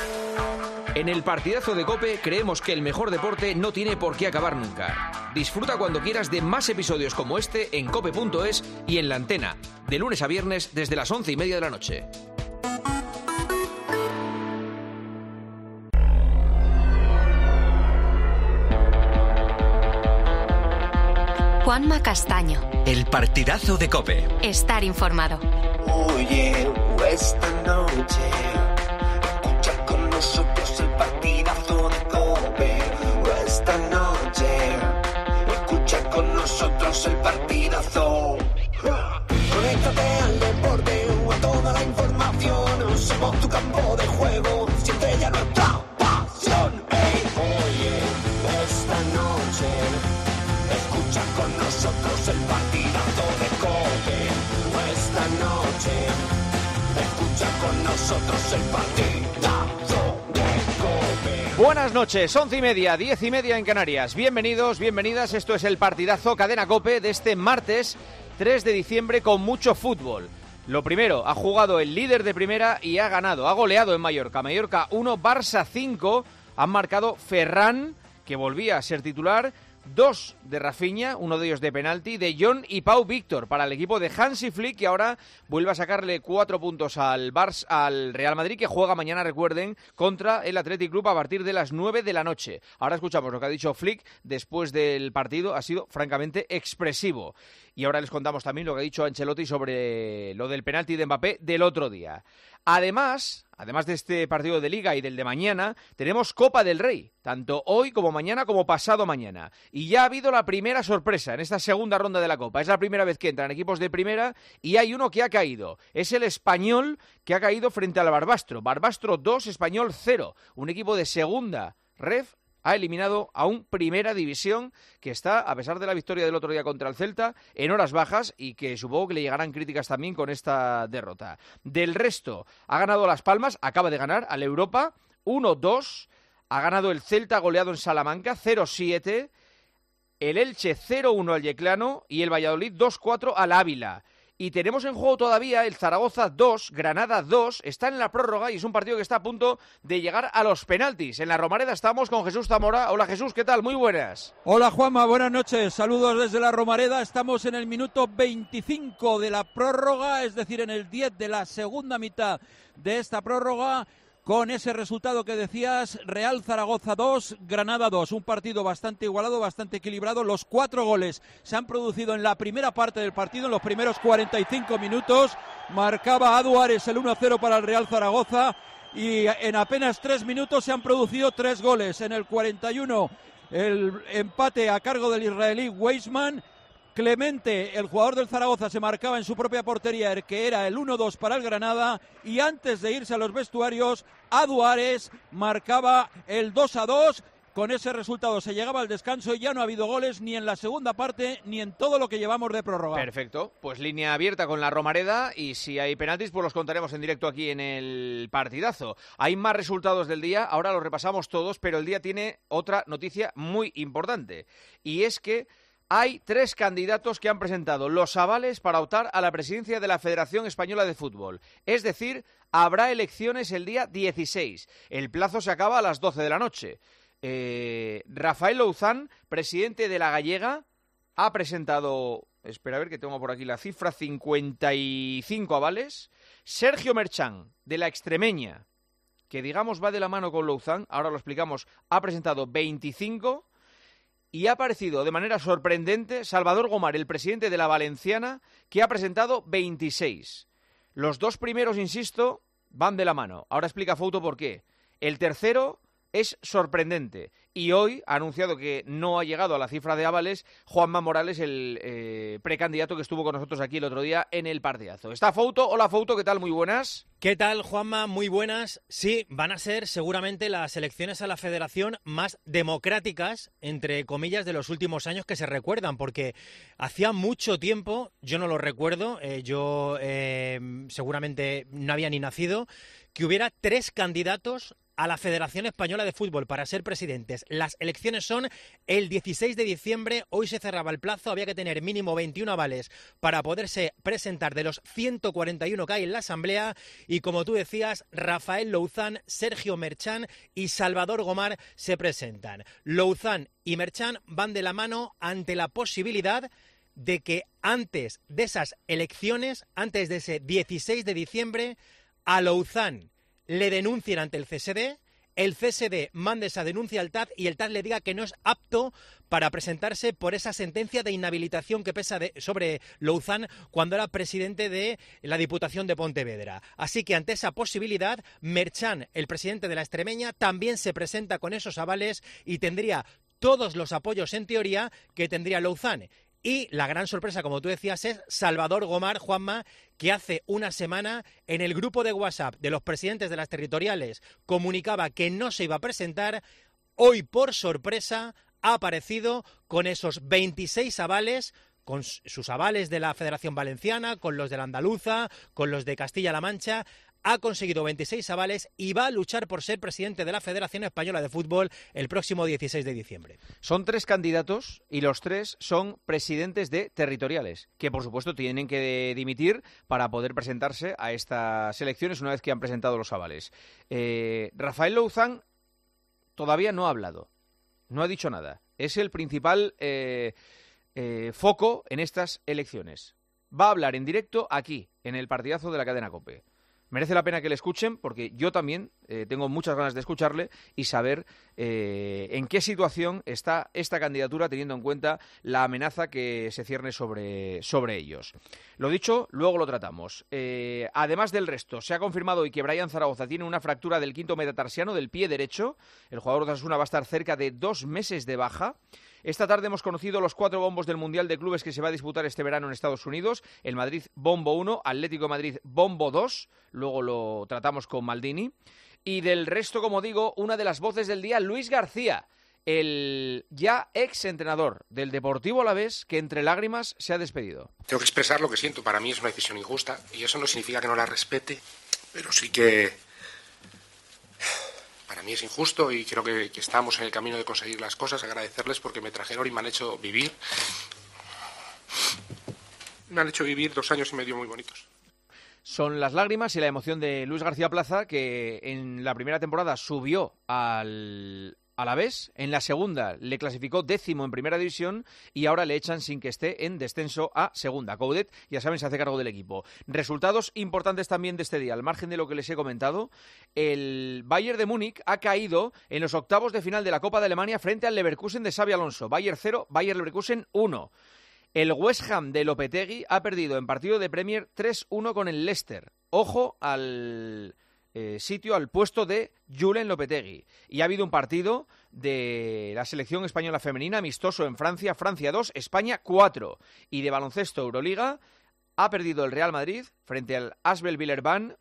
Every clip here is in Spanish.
En el partidazo de COPE creemos que el mejor deporte no tiene por qué acabar nunca. Disfruta cuando quieras de más episodios como este en cope.es y en La Antena, de lunes a viernes desde las 11:30 de la noche. Juanma Castaño. El partidazo de COPE. Estar informado. Oye, esta noche escucha con nosotros el partidazo de COPE. Esta noche escucha con nosotros el partidazo. Conéctate al deporte o a toda la información. Somos tu campo de juego, siente ya nuestra pasión. Hey, oye, esta noche escucha con nosotros el partidazo de COPE. Esta noche escucha con nosotros el partidazo de COPE. Buenas noches, 11:30, 10:30 en Canarias. Bienvenidos, bienvenidas. Esto es el partidazo Cadena COPE de este martes 3 de diciembre con mucho fútbol. Lo primero, ha jugado el líder de primera y ha ganado, ha goleado en Mallorca. Mallorca 1, Barça 5. Han marcado Ferran, que volvía a ser titular, 2 de Rafinha, uno de ellos de penalti, de Jong y Pau Víctor para el equipo de Hansi Flick, que ahora vuelve a sacarle 4 puntos al Real Madrid, que juega mañana, recuerden, contra el Athletic Club a partir de las 9 de la noche. Ahora escuchamos lo que ha dicho Flick después del partido, ha sido francamente expresivo. Y ahora les contamos también lo que ha dicho Ancelotti sobre lo del penalti de Mbappé del otro día. Además de este partido de Liga y del de mañana, tenemos Copa del Rey, tanto hoy como mañana como pasado mañana. Y ya ha habido la primera sorpresa en esta segunda ronda de la Copa. Es la primera vez que entran equipos de primera y hay uno que ha caído. Es el Español, que ha caído frente al Barbastro. Barbastro 2, Español 0. Un equipo de segunda ref ha eliminado a un Primera División que está, a pesar de la victoria del otro día contra el Celta, en horas bajas y que supongo que le llegarán críticas también con esta derrota. Del resto, ha ganado Las Palmas, acaba de ganar al Europa 1-2, ha ganado el Celta goleado en Salamanca 0-7, el Elche 0-1 al Yeclano y el Valladolid 2-4 al Ávila. Y tenemos en juego todavía el Zaragoza 2, Granada 2, está en la prórroga y es un partido que está a punto de llegar a los penaltis. En la Romareda estamos con Jesús Zamora. Hola Jesús, ¿qué tal? Muy buenas. Hola Juanma, buenas noches. Saludos desde la Romareda. Estamos en el minuto 25 de la prórroga, es decir, en el 10 de la segunda mitad de esta prórroga. Con ese resultado que decías, Real Zaragoza 2, Granada 2, un partido bastante igualado, bastante equilibrado. Los 4 goles se han producido en la primera parte del partido, en los primeros 45 minutos. Marcaba Adu Ares el 1-0 para el Real Zaragoza y en apenas 3 minutos se han producido 3 goles. En el 41 el empate a cargo del israelí Weisman. Clemente, el jugador del Zaragoza, se marcaba en su propia portería, que era el 1-2 para el Granada, y antes de irse a los vestuarios, Adu Ares marcaba el 2-2. Con ese resultado se llegaba al descanso y ya no ha habido goles ni en la segunda parte ni en todo lo que llevamos de prórroga. Perfecto, pues línea abierta con la Romareda y si hay penaltis pues los contaremos en directo aquí en el partidazo. Hay más resultados del día, ahora los repasamos todos, pero el día tiene otra noticia muy importante y es que hay 3 candidatos que han presentado los avales para optar a la presidencia de la Federación Española de Fútbol. Es decir, habrá elecciones el día 16. El plazo se acaba a las 12 de la noche. Rafael Louzán, presidente de la Gallega, ha presentado, espera a ver que tengo por aquí la cifra, 55 avales. Sergio Merchán, de la Extremeña, que digamos va de la mano con Louzán, ahora lo explicamos, ha presentado 25. Y ha aparecido de manera sorprendente Salvador Gomar, el presidente de la Valenciana, que ha presentado 26. Los 2 primeros, insisto, van de la mano. Ahora explica Fouto por qué. El tercero es sorprendente. Y hoy ha anunciado que no ha llegado a la cifra de avales Juanma Morales, el precandidato que estuvo con nosotros aquí el otro día en el partidazo. ¿Está Fouto? Hola Fouto, ¿qué tal? Muy buenas. ¿Qué tal, Juanma? Muy buenas. Sí, van a ser seguramente las elecciones a la federación más democráticas, entre comillas, de los últimos años que se recuerdan, porque hacía mucho tiempo, yo no lo recuerdo, yo seguramente no había ni nacido, que hubiera 3 candidatos a la Federación Española de Fútbol para ser presidentes. Las elecciones son el 16 de diciembre, hoy se cerraba el plazo, había que tener mínimo 21 avales para poderse presentar de los 141 que hay en la Asamblea y, como tú decías, Rafael Louzán, Sergio Merchan y Salvador Gomar se presentan. Louzán y Merchan van de la mano ante la posibilidad de que antes de esas elecciones, antes de ese 16 de diciembre, a Louzán le denuncien ante el CSD mande esa denuncia al TAD y el TAD le diga que no es apto para presentarse por esa sentencia de inhabilitación que pesa sobre Louzán cuando era presidente de la Diputación de Pontevedra. Así que ante esa posibilidad, Merchan, el presidente de la Extremeña, también se presenta con esos avales y tendría todos los apoyos en teoría que tendría Louzán. Y la gran sorpresa, como tú decías, es Salvador Gomar, Juanma, que hace una semana en el grupo de WhatsApp de los presidentes de las territoriales comunicaba que no se iba a presentar. Hoy, por sorpresa, ha aparecido con esos 26 avales, con sus avales de la Federación Valenciana, con los de la Andaluza, con los de Castilla-La Mancha. Ha conseguido 26 avales y va a luchar por ser presidente de la Federación Española de Fútbol el próximo 16 de diciembre. Son 3 candidatos y los 3 son presidentes de territoriales, que por supuesto tienen que dimitir para poder presentarse a estas elecciones una vez que han presentado los avales. Rafael Louzán todavía no ha hablado, no ha dicho nada. Es el principal foco en estas elecciones. Va a hablar en directo aquí, en el partidazo de la cadena COPE. Merece la pena que le escuchen porque yo también tengo muchas ganas de escucharle y saber en qué situación está esta candidatura teniendo en cuenta la amenaza que se cierne sobre ellos. Lo dicho, luego lo tratamos. Además del resto, se ha confirmado hoy que Brian Zaragoza tiene una fractura del quinto metatarsiano del pie derecho. El jugador de Osasuna va a estar cerca de 2 meses de baja. Esta tarde hemos conocido los 4 bombos del Mundial de Clubes que se va a disputar este verano en Estados Unidos. El Madrid, bombo 1, Atlético de Madrid, bombo 2. Luego lo tratamos con Maldini. Y del resto, como digo, una de las voces del día, Luis García, el ya ex entrenador del Deportivo Alavés, que entre lágrimas se ha despedido. Tengo que expresar lo que siento. Para mí es una decisión injusta y eso no significa que no la respete, pero sí que para mí es injusto y creo que estamos en el camino de conseguir las cosas. Agradecerles porque me trajeron y me han hecho vivir. Me han hecho vivir 2 años y medio muy bonitos. Son las lágrimas y la emoción de Luis García Plaza, que en la primera temporada subió al Alavés, en la segunda le clasificó 10º en primera división y ahora le echan sin que esté en descenso a segunda. Coudet, ya saben, se hace cargo del equipo. Resultados importantes también de este día, al margen de lo que les he comentado. El Bayern de Múnich ha caído en los octavos de final de la Copa de Alemania frente al Leverkusen de Xabi Alonso. Bayern 0, Bayern Leverkusen 1. El West Ham de Lopetegui ha perdido en partido de Premier 3-1 con el Leicester. Ojo al al puesto de Julen Lopetegui. Y ha habido un partido de la selección española femenina amistoso en Francia, Francia 2, España 4. Y de baloncesto Euroliga ha perdido el Real Madrid frente al Asvel Villeurbanne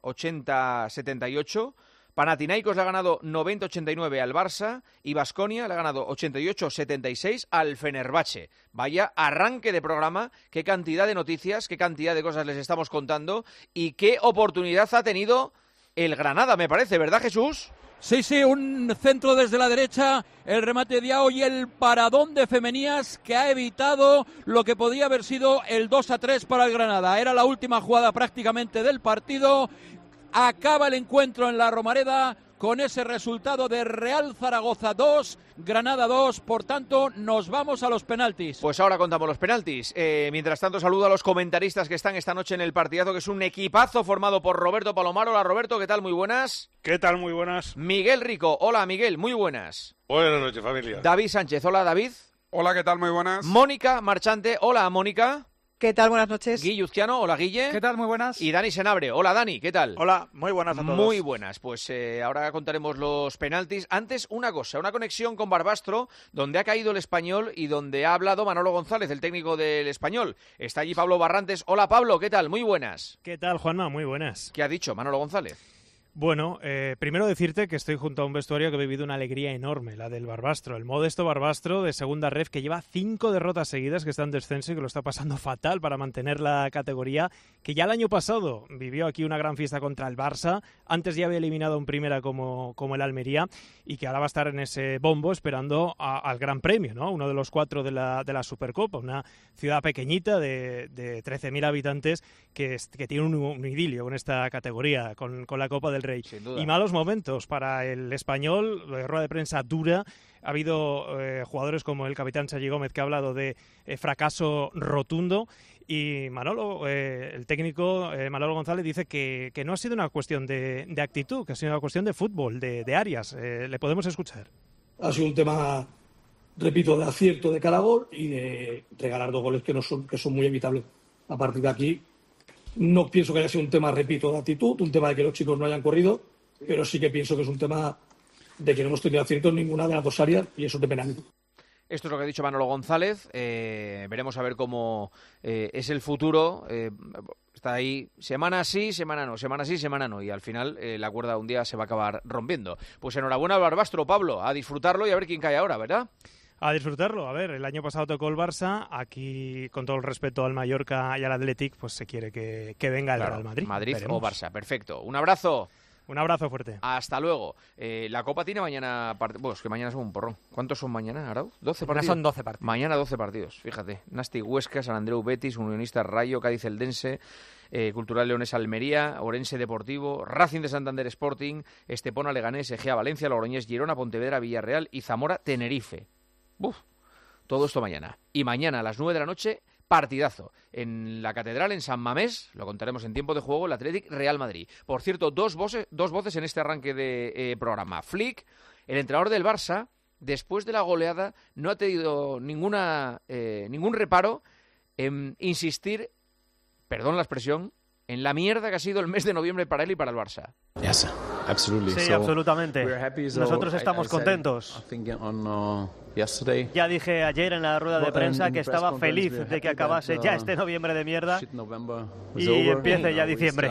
80-78. Panathinaikos le ha ganado 90-89 al Barça y Baskonia le ha ganado 88-76 al Fenerbahce. Vaya arranque de programa, qué cantidad de noticias, qué cantidad de cosas les estamos contando y qué oportunidad ha tenido el Granada, me parece, ¿verdad, Jesús? Sí, un centro desde la derecha, el remate de Diao y el paradón de Femenías que ha evitado lo que podría haber sido el 2-3 para el Granada. Era la última jugada prácticamente del partido. Acaba el encuentro en la Romareda con ese resultado de Real Zaragoza 2, Granada 2, por tanto nos vamos a los penaltis. Pues ahora contamos los penaltis. Mientras tanto saludo a los comentaristas que están esta noche en el partidazo, que es un equipazo formado por Roberto Palomar. Hola Roberto, ¿qué tal? Muy buenas. ¿Qué tal? Muy buenas. Miguel Rico, hola Miguel, muy buenas. Buenas noches, familia. David Sánchez, hola David. Hola, ¿qué tal? Muy buenas. Mónica Marchante, hola Mónica. ¿Qué tal? Buenas noches. Guille Uzquiano, hola Guille. ¿Qué tal? Muy buenas. Y Dani Senabre, hola Dani, ¿qué tal? Hola, muy buenas a todos. Muy buenas, pues ahora contaremos los penaltis. Antes una cosa, una conexión con Barbastro, donde ha caído el Español y donde ha hablado Manolo González, el técnico del Español. Está allí Pablo Barrantes. Hola Pablo, ¿qué tal? Muy buenas. ¿Qué tal, Juanma? Muy buenas. ¿Qué ha dicho Manolo González? Bueno, primero decirte que estoy junto a un vestuario que he vivido una alegría enorme, la del Barbastro, el modesto Barbastro de segunda ref que lleva 5 derrotas seguidas, que está en descenso y que lo está pasando fatal para mantener la categoría, que ya el año pasado vivió aquí una gran fiesta contra el Barça, antes ya había eliminado en primera como el Almería y que ahora va a estar en ese bombo esperando al Gran Premio, ¿no? Uno de los 4 de la Supercopa, una ciudad pequeñita de 13.000 habitantes que tiene un idilio con esta categoría, con la Copa del Rey. Y malos momentos para el Español, rueda de prensa dura. Ha habido jugadores como el capitán Sergi Gómez que ha hablado de fracaso rotundo. Y Manolo, el técnico Manolo González, dice que no ha sido una cuestión de actitud, que ha sido una cuestión de fútbol, de áreas. Le podemos escuchar. Ha sido un tema, repito, de acierto de cada gol y de regalar 2 goles que son muy evitables. A partir de aquí, no pienso que haya sido un tema, repito, de actitud, un tema de que los chicos no hayan corrido, pero sí que pienso que es un tema de que no hemos tenido acierto en ninguna de las 2 áreas y eso te penaliza. Esto es lo que ha dicho Manolo González. Veremos a ver cómo es el futuro. Está ahí semana sí, semana no, semana sí, semana no. Y al final la cuerda un día se va a acabar rompiendo. Pues enhorabuena al Barbastro, Pablo. A disfrutarlo y a ver quién cae ahora, ¿verdad? A disfrutarlo. A ver, el año pasado tocó el Barça. Aquí, con todo el respeto al Mallorca y al Athletic, pues se quiere que venga el Real Madrid. Madrid Veremos. o Barça. Perfecto. Un abrazo. Un abrazo fuerte. Hasta luego. La Copa tiene mañana... Bueno, es que mañana es un porrón. ¿Cuántos son mañana, Arau? 12 partidos. Son 12 partidos. Mañana 12 partidos, fíjate. Nasti Huesca, San Andreu Betis, Unionista Rayo, Cádiz Eldense, Cultural Leones Almería, Orense Deportivo, Racing de Santander Sporting, Estepona Leganés, Egea Valencia, Logroñés Girona, Pontevedra Villarreal y Zamora Tenerife. Todo esto mañana. Y mañana a las 9 de la noche... partidazo en la Catedral, en San Mamés, lo contaremos en tiempo de juego, el Athletic Real Madrid. Por cierto, dos voces en este arranque de programa. Flick, el entrenador del Barça, después de la goleada, no ha tenido ningún reparo en insistir, perdón la expresión, en la mierda que ha sido el mes de noviembre para él y para el Barça. Sí, absolutamente. Nosotros estamos contentos. Ya dije ayer en la rueda de prensa que estaba feliz de que acabase ya este noviembre de mierda y empiece ya diciembre.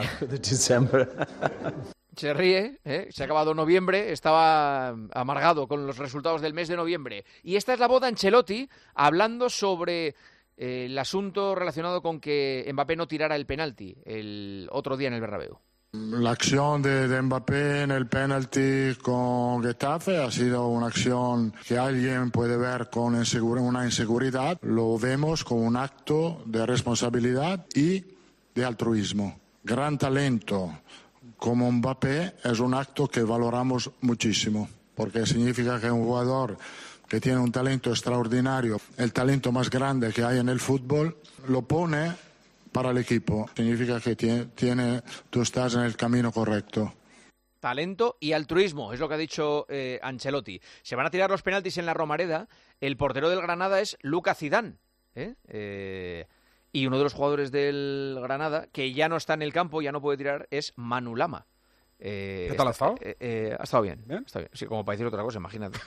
Se ríe, se ha acabado noviembre, estaba amargado con los resultados del mes de noviembre. Y esta es la voz de Ancelotti hablando sobre el asunto relacionado con que Mbappé no tirara el penalti el otro día en el Bernabéu. La acción de Mbappé en el penalti con Getafe ha sido una acción que alguien puede ver con una inseguridad. Lo vemos como un acto de responsabilidad y de altruismo. Gran talento como Mbappé es un acto que valoramos muchísimo, porque significa que un jugador que tiene un talento extraordinario, el talento más grande que hay en el fútbol, lo pone para el equipo. Significa que tú estás en el camino correcto. Talento y altruismo, es lo que ha dicho Ancelotti. Se van a tirar los penaltis en la Romareda. El portero del Granada es Lucas Zidane. Y uno de los jugadores del Granada, que ya no está en el campo, ya no puede tirar, es Manu Lama. ¿Qué tal ha estado? Ha estado bien. Está bien. Sí, como para decir otra cosa, imagínate.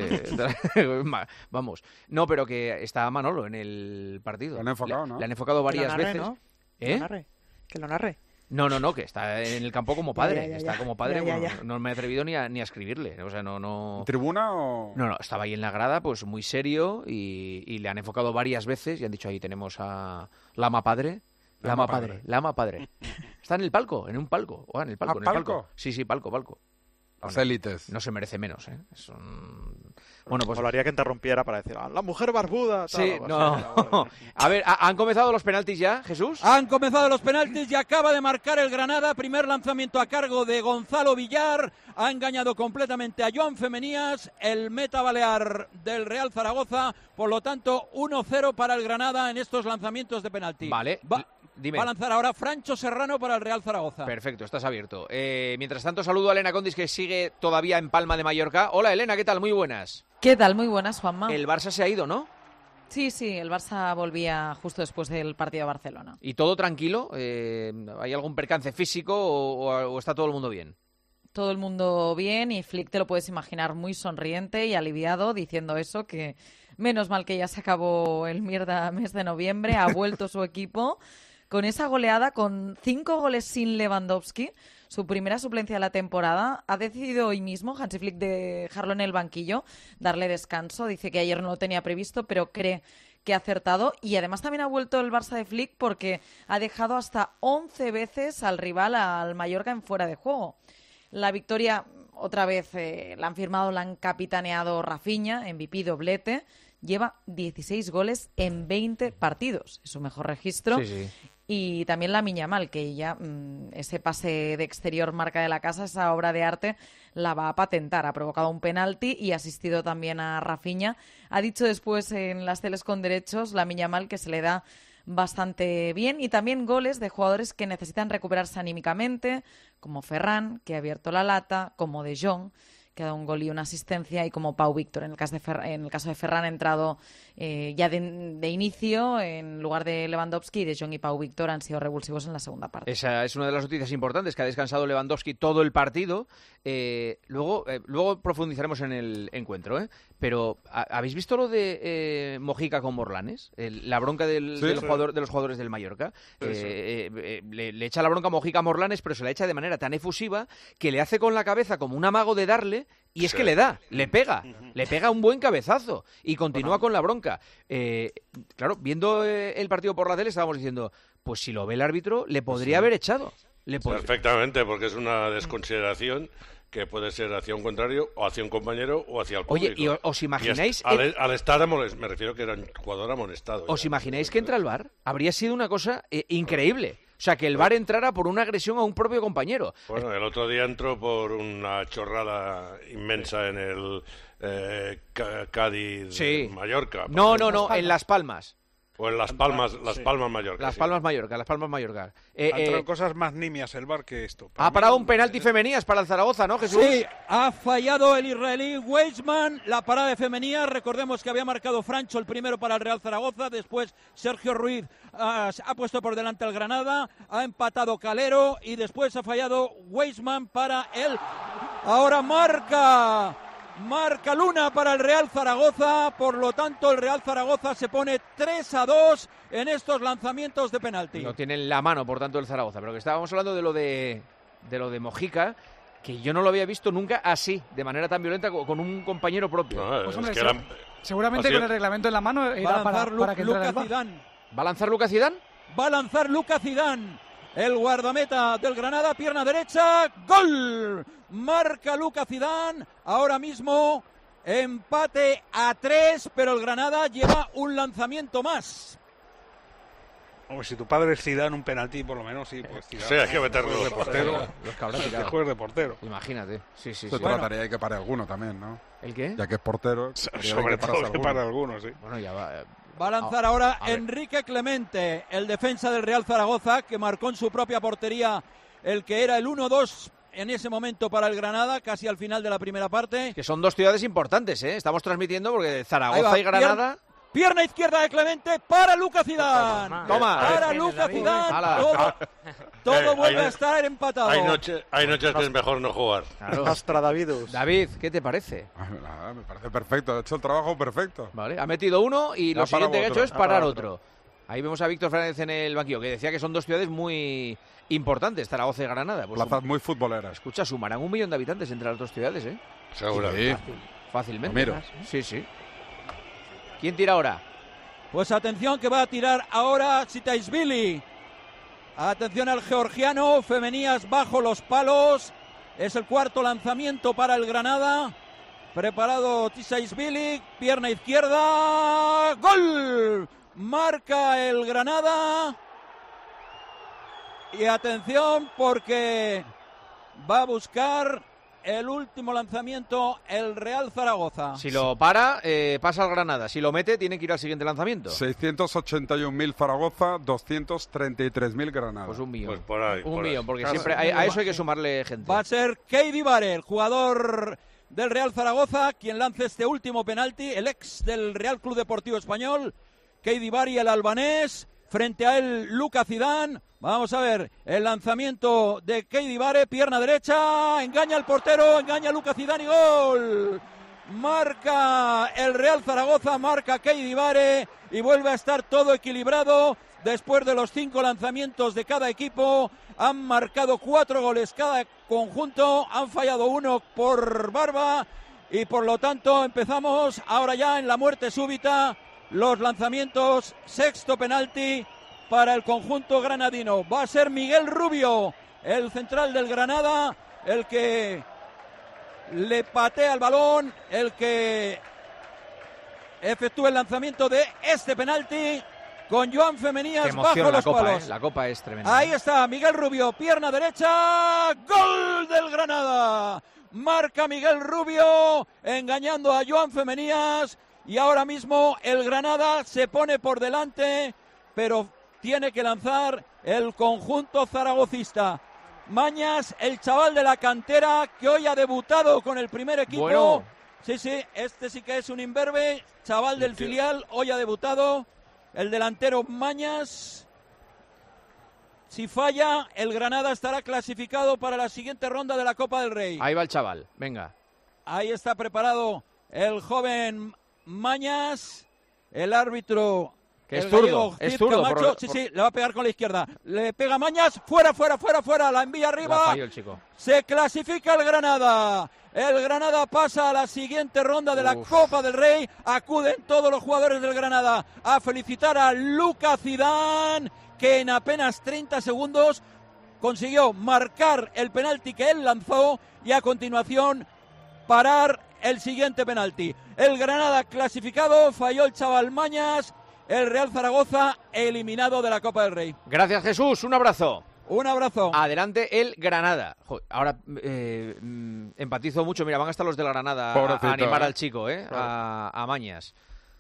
Vamos. No, pero que está Manolo en el partido. Lo han enfocado, ¿no? Le han enfocado varias veces. ¿No? Que lo narre. No, que está en el campo como padre. Ya. Está como padre. Ya. Bueno, no me he atrevido ni a escribirle. O sea, no. ¿Tribuna o...? No, estaba ahí en la grada, pues muy serio y le han enfocado varias veces y han dicho ahí tenemos a Lama Padre. Lama Padre. Está en el palco, en un palco. En el palco. ¿Palco? Sí, palco. Las élites. No se merece menos, ¿eh? Bueno, pues... Molaría que interrumpiera para decir, la mujer barbuda. Sí, no. A ver, ¿han comenzado los penaltis ya, Jesús? Han comenzado los penaltis y acaba de marcar el Granada. Primer lanzamiento a cargo de Gonzalo Villar. Ha engañado completamente a Joan Femenías, el meta balear del Real Zaragoza. Por lo tanto, 1-0 para el Granada en estos lanzamientos de penalti. Vale. Dime. Va a lanzar ahora Francho Serrano para el Real Zaragoza. Perfecto, estás abierto. Mientras tanto, saludo a Elena Condis, que sigue todavía en Palma de Mallorca. Hola, Elena, ¿qué tal? Muy buenas. ¿Qué tal? Muy buenas, Juanma. El Barça se ha ido, ¿no? Sí, el Barça volvía justo después del partido de Barcelona. ¿Y todo tranquilo? ¿Hay algún percance físico o está todo el mundo bien? Todo el mundo bien y Flick te lo puedes imaginar muy sonriente y aliviado diciendo eso, que menos mal que ya se acabó el mierda mes de noviembre, ha vuelto su equipo con esa goleada, con 5 goles sin Lewandowski. su primera suplencia de la temporada. Ha decidido hoy mismo Hansi Flick dejarlo en el banquillo, darle descanso. Dice que ayer no lo tenía previsto, pero cree que ha acertado. Y además también ha vuelto el Barça de Flick porque ha dejado hasta 11 veces al rival, al Mallorca, en fuera de juego. La victoria, otra vez, la han firmado, la han capitaneado Rafinha, MVP doblete. Lleva 16 goles en 20 partidos. Es su mejor registro. Sí, sí. Y también Lamine Yamal, que ya ese pase de exterior marca de la casa, esa obra de arte, la va a patentar. Ha provocado un penalti y ha asistido también a Rafinha. Ha dicho después en las teles con derechos Lamine Yamal que se le da bastante bien, y también goles de jugadores que necesitan recuperarse anímicamente, como Ferran, que ha abierto la lata, como De Jong, que ha dado un gol y una asistencia, y como Pau Víctor. En el caso de Ferran ha entrado ya de inicio en lugar de Lewandowski, y De Jong y Pau Víctor han sido revulsivos en la segunda parte. Esa es una de las noticias importantes, que ha descansado Lewandowski todo el partido. Luego profundizaremos en el encuentro, pero ¿habéis visto lo de Mojica con Morlanes? La bronca de los jugadores del Mallorca. Le echa la bronca Mojica a Morlanes, pero se la echa de manera tan efusiva que le hace con la cabeza como un amago de darle, y es que le pega un buen cabezazo y continúa con la bronca. Claro, viendo el partido por la tele estábamos diciendo, pues si lo ve el árbitro, le podría haber echado. Perfectamente, porque es una desconsideración que puede ser hacia un contrario, o hacia un compañero, o hacia el público. Oye, ¿y os imagináis? Al estar me refiero que era un jugador amonestado. ¿Os imagináis que entra el VAR? Habría sido una cosa increíble. O sea, que el VAR entrara por una agresión a un propio compañero. Bueno, el otro día entró por una chorrada inmensa en el Cádiz Mallorca. No, en Las Palmas. O en Las Palmas, Mallorca. Las Palmas Mallorca. Ha entrado cosas más nimias el VAR que esto. Ha parado un penalti Femenías para el Zaragoza, ¿no, Jesús? Sí, ha fallado el israelí Weizmann, la parada de Femenías. Recordemos que había marcado Francho el primero para el Real Zaragoza, después Sergio Ruiz ha puesto por delante al Granada, ha empatado Calero y después ha fallado Weizmann para él. Ahora marca Luna para el Real Zaragoza, por lo tanto el Real Zaragoza se pone 3-2 en estos lanzamientos de penalti. No tienen la mano, por tanto, el Zaragoza, pero que estábamos hablando de lo de Mojica, que yo no lo había visto nunca así, de manera tan violenta con un compañero propio. No, pues hombre, seguramente con el reglamento en la mano era para que entrara el VAR. ¿Va a lanzar Lucas Zidane? Va a lanzar Lucas Zidane, el guardameta del Granada, pierna derecha, ¡gol! Marca Lucas Zidane, ahora mismo empate a 3, pero el Granada lleva un lanzamiento más. Hombre, si tu padre es Zidane, un penalti por lo menos sí puedes tirar. Sí, hay que meterlo de portero. Los que habrá tirado. Que juegues de portero. Imagínate. Sí. Se trataría de que pare alguno también, ¿no? ¿El qué? Ya que es portero. Sobre todo que para algunos, sí. Bueno, ya va. Va a lanzar ahora Enrique Clemente, el defensa del Real Zaragoza, que marcó en su propia portería el que era el 1-2 en ese momento para el Granada, casi al final de la primera parte. Que son dos ciudades importantes, ¿eh? Estamos transmitiendo porque Zaragoza y Granada... Pierna izquierda de Clemente para Lucas Zidane. Toma. Para Lucas Zidane. Todo vuelve a estar empatado. Hay noches que es mejor no jugar. Claro. David, ¿qué te parece? Nada, me parece perfecto. Ha hecho el trabajo perfecto. Vale, ha metido uno y lo siguiente que ha hecho es parar otro. Ahí vemos a Víctor Fernández en el banquillo, que decía que son dos ciudades muy importantes, Zaragoza y Granada. Pues plazas muy futboleras. Escucha, sumarán 1 millón de habitantes entre las dos ciudades, ¿eh? Seguro. Sí. Fácilmente. Sí. ¿Quién tira ahora? Pues atención, que va a tirar ahora Tsitaishvili. Atención al georgiano, Femenías bajo los palos. Es el cuarto lanzamiento para el Granada. Preparado Tsitaishvili, pierna izquierda. ¡Gol! Marca el Granada. Y atención porque va a buscar el último lanzamiento el Real Zaragoza. Si lo para, pasa al Granada. Si lo mete, tiene que ir al siguiente lanzamiento. 681.000 Zaragoza, 233.000 Granada. Pues 1 millón. Pues por ahí. Un millón, porque siempre a eso hay que sumarle gente. Va a ser Keidi Bare, el jugador del Real Zaragoza, quien lance este último penalti, el ex del Real Club Deportivo Español. Keidi Bare, el albanés. Frente a él, Lucas Zidane. Vamos a ver el lanzamiento de Keidi Bare, pierna derecha, engaña al portero, engaña a Lucas Zidane y gol. Marca el Real Zaragoza, marca Keidi Bare y vuelve a estar todo equilibrado. después de los 5 lanzamientos de cada equipo. Han marcado 4 goles cada conjunto, han fallado 1 por Barba y por lo tanto empezamos ahora ya en la muerte súbita. Los lanzamientos, sexto penalti para el conjunto granadino. Va a ser Miguel Rubio, el central del Granada, el que le patea el balón, el que efectúa el lanzamiento de este penalti con Joan Femenías bajo los palos. La copa es tremenda. Ahí está Miguel Rubio, pierna derecha, gol del Granada. Marca Miguel Rubio engañando a Joan Femenías y ahora mismo el Granada se pone por delante, pero tiene que lanzar el conjunto zaragocista. Mañas, el chaval de la cantera que hoy ha debutado con el primer equipo. Bueno. Sí, este sí que es un imberbe, chaval del filial, hoy ha debutado. El delantero Mañas. Si falla, el Granada estará clasificado para la siguiente ronda de la Copa del Rey. Ahí va el chaval, venga. Ahí está preparado el joven Mañas, el árbitro... Que es zurdo, es zurdo. Camacho, sí, le va a pegar con la izquierda. Le pega Mañas, fuera, la envía arriba. Falló el chico. Se clasifica el Granada. El Granada pasa a la siguiente ronda de la Copa del Rey. Acuden todos los jugadores del Granada a felicitar a Luca Zidane, que en apenas 30 segundos consiguió marcar el penalti que él lanzó y a continuación parar el siguiente penalti. El Granada clasificado, falló el chaval Mañas. El Real Zaragoza eliminado de la Copa del Rey. Gracias, Jesús. Un abrazo. Un abrazo. Adelante el Granada. Ahora empatizo mucho. Mira, van hasta los de la Granada a animar al chico, a Mañas.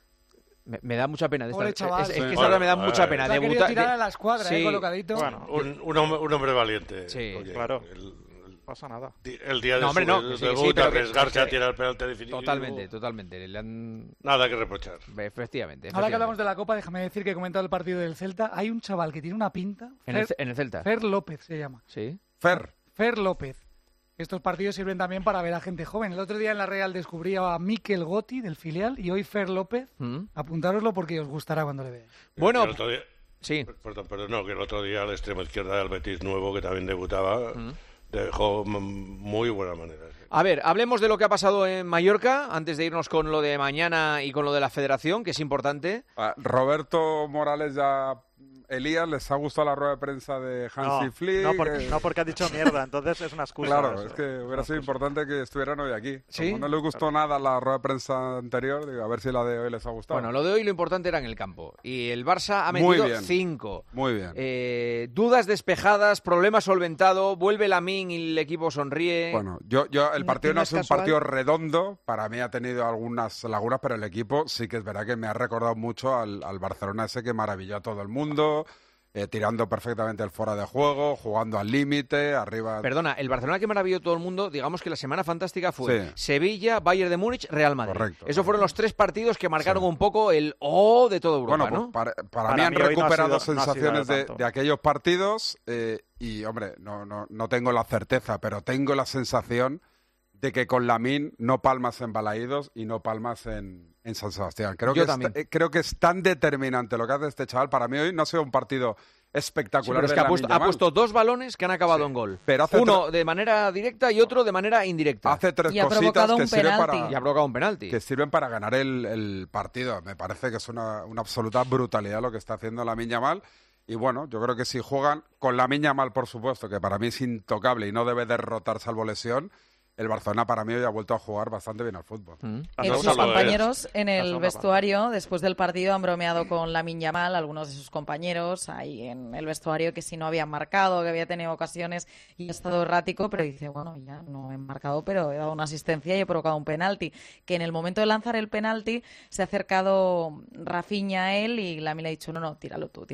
Me da mucha pena. Pobre chaval. Es que ahora me da mucha pena. Se ha querido tirar a la escuadra, colocadito. Bueno, un hombre valiente. Sí, oye, claro. Pasa nada. El día de su debut, arriesgarse a tirar el penalti definitivo. Totalmente. Nada que reprochar. Efectivamente. Ahora que hablamos de la Copa, déjame decir que he comentado el partido del Celta. Hay un chaval que tiene una pinta. En el Celta. Fer López se llama. Sí. Fer López. Estos partidos sirven también para ver a gente joven. El otro día en la Real descubrí a Mikel Gotti del filial y hoy Fer López. Apuntároslo porque os gustará cuando le veáis. Bueno, sí. Perdón, no, que el otro día la extrema izquierda del Betis nuevo, que también debutaba... Dejó muy buena manera. A ver, hablemos de lo que ha pasado en Mallorca, antes de irnos con lo de mañana y con lo de la federación, que es importante. Roberto Morales ya... Elías, ¿les ha gustado la rueda de prensa de Hansi Flick? No, porque ha dicho mierda, entonces es una excusa. Claro, es que hubiera sido importante que estuvieran hoy aquí. ¿Sí? Como no les gustó nada la rueda de prensa anterior, digo, a ver si la de hoy les ha gustado. Bueno, lo de hoy lo importante era en el campo. Y el Barça ha metido 5. Muy bien. Dudas despejadas, problema solventado, vuelve Lamine y el equipo sonríe. Bueno, yo el partido no es un partido redondo, para mí ha tenido algunas lagunas, pero el equipo sí que es verdad que me ha recordado mucho al Barcelona ese que maravilló a todo el mundo. Tirando perfectamente el fuera de juego, jugando al límite, arriba... Perdona, el Barcelona que maravilló todo el mundo, digamos que la semana fantástica fue Sevilla, Bayern de Múnich, Real Madrid. Correcto. Fueron los 3 partidos que marcaron un poco el de toda Europa, bueno, ¿no? Para mí han recuperado sensaciones de aquellos partidos y, hombre, no tengo la certeza, pero tengo la sensación de que con Lamine no palmas en Balaídos y no palmas en San Sebastián. Creo que es tan determinante lo que hace este chaval. Para mí hoy no ha sido un partido espectacular. Pero es que ha puesto 2 balones que han acabado en gol. Pero uno de manera directa y otro de manera indirecta. Hace 3 cositas que sirven y ha provocado un penalti. Que sirven para ganar el partido. Me parece que es una absoluta brutalidad lo que está haciendo Lamine Yamal. Y bueno, yo creo que si juegan con Lamine Yamal, por supuesto, que para mí es intocable y no debe derrotar salvo lesión, el Barcelona para mí hoy ha vuelto a jugar bastante bien al fútbol. Sus compañeros en el vestuario, después del partido, han bromeado con Lamine Yamal, algunos de sus compañeros ahí en el vestuario, que si no habían marcado, que había tenido ocasiones y ha estado errático, pero dice, bueno, ya no he marcado, pero he dado una asistencia y he provocado un penalti. Que en el momento de lanzar el penalti se ha acercado Rafinha a él y Lamine le ha dicho, no, tíralo tú.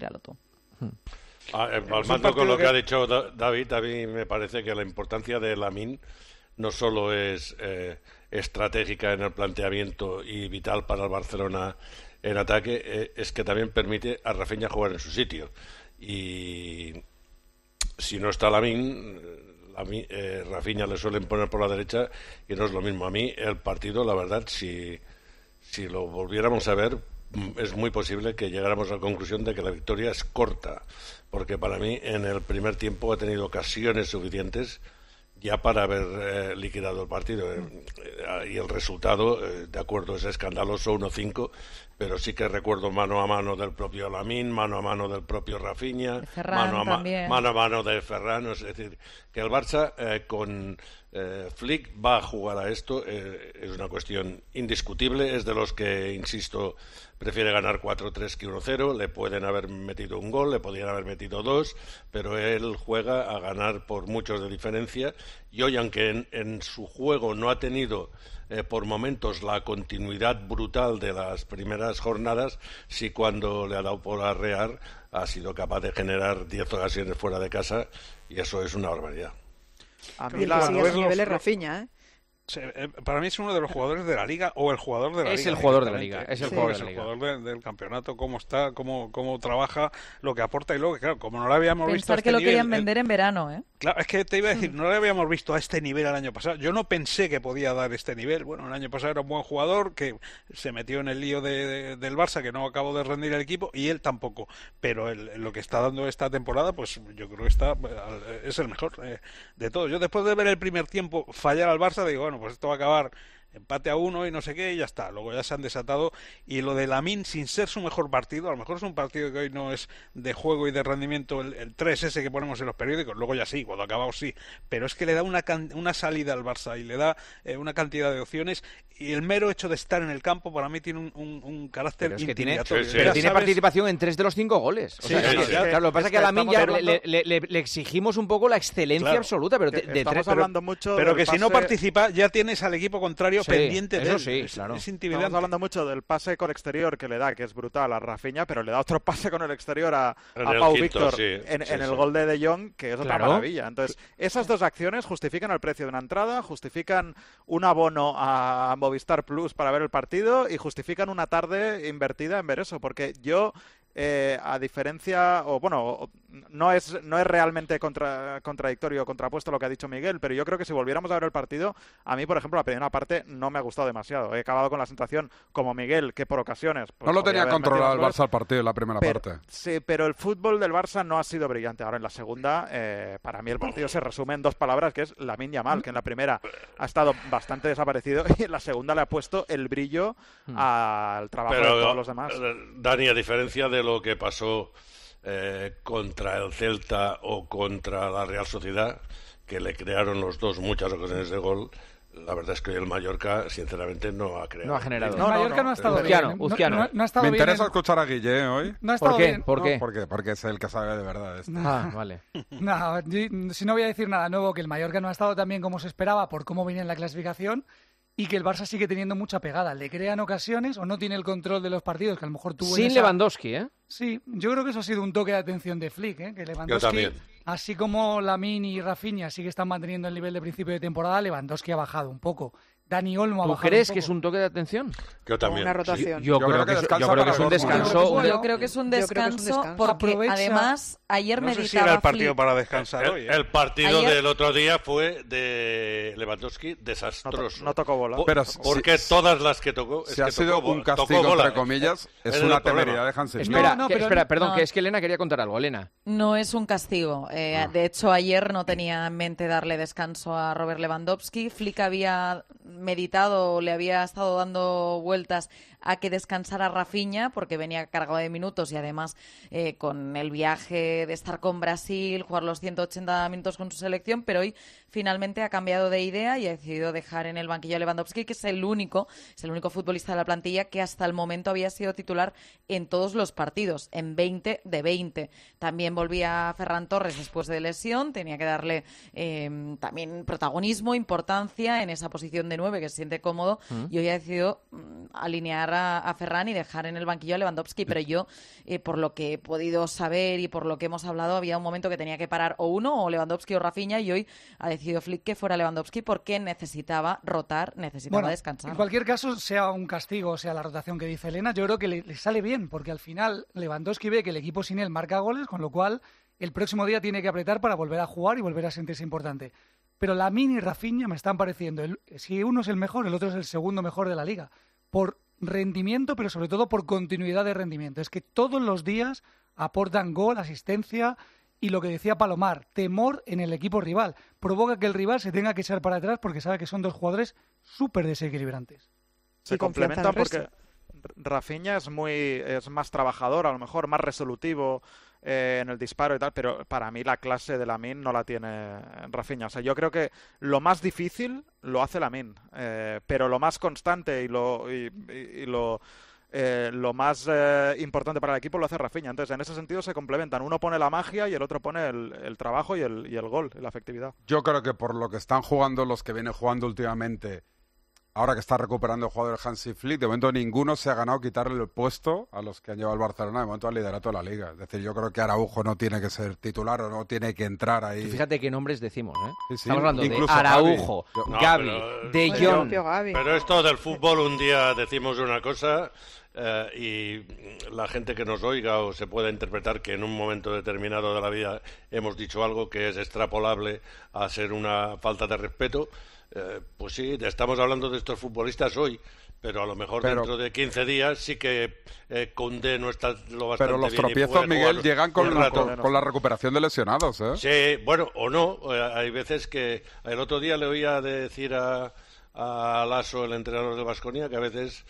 Al mando con lo que ha dicho David, a mí me parece que la importancia de Lamine no solo es estratégica en el planteamiento y vital para el Barcelona en ataque, es que también permite a Rafinha jugar en su sitio. Y si no está Lamine, Rafinha le suelen poner por la derecha y no es lo mismo. A mí el partido, la verdad, si lo volviéramos a ver, es muy posible que llegáramos a la conclusión de que la victoria es corta, porque para mí en el primer tiempo ha tenido ocasiones suficientes ya para haber liquidado el partido. Y el resultado, de acuerdo, es escandaloso, 1-5, pero sí que recuerdo mano a mano del propio Lamine, mano a mano del propio Rafinha, mano a mano de Ferran. Es decir, que el Barça con Flick va a jugar a esto, es una cuestión indiscutible. Es de los que, insisto, prefiere ganar 4-3 que 1-0. Le pueden haber metido un gol, le podrían haber metido 2, pero él juega a ganar por muchos de diferencia. Y hoy, aunque en su juego no ha tenido por momentos la continuidad brutal de las primeras jornadas, sí, cuando le ha dado por arrear ha sido capaz de generar 10 ocasiones fuera de casa, y eso es una barbaridad. A mí la nivel es Rafinha, ¿eh? Para mí es uno de los jugadores de la Liga, o el jugador de la Liga. Es el jugador de la Liga. Es el jugador del campeonato, cómo está, cómo trabaja, lo que aporta, y luego, claro, como no lo habíamos visto a este que lo nivel, querían vender en verano, ¿eh? Claro, es que te iba a decir, no lo habíamos visto a este nivel el año pasado. Yo no pensé que podía dar este nivel. Bueno, el año pasado era un buen jugador que se metió en el lío del Barça, que no acabó de rendir el equipo, y él tampoco. Pero lo que está dando esta temporada, pues yo creo que es el mejor de todo. Yo, después de ver el primer tiempo fallar al Barça, digo, bueno, pues esto va a acabar empate a 1 y no sé qué, y ya está. Luego ya se han desatado, y lo de Lamine, sin ser su mejor partido, a lo mejor es un partido que hoy no es de juego y de rendimiento, el 3 ese que ponemos en los periódicos, luego ya sí, cuando acabamos sí, pero es que le da una salida al Barça y le da una cantidad de opciones, y el mero hecho de estar en el campo para mí tiene un carácter intimidatorio. Pero tiene participación en 3 de los 5 goles. Claro, lo que pasa es que a Lamine ya le exigimos un poco la excelencia absoluta, pero estamos hablando mucho. Pero que si no participa, ya tienes al equipo contrario pendiente de él. Sí, claro. Es intimidante. Estamos hablando mucho del pase con exterior que le da, que es brutal, a Rafinha, pero le da otro pase con el exterior a Pau Víctor en el gol de Jong, que es otra maravilla. Entonces, esas dos acciones justifican el precio de una entrada, justifican un abono a Movistar Plus para ver el partido, y justifican una tarde invertida en ver eso, porque yo... a diferencia, no es realmente contradictorio o contrapuesto lo que ha dicho Miguel, pero yo creo que si volviéramos a ver el partido, a mí, por ejemplo, la primera parte no me ha gustado demasiado. He acabado con la sensación, como Miguel, que por ocasiones... Pues, no lo tenía controlado el Barça al partido en la primera parte. Sí, pero el fútbol del Barça no ha sido brillante. Ahora, en la segunda, para mí el partido se resume en 2 palabras, que es Lamine Yamal, que en la primera ha estado bastante desaparecido, y en la segunda le ha puesto el brillo al trabajo de todos los demás. Dani, a diferencia de lo que pasó contra el Celta o contra la Real Sociedad, que le crearon los dos muchas ocasiones de gol, la verdad es que el Mallorca, sinceramente, no ha creado. No ha generado. El Mallorca no ha estado bien. No ha estado Me bien. interesa escuchar a Guille hoy. No ha estado bien. ¿Por qué? Porque es el que sabe de verdad esto. Vale. No, si no voy a decir nada nuevo, que el Mallorca no ha estado tan bien como se esperaba por cómo venía en la clasificación, y que el Barça sigue teniendo mucha pegada. Le crean ocasiones o no tiene el control de los partidos que a lo mejor tuvo sin Lewandowski, ¿eh? Sí, yo creo que eso ha sido un toque de atención de Flick, que Lewandowski, así como Lamine y Rafinha sí que están manteniendo el nivel de principio de temporada, Lewandowski ha bajado un poco. Dani Olmo ha bajado. ¿Tú crees un poco. que es un toque de atención? Yo también. Una rotación. Sí. Yo creo que es un descanso. Yo creo que es un descanso porque además ayer no meditaba. No sé si era el partido para descansar hoy. El partido del otro día fue de Lewandowski desastroso. No tocó bola. Porque todas las que tocó. Si ha sido un castigo, entre comillas, es una temeridad de Hansi. Espera, perdón, que es que Elena quería contar algo. Elena. No es un castigo. De hecho, ayer no tenía en mente darle descanso a Robert Lewandowski. Flick había meditado, le había estado dando vueltas a que descansara Rafinha porque venía cargado de minutos y además con el viaje de estar con Brasil, jugar los 180 minutos con su selección, pero hoy finalmente ha cambiado de idea y ha decidido dejar en el banquillo a Lewandowski, que es el único futbolista de la plantilla que hasta el momento había sido titular en todos los partidos, en 20 de 20. También volvía Ferran Torres después de lesión, tenía que darle también protagonismo, importancia en esa posición de 9 que se siente cómodo, y hoy ha decidido alinear a Ferran y dejar en el banquillo a Lewandowski, pero yo, por lo que he podido saber y por lo que hemos hablado, había un momento que tenía que parar o uno, o Lewandowski o Rafinha, y hoy ha decidido Flick que fuera Lewandowski porque necesitaba rotar, necesitaba descansar. En cualquier caso, sea un castigo, sea la rotación que dice Elena, yo creo que le sale bien, porque al final Lewandowski ve que el equipo sin él marca goles, con lo cual el próximo día tiene que apretar para volver a jugar y volver a sentirse importante. Pero Lamine y Rafinha me están pareciendo, si uno es el mejor, el otro es el segundo mejor de la Liga, por rendimiento, pero sobre todo por continuidad de rendimiento. Es que todos los días aportan gol, asistencia y lo que decía Palomar, temor en el equipo rival. Provoca que el rival se tenga que echar para atrás porque sabe que son dos jugadores súper desequilibrantes. Se complementan porque Rafinha es más trabajador, a lo mejor más resolutivo en el disparo y tal, pero para mí la clase de Lamine no la tiene Rafinha. O sea, yo creo que lo más difícil lo hace Lamine, pero lo más constante y lo más importante para el equipo lo hace Rafinha. Entonces, en ese sentido se complementan. Uno pone la magia y el otro pone el trabajo y el gol, y la efectividad. Yo creo que por lo que están jugando los que vienen jugando últimamente, ahora que está recuperando el jugador Hansi Flick, de momento ninguno se ha ganado quitarle el puesto a los que han llevado el Barcelona de momento al liderato de la Liga. Es decir, yo creo que Araujo no tiene que ser titular o no tiene que entrar ahí. Y fíjate qué nombres decimos, ¿eh? Sí, Estamos hablando incluso de Araujo, Gavi, De Jong. Pero esto del fútbol, un día decimos una cosa y la gente que nos oiga o se pueda interpretar que en un momento determinado de la vida hemos dicho algo que es extrapolable a ser una falta de respeto. Pues sí, estamos hablando de estos futbolistas hoy, pero a lo mejor dentro de 15 días sí que Koundé no está lo bastante bien. Pero los tropiezos, Miguel, llegan con la recuperación de lesionados, ¿eh? Sí, bueno, o no. Hay veces que... El otro día le oía decir a Lasso, el entrenador del Baskonia, que a veces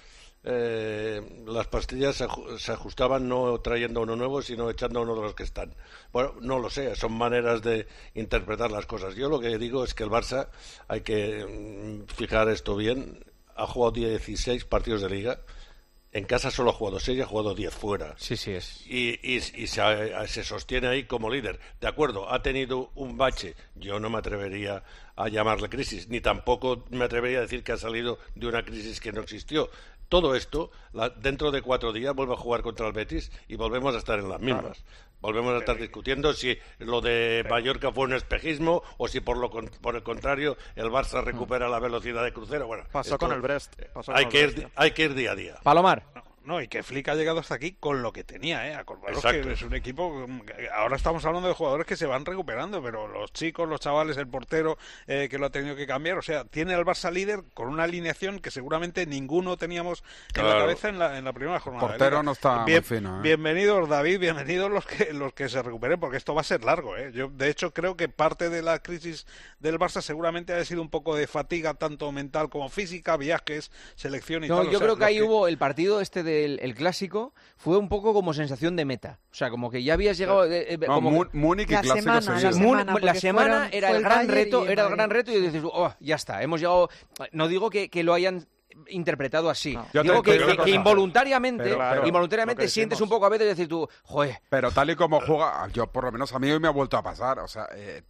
las pastillas se ajustaban no trayendo uno nuevo, sino echando a uno de los que están. Bueno, no lo sé, son maneras de interpretar las cosas. Yo lo que digo es que el Barça, hay que fijar esto bien, ha jugado 16 partidos de Liga. En casa solo ha jugado 6 y ha jugado 10 fuera. Sí es. Y se sostiene ahí como líder. De acuerdo, ha tenido un bache. Yo no me atrevería a llamarle crisis, ni tampoco me atrevería a decir que ha salido de una crisis que no existió. Todo esto, dentro de 4 días, vuelve a jugar contra el Betis y volvemos a estar en las mismas. Claro. Volvemos a estar discutiendo si lo de Mallorca fue un espejismo o si por el contrario el Barça recupera la velocidad de crucero. Bueno, pasó con el Brest. Hay que ir día a día. Palomar. No, y que Flick ha llegado hasta aquí con lo que tenía, ¿eh? Acordaros Exacto. que es un equipo... Ahora estamos hablando de jugadores que se van recuperando, pero los chicos, los chavales, el portero que lo ha tenido que cambiar, o sea, tiene al Barça líder con una alineación que seguramente ninguno teníamos en la cabeza en la primera jornada. El portero no está muy fino, ¿eh? Bienvenidos, David, bienvenidos los que se recuperen, porque esto va a ser largo, ¿eh? Yo, de hecho, creo que parte de la crisis del Barça seguramente ha sido un poco de fatiga, tanto mental como física, viajes, selección y tal. Yo creo que ahí hubo el partido el clásico, fue un poco como sensación de meta. O sea, como que ya habías llegado... Múnich y clásico la semana era el gran reto, y dices, ya está, hemos llegado... No digo que lo hayan interpretado así. No. Digo que involuntariamente, involuntariamente sientes un poco a veces y decir tú, joder. Pero tal y como juega, yo por lo menos a mí hoy me ha vuelto a pasar. O sea,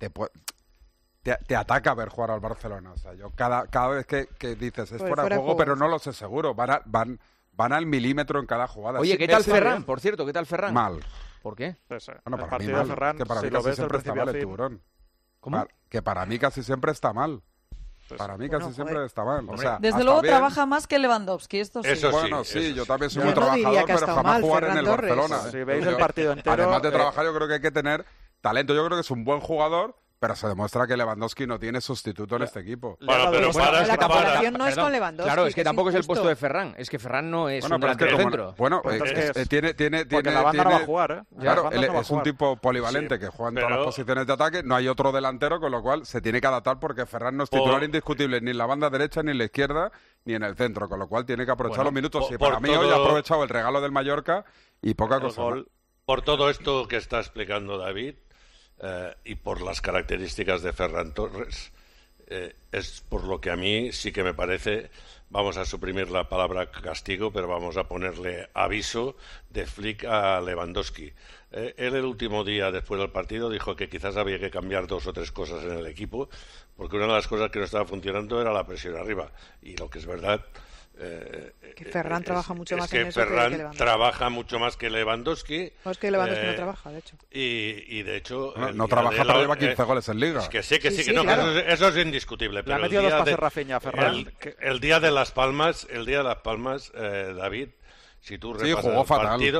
te ataca ver jugar al Barcelona. O sea, yo cada vez que dices es fuera de juego, pero no lo sé seguro. Van al milímetro en cada jugada. Oye, ¿qué tal Ferran? Por cierto, ¿qué tal Ferran? Mal. ¿Por qué? Bueno, para mí mal. Ferran, que para mí casi siempre está mal el tiburón. ¿Cómo? Que para mí casi siempre está mal. Para mí casi siempre está mal. O sea, desde luego trabaja más que Lewandowski, esto sí. Eso bueno, sí, yo también soy muy trabajador, pero jamás jugar en el Barcelona. Si veis el partido entero... Además de trabajar, yo creo que hay que tener talento. Yo creo que es un buen jugador, pero se demuestra que Lewandowski no tiene sustituto en este equipo. La comparación no es con Lewandowski. Claro, es que tampoco es el puesto de Ferran. Es que Ferran no es un delantero centro. Bueno, porque la banda no va a jugar, ¿eh? Claro, es un tipo polivalente que juega en todas las posiciones de ataque. No hay otro delantero, con lo cual se tiene que adaptar porque Ferran no es titular indiscutible ni en la banda derecha, ni en la izquierda, ni en el centro. Con lo cual tiene que aprovechar los minutos. Y para mí hoy ha aprovechado el regalo del Mallorca y poca cosa más. Por todo esto que está explicando David, y por las características de Ferran Torres, es por lo que a mí sí que me parece, vamos a suprimir la palabra castigo, pero vamos a ponerle aviso de Flick a Lewandowski. Él el último día después del partido dijo que quizás había que cambiar 2 o 3 cosas en el equipo, porque una de las cosas que no estaba funcionando era la presión arriba, y lo que es verdad... que Ferran trabaja mucho más en eso Ferran que Lewandowski. Trabaja mucho más que Lewandowski. No, es que Lewandowski no trabaja, de hecho. Y de hecho... No trabaja, pero lleva 15 goles en Liga. Es que sí, no, claro. eso es indiscutible. Pero le ha metido 2 pases Rafinha a Ferran. El día de Las Palmas, David, si tú repasas jugó el partido...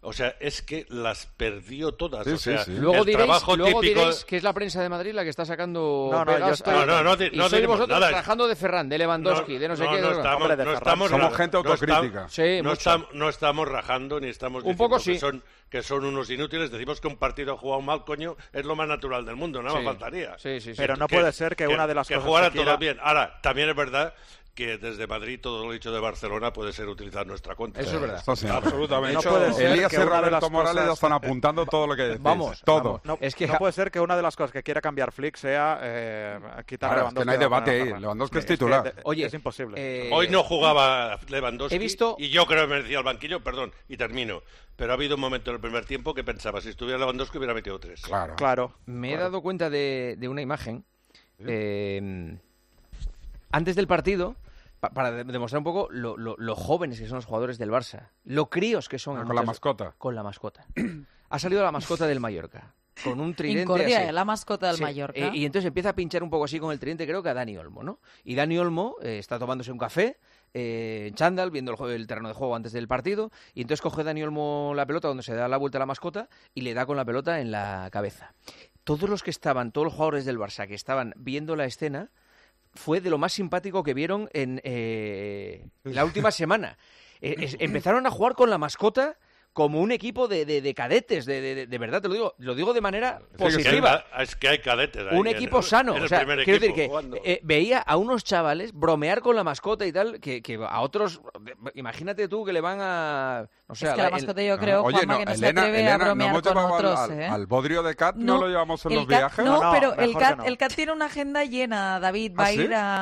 O sea, es que las perdió todas. Sí, o sea, sí. Luego típico... diréis que es la prensa de Madrid la que está sacando pegas. Y sois vosotros trabajando de Ferran, de Lewandowski, de no sé qué. Somos gente autocrítica. No estamos rajando ni estamos diciendo un poco que son unos inútiles. Decimos que un partido jugado mal, coño, es lo más natural del mundo, nada más faltaría. Pero no puede ser que una de las cosas que jugaran todos bien. Ahora, también es verdad que desde Madrid todo lo dicho de Barcelona puede ser utilizar nuestra cuenta. Eso es verdad. Eso sí. Absolutamente. No puede ser Elías que y una de Roberto las Morales cosas... ya están apuntando todo lo que decís. Vamos. Todo. No puede ser que una de las cosas que quiera cambiar Flick sea quitar a Lewandowski. Que no hay debate ahí. Lewandowski es titular. Oye, es imposible. Hoy no jugaba Lewandowski visto... y yo creo que merecía el banquillo, perdón, y termino. Pero ha habido un momento en el primer tiempo que pensaba, si estuviera Lewandowski hubiera metido 3. Claro. Me he dado cuenta de una imagen. Antes del partido, para demostrar un poco lo jóvenes que son los jugadores del Barça, lo críos que son. Con la mascota. Con la mascota. Ha salido la mascota del Mallorca. Con un tridente Incordia, así. la mascota del Mallorca. Y entonces empieza a pinchar un poco así con el tridente, creo que a Dani Olmo, ¿no? Y Dani Olmo está tomándose un café en chándal, viendo el terreno de juego antes del partido, y entonces coge Dani Olmo la pelota donde se da la vuelta a la mascota y le da con la pelota en la cabeza. Todos los jugadores del Barça que estaban viendo la escena, fue de lo más simpático que vieron en la última semana. Empezaron a jugar con la mascota como un equipo de cadetes, de verdad, te lo digo de manera positiva. Es que hay cadetes ahí. Un equipo sano. En o sea, quiero decir que veía a unos chavales bromear con la mascota y tal, que a otros, imagínate tú que le van a... No sé, es que la mascota yo creo, Juanma, que no se atreve a bromear con otros. Al bodrio de Cat no lo llevamos en los viajes. No, pero el Cat tiene una agenda llena, David. Va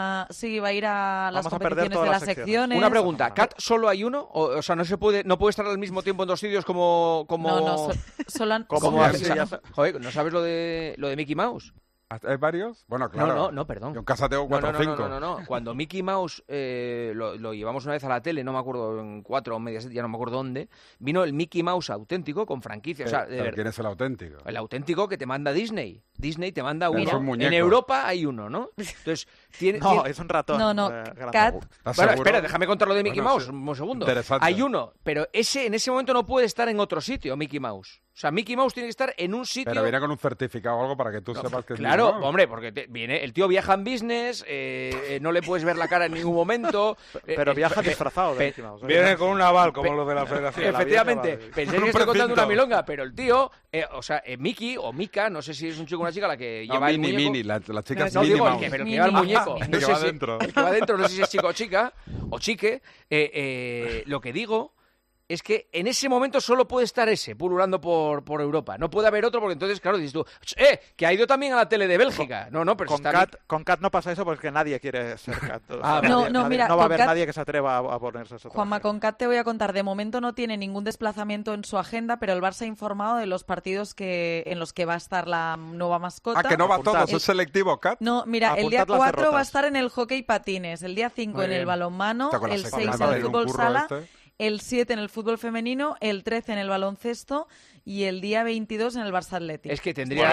a ir a las competiciones de las secciones. Una pregunta, ¿Cat solo hay uno? O sea, no puede estar al mismo tiempo en dos sitios como... No, solo Joder, ¿no sabes lo de Mickey Mouse? ¿Hay varios? Bueno, claro. No, perdón. Yo en casa tengo 4 o 5. No. Cuando Mickey Mouse lo llevamos una vez a la tele, no me acuerdo, en 4 o Mediaset, ya no me acuerdo dónde, vino el Mickey Mouse auténtico con franquicia. O sea, ¿quién es el auténtico? El auténtico que te manda Disney. Disney te manda uno. Es un muñeco. En Europa hay uno, ¿no? Entonces, es un ratón. No, Cat. Bueno, espera, déjame contar lo de Mickey Mouse un segundo. Interesante. Hay uno, pero en ese momento no puede estar en otro sitio, Mickey Mouse. O sea, Mickey Mouse tiene que estar en un sitio... Pero viene con un certificado o algo para que tú sepas que es Claro, Mickey Mouse. Hombre, porque el tío viaja en business, no le puedes ver la cara en ningún momento... pero viaja disfrazado de Mickey Mouse. Viene con un aval, como los de la Federación. Efectivamente, pensé que estoy contando una milonga, pero el tío, Mickey o Mika, no sé si es un chico o una chica la que lleva el muñeco... Mini, la chica es no, Minnie digo, Mouse. pero que lleva el muñeco. El que va dentro. El que va dentro, no sé si es chico o chica, o chique. Lo que digo... es que en ese momento solo puede estar ese pululando por Europa. No puede haber otro porque entonces, claro, dices tú, que ha ido también a la tele de Bélgica. Pero con Cat no pasa eso porque nadie quiere ser Cat. Mira, no va a haber nadie que se atreva a ponerse eso. Juanma, con Cat te voy a contar. De momento no tiene ningún desplazamiento en su agenda, pero el Barça ha informado de los partidos en los que va a estar la nueva mascota. Que no va todos, es selectivo, Cat. No, mira, el día 4 va a estar en el hockey patines, el día 5 en el balonmano, el 6 en el fútbol sala... El 7 en el fútbol femenino, el 13 en el baloncesto y el día 22 en el Barça Atlético. Es que tendría...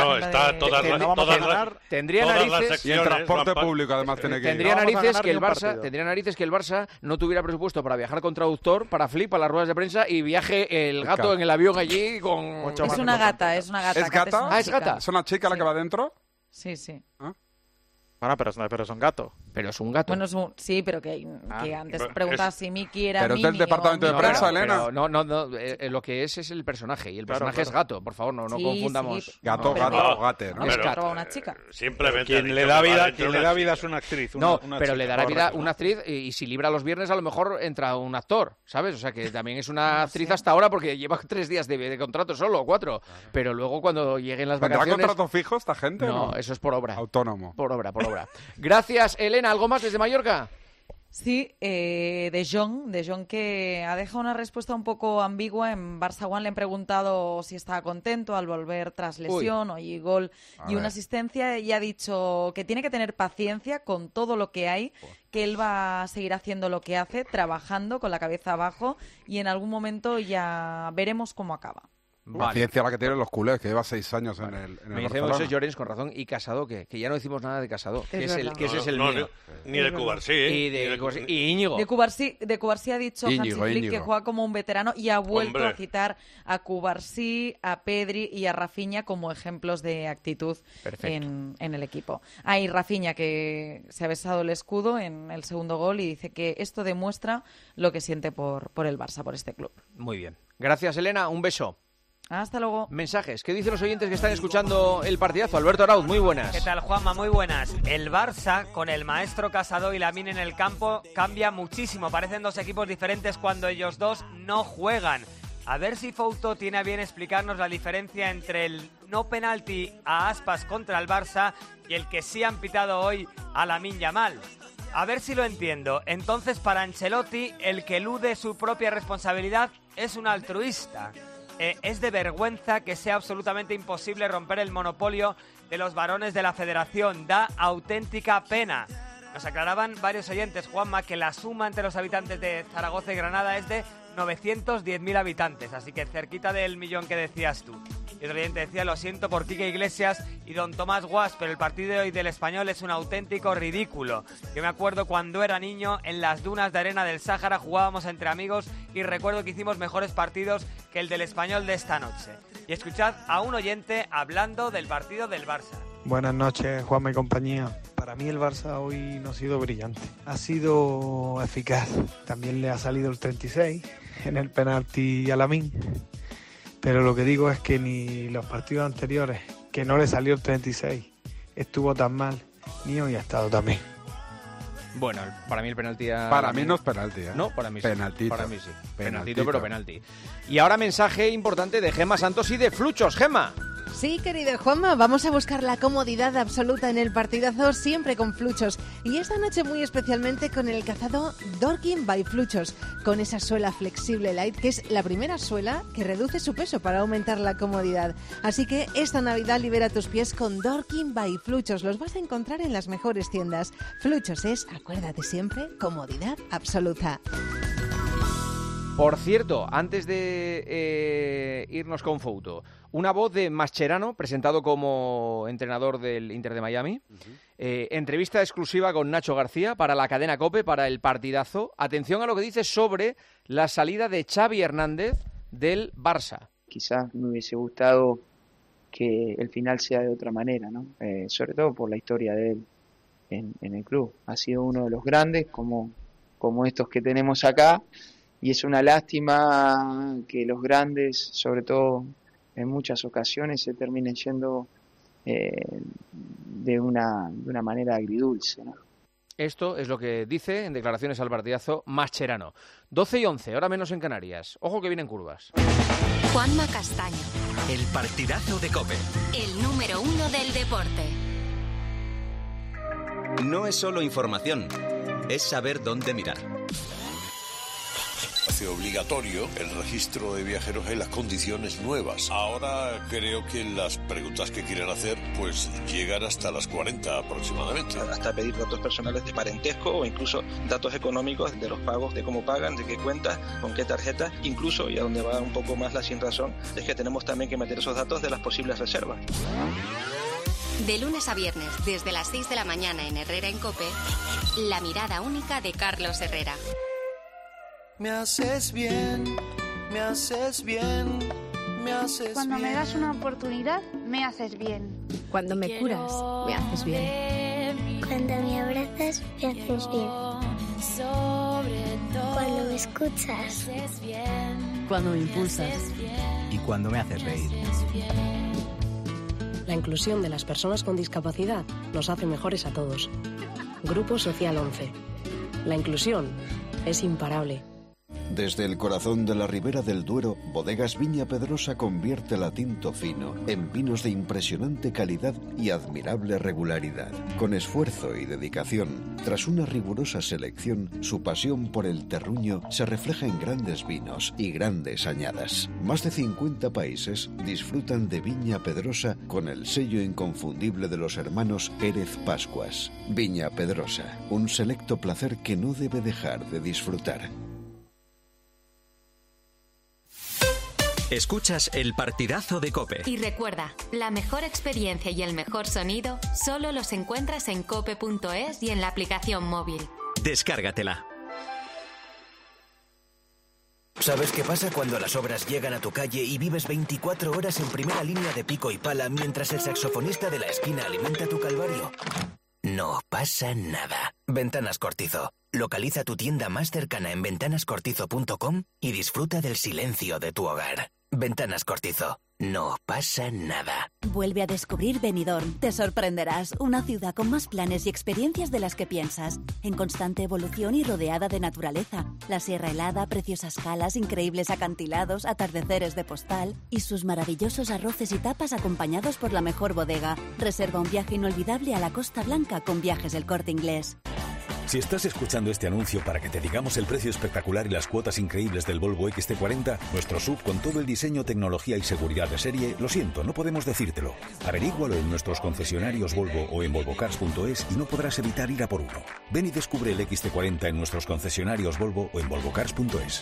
tendría narices... Y el transporte público además tiene que ir. Tendría narices que el Barça no tuviera presupuesto para viajar con traductor, para Flip, para las ruedas de prensa y viaje el gato en el avión allí con... Es una gata. ¿Es gata? ¿Es gata? ¿Es una chica la que va dentro? Sí. Bueno, pero es un gato. Pero es un gato. Bueno, sí, pero que antes preguntabas si Mickey era Pero Mimi es del departamento de prensa, Elena. No, lo que es el personaje. Y el personaje es gato, por favor, no confundamos. Sí. Gato o gate, ¿no? Es gato a una chica. Simplemente quien le da vida es una actriz. Pero le dará vida una actriz y si libra los viernes a lo mejor entra un actor, ¿sabes? O sea que también es una actriz hasta ahora porque lleva 3 días de contrato solo, 4. Pero luego cuando lleguen las vacaciones... ¿Tendrá contrato fijo esta gente? No, eso es por obra. Autónomo. Por obra. Gracias, Elena. ¿Algo más desde Mallorca? Sí, de Jong que ha dejado una respuesta un poco ambigua. En Barça One le han preguntado si estaba contento al volver tras lesión, y gol y una asistencia, y ha dicho que tiene que tener paciencia con todo lo que hay, que él va a seguir haciendo lo que hace, trabajando con la cabeza abajo, y en algún momento ya veremos cómo acaba. Paciencia la que tienen los culés, que lleva 6 años en el Me dice Barcelona. José Llorens con razón, y Casado, que ya no decimos nada de Casado, que ese es el mío. Ni de Cubarsí. Y Íñigo. De Cubarsí ha dicho Hansi Flick que juega como un veterano y ha vuelto a citar a Cubarsí, a Pedri y a Rafinha como ejemplos de actitud en el equipo. Hay Rafinha que se ha besado el escudo en el segundo gol y dice que esto demuestra lo que siente por el Barça, por este club. Muy bien. Gracias, Elena. Un beso. Hasta luego. Mensajes. ¿Qué dicen los oyentes que están escuchando el partidazo? Alberto Arauz, muy buenas. ¿Qué tal, Juanma? Muy buenas. El Barça, con el maestro Casado y Lamine en el campo, cambia muchísimo. Parecen dos equipos diferentes cuando ellos dos no juegan. A ver si Fouto tiene a bien explicarnos la diferencia entre el no penalti a Aspas contra el Barça y el que sí han pitado hoy a Lamine Yamal. A ver si lo entiendo. Entonces, para Ancelotti, el que elude su propia responsabilidad es un altruista. Es de vergüenza que sea absolutamente imposible romper el monopolio de los varones de la federación. Da auténtica pena. Nos aclaraban varios oyentes, Juanma, que la suma entre los habitantes de Zaragoza y Granada es de 910.000 habitantes, así que cerquita del millón que decías tú. Y otro oyente decía, lo siento por Quique Iglesias y don Tomás Guas, pero el partido de hoy del Español es un auténtico ridículo. Yo me acuerdo cuando era niño, en las dunas de arena del Sáhara jugábamos entre amigos y recuerdo que hicimos mejores partidos que el del Español de esta noche. Y escuchad a un oyente hablando del partido del Barça. Buenas noches, Juanma y compañía. Para mí el Barça hoy no ha sido brillante, ha sido eficaz. También le ha salido el 36 en el penalti a Lamine. Pero lo que digo es que ni los partidos anteriores, que no le salió el 36, estuvo tan mal, ni hoy ha estado tan bien. Bueno, para mí el penalti... Para mí no es penalti, ¿eh? No, para mí sí. Penaltito. Para mí sí. Penaltito, pero penalti. Y ahora mensaje importante de Gemma Santos y de Fluchos. Gemma. Sí, querido Juanma, vamos a buscar la comodidad absoluta en el partidazo, siempre con Fluchos. Y esta noche muy especialmente con el calzado Dorking by Fluchos, con esa suela flexible light, que es la primera suela que reduce su peso para aumentar la comodidad. Así que esta Navidad libera tus pies con Dorking by Fluchos. Los vas a encontrar en las mejores tiendas. Fluchos es, acuérdate siempre, comodidad absoluta. Por cierto, antes de irnos con Fouto, una voz de Mascherano, presentado como entrenador del Inter de Miami. Entrevista exclusiva con Nacho García para la cadena COPE, para el partidazo. Atención a lo que dice sobre la salida de Xavi Hernández del Barça. Quizás me hubiese gustado que el final sea de otra manera, ¿no? Sobre todo por la historia de él en el club. Ha sido uno de los grandes, como estos que tenemos acá. Y es una lástima que los grandes, sobre todo en muchas ocasiones, se terminen yendo de una manera agridulce, ¿no? Esto es lo que dice en declaraciones al partidazo Mascherano. 12:11, hora menos en Canarias. Ojo que vienen curvas. Juanma Castaño. El partidazo de COPE. El número 1 del deporte. No es solo información, es saber dónde mirar. Hace obligatorio el registro de viajeros en las condiciones nuevas. Ahora creo que las preguntas que quieren hacer pues llegan hasta las 40 aproximadamente. Hasta pedir datos personales de parentesco o incluso datos económicos de los pagos, de cómo pagan, de qué cuentas, con qué tarjeta. Incluso, y a donde va un poco más la sin razón, es que tenemos también que meter esos datos de las posibles reservas. De lunes a viernes, desde las 6 de la mañana en Herrera en COPE, la mirada única de Carlos Herrera. Me haces bien, me haces bien, me haces Cuando bien. me das una oportunidad, me haces bien. Cuando me curas, me haces bien. Cuando me abrazas, me haces bien. Cuando me escuchas. Cuando me impulsas. Y cuando me haces reír. La inclusión de las personas con discapacidad nos hace mejores a todos. Grupo Social 11. La inclusión es imparable. Desde el corazón de la Ribera del Duero, Bodegas Viña Pedrosa convierte la tinto fino en vinos de impresionante calidad y admirable regularidad. Con esfuerzo y dedicación, tras una rigurosa selección, su pasión por el terruño se refleja en grandes vinos y grandes añadas. Más de 50 países disfrutan de Viña Pedrosa con el sello inconfundible de los hermanos Pérez Pascuas. Viña Pedrosa, un selecto placer que no debe dejar de disfrutar. Escuchas el partidazo de COPE. Y recuerda, la mejor experiencia y el mejor sonido solo los encuentras en cope.es y en la aplicación móvil. Descárgatela. ¿Sabes qué pasa cuando las obras llegan a tu calle y vives 24 horas en primera línea de pico y pala mientras el saxofonista de la esquina alimenta tu calvario? No pasa nada. Ventanas Cortizo. Localiza tu tienda más cercana en ventanascortizo.com y disfruta del silencio de tu hogar. Ventanas Cortizo. No pasa nada. Vuelve a descubrir Benidorm. Te sorprenderás. Una ciudad con más planes y experiencias de las que piensas. En constante evolución y rodeada de naturaleza. La Sierra Helada, preciosas calas, increíbles acantilados, atardeceres de postal y sus maravillosos arroces y tapas acompañados por la mejor bodega. Reserva un viaje inolvidable a la Costa Blanca con Viajes El Corte Inglés. Si estás escuchando este anuncio para que te digamos el precio espectacular y las cuotas increíbles del Volvo XC40, nuestro SUV con todo el diseño, tecnología y seguridad de serie, lo siento, no podemos decírtelo. Averígualo en nuestros concesionarios Volvo o en volvocars.es y no podrás evitar ir a por uno. Ven y descubre el XC40 en nuestros concesionarios Volvo o en volvocars.es.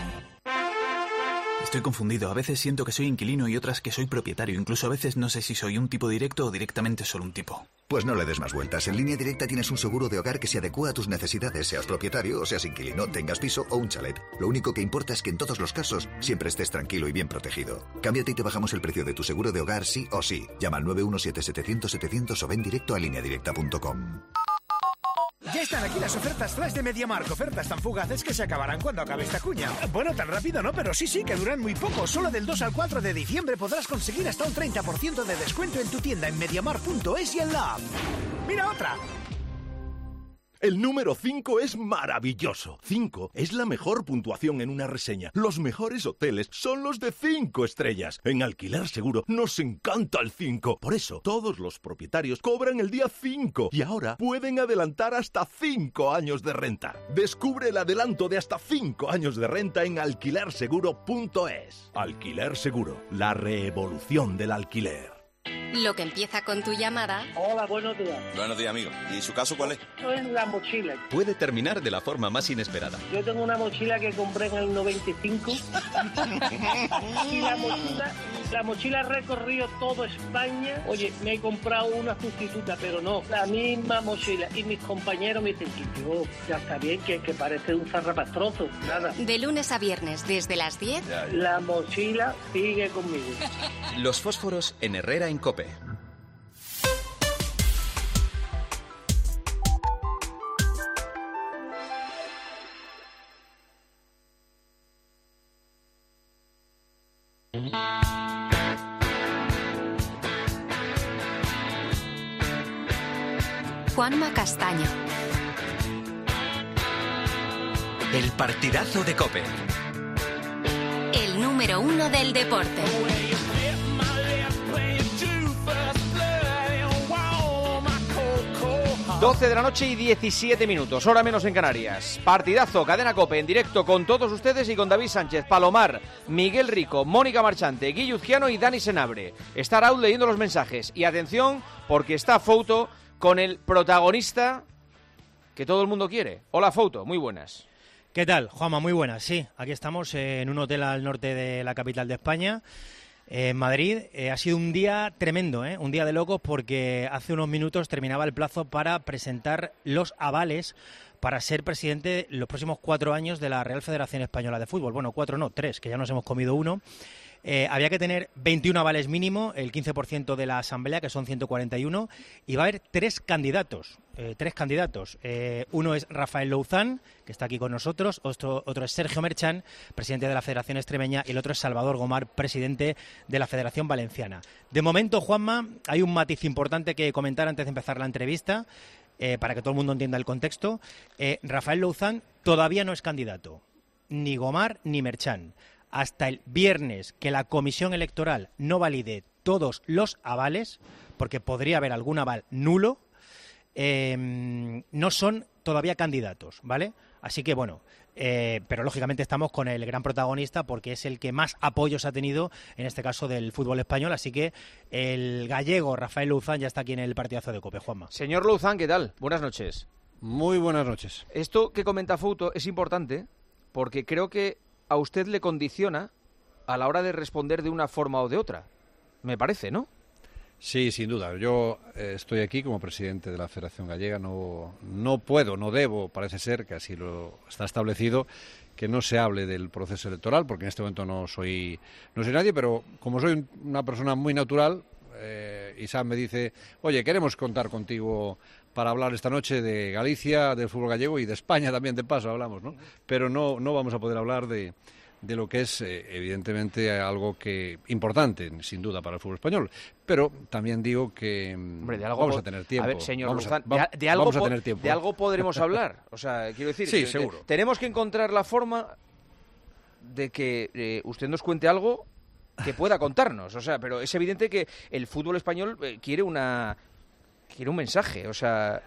Estoy confundido. A veces siento que soy inquilino y otras que soy propietario. Incluso a veces no sé si soy un tipo directo o directamente solo un tipo. Pues no le des más vueltas. En Línea Directa tienes un seguro de hogar que se adecua a tus necesidades, seas propietario o seas inquilino, tengas piso o un chalet. Lo único que importa es que en todos los casos siempre estés tranquilo y bien protegido. Cámbiate y te bajamos el precio de tu seguro de hogar sí o sí. Llama al 917-700-700 o ven directo a lineadirecta.com. Ya están aquí las ofertas flash de MediaMarkt. Ofertas tan fugaces que se acabarán cuando acabe esta cuña. Bueno, tan rápido no, pero sí, que duran muy poco. Solo del 2 al 4 de diciembre podrás conseguir hasta un 30% de descuento en tu tienda en MediaMarkt.es y en la app. ¡Mira otra! El número 5 es maravilloso. 5 es la mejor puntuación en una reseña. Los mejores hoteles son los de 5 estrellas. En Alquiler Seguro nos encanta el 5. Por eso, todos los propietarios cobran el día 5 y ahora pueden adelantar hasta 5 años de renta. Descubre el adelanto de hasta 5 años de renta en alquilerseguro.es. Alquiler Seguro, la revolución del alquiler. Lo que empieza con tu llamada. Hola, buenos días. Buenos días, amigo. ¿Y su caso cuál es? Soy la mochila. Puede terminar de la forma más inesperada. Yo tengo una mochila que compré en el 95 y la mochila ha recorrido todo España. Oye, me he comprado una sustituta, pero no, la misma mochila. Y mis compañeros me dicen, yo, ya está bien, que parece un zarrapastrozo. Nada. De lunes a viernes, desde las 10. La mochila sigue conmigo. Los fósforos en Herrera en COPE. Juanma Castaño. El partidazo de COPE. El número 1 del deporte. 12 de la noche y 17 minutos, hora menos en Canarias. Partidazo, Cadena COPE, en directo con todos ustedes y con David Sánchez, Palomar, Miguel Rico, Mónica Marchante, Guillo Uzquiano y Dani Senabre. Está Raúl leyendo los mensajes. Y atención, porque está Fouto con el protagonista que todo el mundo quiere. Hola, Fouto, muy buenas. ¿Qué tal, Juanma? Muy buenas, sí. Aquí estamos en un hotel al norte de la capital de España, en Madrid. Ha sido un día tremendo, un día de locos, porque hace unos minutos terminaba el plazo para presentar los avales para ser presidente los próximos 4 años de la Real Federación Española de Fútbol. Bueno, 4 no, 3, que ya nos hemos comido uno. Había que tener 21 avales mínimo, el 15% de la asamblea, que son 141, y va a haber 3 candidatos. Uno es Rafael Louzán, que está aquí con nosotros, otro es Sergio Merchan, presidente de la Federación Extremeña, y el otro es Salvador Gomar, presidente de la Federación Valenciana. De momento, Juanma, hay un matiz importante que comentar antes de empezar la entrevista, para que todo el mundo entienda el contexto. Rafael Louzán todavía no es candidato, ni Gomar ni Merchan. Hasta el viernes que la Comisión Electoral no valide todos los avales, porque podría haber algún aval nulo, no son todavía candidatos, ¿vale? Así que bueno, pero lógicamente estamos con el gran protagonista, porque es el que más apoyos ha tenido, en este caso del fútbol español. Así que el gallego Rafael Louzán ya está aquí en el partidazo de COPE, Juanma. Señor Louzán, ¿qué tal? Buenas noches. Muy buenas noches. Esto que comenta Fouto es importante, porque creo que a usted le condiciona a la hora de responder de una forma o de otra, me parece, ¿no? Sí, sin duda. Yo estoy aquí como presidente de la Federación Gallega. No puedo, no debo, parece ser que así lo está establecido, que no se hable del proceso electoral, porque en este momento no soy nadie, pero como soy una persona muy natural, Isaac me dice, oye, queremos contar contigo para hablar esta noche de Galicia, del fútbol gallego y de España también, de paso hablamos, ¿no? Pero no vamos a poder hablar de lo que es, evidentemente, algo importante, sin duda, para el fútbol español. Pero también digo que vamos a tener tiempo. A ver, señor Luzán, vamos a tener tiempo. De algo podremos hablar. O sea, quiero decir, sí, seguro. Tenemos que encontrar la forma de que usted nos cuente algo que pueda contarnos. O sea, pero es evidente que el fútbol español quiere un mensaje. O sea,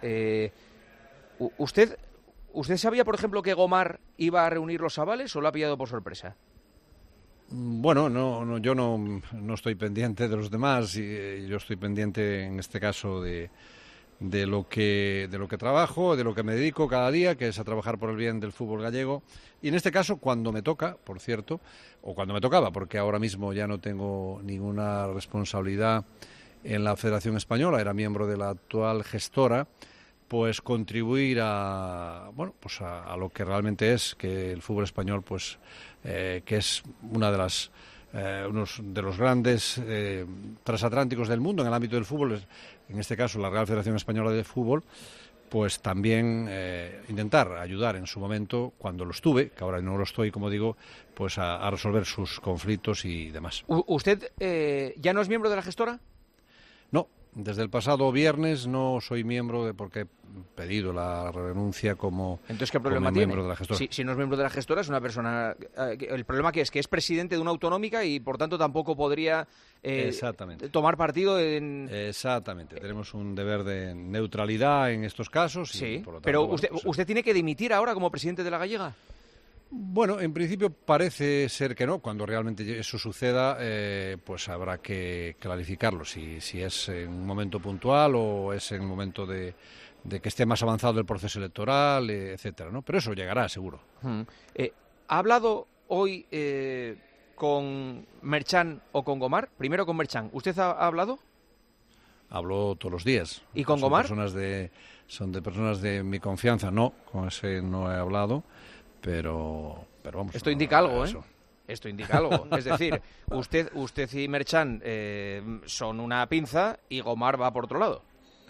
¿Usted sabía, por ejemplo, que Gomar iba a reunir los avales o lo ha pillado por sorpresa? Bueno, yo no estoy pendiente de los demás. Yo estoy pendiente, en este caso, de lo que trabajo, de lo que me dedico cada día, que es a trabajar por el bien del fútbol gallego. Y en este caso, cuando me toca, por cierto, o cuando me tocaba, porque ahora mismo ya no tengo ninguna responsabilidad en la Federación Española, era miembro de la actual gestora, pues contribuir a lo que realmente es que el fútbol español, pues que es uno de los grandes transatlánticos del mundo en el ámbito del fútbol, en este caso la Real Federación Española de Fútbol, pues también intentar ayudar en su momento, cuando lo estuve, que ahora no lo estoy, como digo, pues a resolver sus conflictos y demás. ¿Usted ya no es miembro de la gestora? No. Desde el pasado viernes no soy miembro porque he pedido la renuncia como Entonces, ¿qué problema tiene? Miembro de la gestora. Si no es miembro de la gestora, es una persona... el problema que es presidente de una autonómica y, por tanto, tampoco podría tomar partido en... Exactamente. Tenemos un deber de neutralidad en estos casos. Sí, y, por lo tanto, pero ¿usted tiene que dimitir ahora como presidente de la Gallega? Bueno, en principio parece ser que no. Cuando realmente eso suceda, pues habrá que clarificarlo, si es en un momento puntual o es en el momento de que esté más avanzado el proceso electoral, etcétera, ¿no? Pero eso llegará, seguro. ¿Ha hablado hoy con Merchan o con Gomar? Primero con Merchan. ¿Usted ha hablado? Hablo todos los días. ¿Y con Gomar? Son de personas de mi confianza. No, con ese no he hablado. Pero vamos. Esto indica algo, ¿eh? Esto indica algo. Es decir, usted y Merchan son una pinza y Gomar va por otro lado.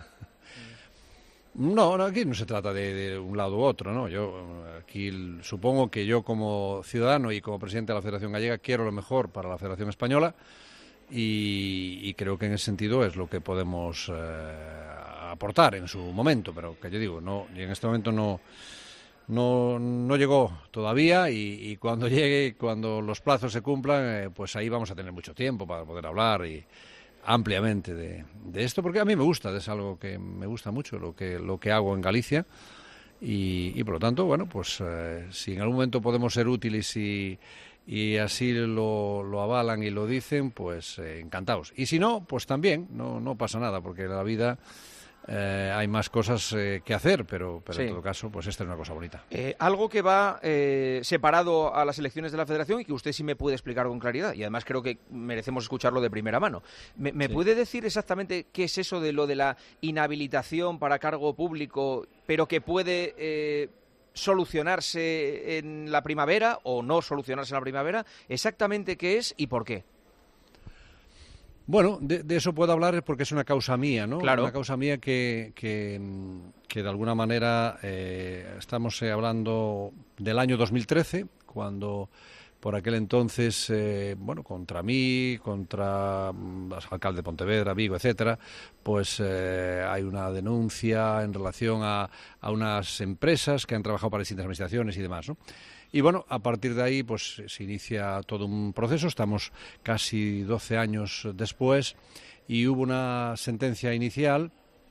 No, aquí no se trata de un lado u otro, ¿no? Yo aquí supongo que yo como ciudadano y como presidente de la Federación Gallega quiero lo mejor para la Federación Española y creo que en ese sentido es lo que podemos aportar en su momento, pero que yo digo, no, y en este momento no llegó todavía y cuando llegue, cuando los plazos se cumplan, pues ahí vamos a tener mucho tiempo para poder hablar y ampliamente de esto, porque a mí me gusta, es algo que me gusta mucho lo que hago en Galicia y por lo tanto, bueno, pues si en algún momento podemos ser útiles y así lo avalan y lo dicen, pues encantados. Y si no, pues también, no pasa nada, porque la vida... hay más cosas que hacer, pero sí. En todo caso, pues esta es una cosa bonita. Algo que va separado a las elecciones de la Federación y que usted sí me puede explicar con claridad, y además creo que merecemos escucharlo de primera mano. ¿Me puede decir exactamente qué es eso de lo de la inhabilitación para cargo público, pero que puede solucionarse en la primavera o no solucionarse en la primavera? ¿Exactamente qué es y por qué? Bueno, de eso puedo hablar porque es una causa mía, ¿no? Claro. Una causa mía que de alguna manera estamos hablando del año 2013, cuando por aquel entonces, contra mí, contra el alcalde de Pontevedra, Vigo, etcétera, pues hay una denuncia en relación a unas empresas que han trabajado para distintas administraciones y demás, ¿no? Y bueno, a partir de ahí pues se inicia todo un proceso, estamos casi 12 años después y hubo una sentencia inicial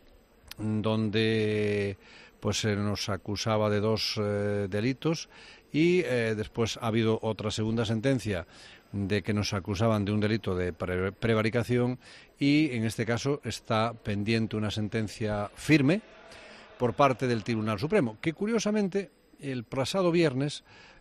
donde pues se nos acusaba de 2 delitos y después ha habido otra segunda sentencia de que nos acusaban de un delito de prevaricación y en este caso está pendiente una sentencia firme por parte del Tribunal Supremo, que curiosamente el pasado viernes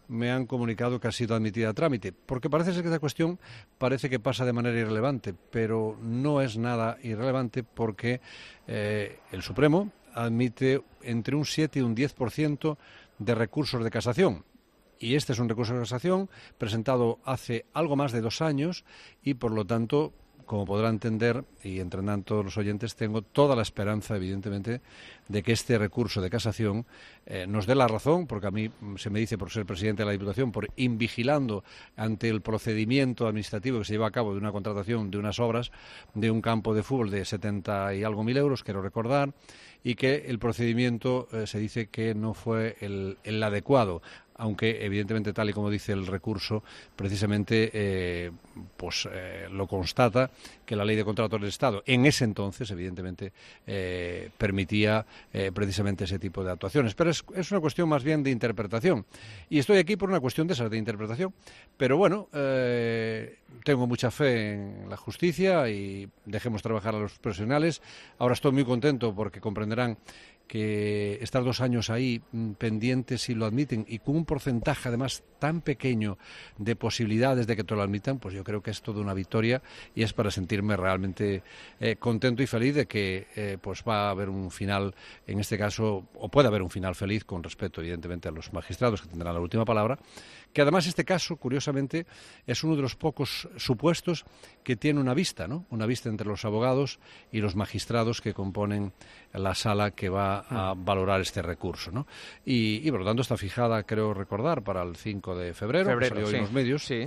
me han comunicado que ha sido admitida a trámite, porque parece ser que esta cuestión parece que pasa de manera irrelevante, pero no es nada irrelevante porque el Supremo admite entre un 7 y un 10% de recursos de casación. Y este es un recurso de casación presentado hace algo más de 2 años y, por lo tanto, como podrán entender, y entenderán todos los oyentes, tengo toda la esperanza, evidentemente, de que este recurso de casación nos dé la razón, porque a mí se me dice, por ser presidente de la Diputación, por invigilando ante el procedimiento administrativo que se lleva a cabo de una contratación de unas obras de un campo de fútbol de 70 y algo mil euros, quiero recordar, y que el procedimiento se dice que no fue el adecuado, aunque evidentemente, tal y como dice el recurso, precisamente lo constata que la Ley de Contratos del Estado en ese entonces, evidentemente, permitía precisamente ese tipo de actuaciones. Pero es una cuestión más bien de interpretación. Y estoy aquí por una cuestión de esas de interpretación. Pero bueno, tengo mucha fe en la justicia y dejemos trabajar a los profesionales. Ahora estoy muy contento porque comprenderán que estar 2 años ahí pendientes si lo admiten y con un porcentaje además tan pequeño de posibilidades de que te lo admitan, pues yo creo que es toda una victoria y es para sentirme realmente contento y feliz de que pues va a haber un final, en este caso, o puede haber un final feliz con respecto evidentemente a los magistrados que tendrán la última palabra, que además este caso, curiosamente, es uno de los pocos supuestos que tiene una vista, ¿no? Una vista entre los abogados y los magistrados que componen la sala que va a valorar este recurso, ¿no? Y por lo tanto está fijada, creo recordar, para el 5 de febrero, que salió hoy en los medios. Sí.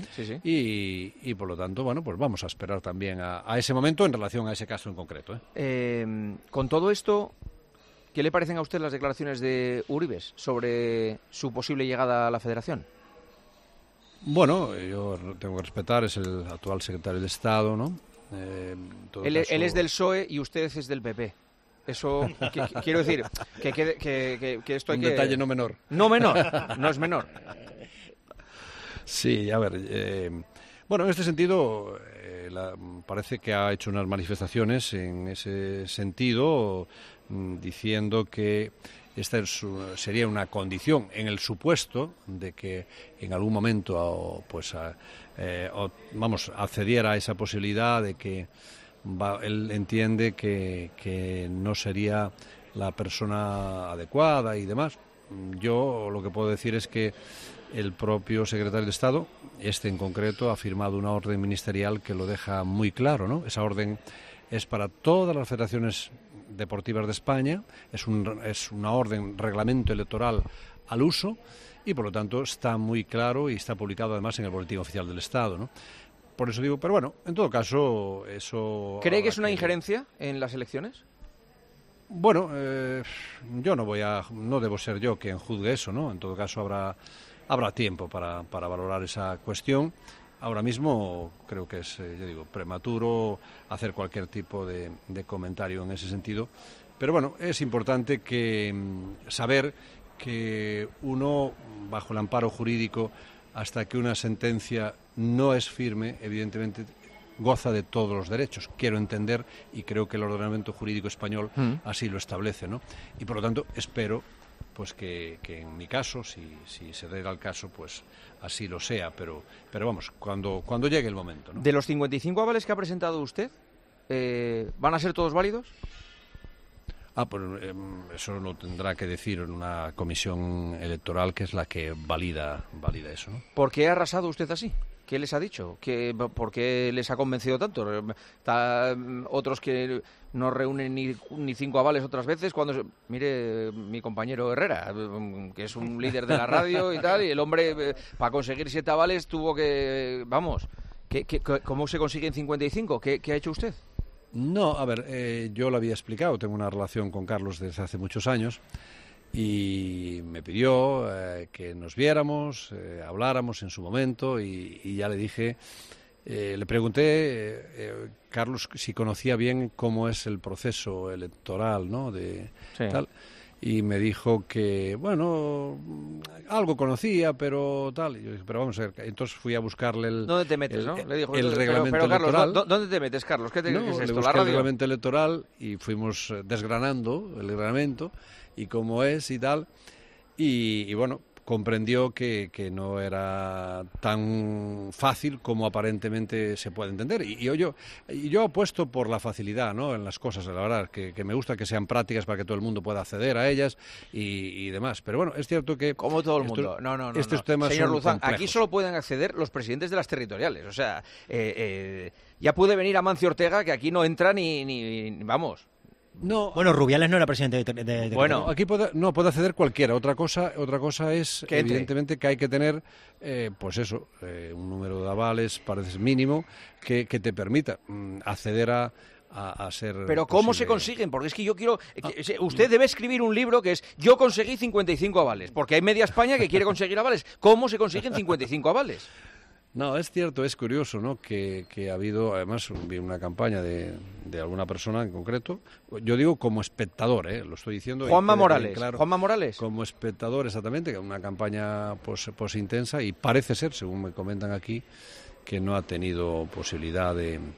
Y por lo tanto, bueno, pues vamos a esperar también a ese momento en relación a ese caso en concreto. Con todo esto, ¿qué le parecen a usted las declaraciones de Uribes sobre su posible llegada a la Federación? Bueno, yo tengo que respetar, es el actual secretario de Estado, ¿no? Él es del PSOE y usted es del PP. Eso, quiero decir, que esto hay un detalle no menor. No menor, no es menor. Sí, a ver, bueno, en este sentido, parece que ha hecho unas manifestaciones en ese sentido, diciendo que esta sería una condición en el supuesto de que en algún momento accediera a esa posibilidad de que él entiende que no sería la persona adecuada y demás. Yo lo que puedo decir es que el propio secretario de Estado, en concreto, ha firmado una orden ministerial que lo deja muy claro, ¿no? Esa orden es para todas las federaciones deportivas de España, es una orden, reglamento electoral al uso, y por lo tanto está muy claro y está publicado además en el Boletín Oficial del Estado, ¿no? Por eso digo, pero bueno, en todo caso, eso... ¿Cree que es una injerencia en las elecciones? Bueno, yo no debo ser yo quien juzgue eso, ¿no? En todo caso habrá tiempo para valorar esa cuestión. Ahora mismo creo que es, prematuro hacer cualquier tipo de comentario en ese sentido. Pero bueno, es importante saber que uno, bajo el amparo jurídico, hasta que una sentencia no es firme, evidentemente goza de todos los derechos. Quiero entender, y creo que el ordenamiento jurídico español así lo establece, ¿no? Y por lo tanto espero pues que en mi caso, si se diera el caso, pues así lo sea, pero vamos, cuando llegue el momento, ¿no? ¿De los 55 avales que ha presentado usted, van a ser todos válidos? Pues eso lo tendrá que decir en una comisión electoral que es la que valida eso, ¿no? ¿Por qué ha arrasado usted así? ¿Qué les ha dicho? ¿Por qué les ha convencido tanto? Otros que no reúnen ni 5 avales otras veces. Mire, mi compañero Herrera, que es un líder de la radio y tal, y el hombre, para conseguir 7 avales, tuvo que... Vamos, ¿cómo se consiguen 55? ¿Qué ha hecho usted? No, a ver, yo lo había explicado, tengo una relación con Carlos desde hace muchos años y me pidió que nos viéramos, habláramos en su momento y ya le dije, le pregunté, Carlos, si conocía bien cómo es el proceso electoral, ¿no? Tal. Y me dijo que, bueno, algo conocía, pero tal. Y yo dije, pero vamos a ver. Entonces fui a buscarle ¿Dónde te metes, no? Le dijo, el reglamento electoral. Carlos, ¿dónde te metes, Carlos? ¿Qué es esto? Le busqué el reglamento electoral y fuimos desgranando el reglamento y cómo es y tal. Y bueno, comprendió que no era tan fácil como aparentemente se puede entender. Y yo apuesto por la facilidad, ¿no?, en las cosas, la verdad, que me gusta que sean prácticas para que todo el mundo pueda acceder a ellas y demás. Pero bueno, es cierto que... Como todo el mundo. Estos temas Señor son Luzán, complejos. aquí solo pueden acceder los presidentes de las territoriales. O sea, ya puede venir Amancio Ortega, que aquí no entra ni vamos... No. Bueno, Rubiales no era presidente de Bueno, aquí puede acceder cualquiera. Otra cosa es que evidentemente que hay que tener, un número de avales, parece mínimo, que te permita acceder a ser... Pero ¿cómo se consiguen? Porque es que yo quiero... usted debe escribir un libro que es Yo conseguí 55 avales, porque hay media España que quiere conseguir avales. ¿Cómo se consiguen 55 avales? No, es cierto, es curioso, ¿no?, que ha habido, además, una campaña de alguna persona en concreto. Yo digo como espectador, lo estoy diciendo. Juanma Morales. Claro, Juanma Morales. Como espectador, exactamente, que una campaña pues intensa, y parece ser, según me comentan aquí, que no ha tenido posibilidad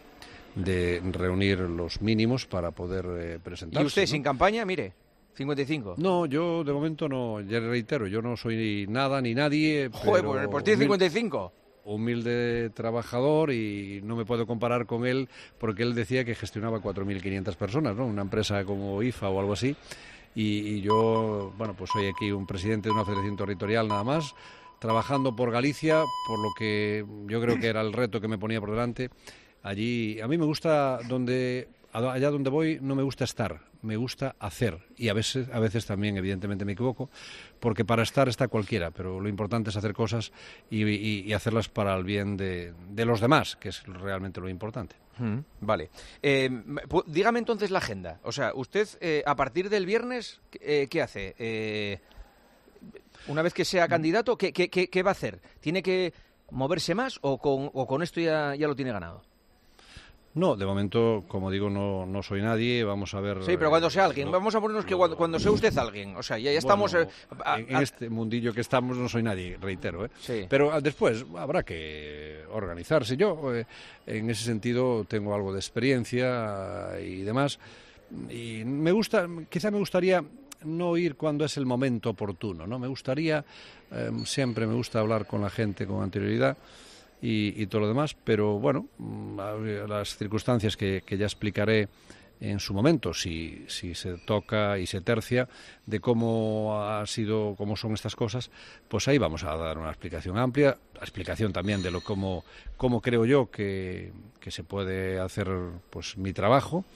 de reunir los mínimos para poder presentarse. ¿Y usted, ¿no?, sin campaña? Mire, 55. No, yo de momento no, ya reitero, yo no soy nada ni nadie. Joder, pues tiene 55. Humilde trabajador, y no me puedo comparar con él porque él decía que gestionaba 4.500 personas, ¿no?, una empresa como IFA o algo así, y yo, bueno, pues soy aquí un presidente de una federación territorial nada más, trabajando por Galicia, por lo que yo creo que era el reto que me ponía por delante. Allí, a mí me gusta allá donde voy, no me gusta estar, me gusta hacer, y a veces también, evidentemente, me equivoco, porque para estar está cualquiera, pero lo importante es hacer cosas y hacerlas para el bien de los demás, que es realmente lo importante. Vale. Dígame entonces la agenda. O sea, usted, a partir del viernes, ¿qué hace? Una vez que sea candidato, ¿qué va a hacer? ¿Tiene que moverse más o con esto ya lo tiene ganado? No, de momento, como digo, no soy nadie, vamos a ver... Sí, pero cuando sea alguien, vamos a ponernos que cuando sea usted alguien, o sea, ya estamos... En este mundillo que estamos no soy nadie, reitero, Sí. Pero después habrá que organizarse. Yo, en ese sentido, tengo algo de experiencia y demás, y quizá me gustaría no ir cuando es el momento oportuno, ¿no? Me gustaría, siempre me gusta hablar con la gente con anterioridad, y todo lo demás, pero bueno, las circunstancias que ya explicaré en su momento, si se toca y se tercia de cómo son estas cosas, pues ahí vamos a dar una explicación amplia, explicación también de cómo creo yo que se puede hacer pues mi trabajo.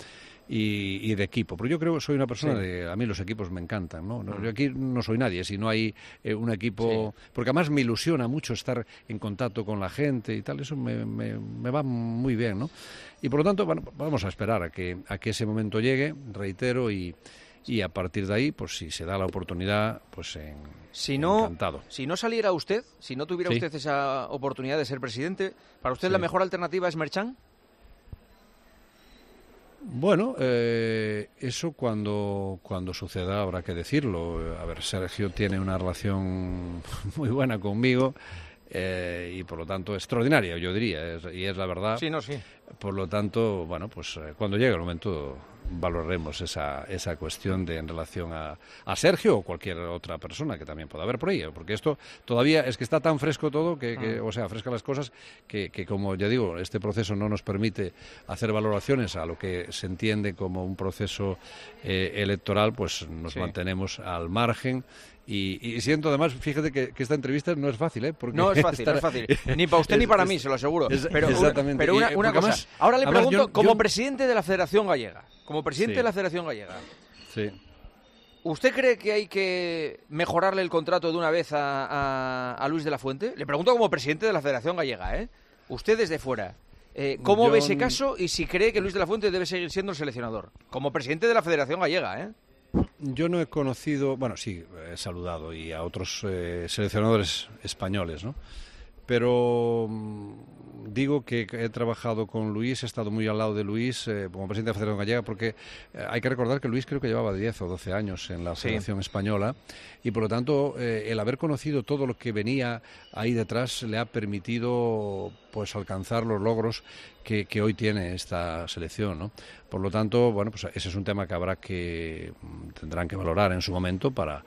Y de equipo, pero yo creo que soy una persona a mí los equipos me encantan, ¿no? Yo aquí no soy nadie si no hay un equipo, porque además me ilusiona mucho estar en contacto con la gente y tal, eso me va muy bien, ¿no? Y por lo tanto, bueno, vamos a esperar a que ese momento llegue, reitero, y a partir de ahí, pues si se da la oportunidad, pues encantado. Si no saliera usted, si no tuviera usted esa oportunidad de ser presidente, ¿para usted la mejor alternativa es Merchan? Bueno, eso cuando suceda habrá que decirlo. A ver, Sergio tiene una relación muy buena conmigo y por lo tanto extraordinaria, yo diría, y es la verdad. Sí. Por lo tanto, bueno, pues cuando llegue el momento valoraremos esa cuestión en relación a Sergio o cualquier otra persona que también pueda haber por ahí, porque esto todavía es que está tan fresco todo, o sea, frescas las cosas, que como ya digo, este proceso no nos permite hacer valoraciones a lo que se entiende como un proceso electoral, pues nos mantenemos al margen. Y siento además, fíjate que esta entrevista no es fácil, porque no es fácil, ni para usted ni para mí, se lo aseguro. Exactamente. Pero una cosa, ahora le pregunto, como presidente de la Federación Gallega, Sí. ¿Usted cree que hay que mejorarle el contrato de una vez a Luis de la Fuente? Le pregunto como presidente de la Federación Gallega, usted desde fuera. ¿Cómo ve ese caso y si cree que Luis de la Fuente debe seguir siendo el seleccionador? Como presidente de la Federación Gallega, Yo no he conocido, bueno, sí, he saludado y a otros seleccionadores españoles, ¿no? Pero digo que he trabajado con Luis, he estado muy al lado de Luis como presidente de la Federación Gallega, porque hay que recordar que Luis creo que llevaba 10 o 12 años en la Federación Española, y por lo tanto el haber conocido todo lo que venía ahí detrás le ha permitido pues alcanzar los logros que hoy tiene esta selección, ¿no? Por lo tanto, bueno, pues ese es un tema que tendrán que valorar en su momento para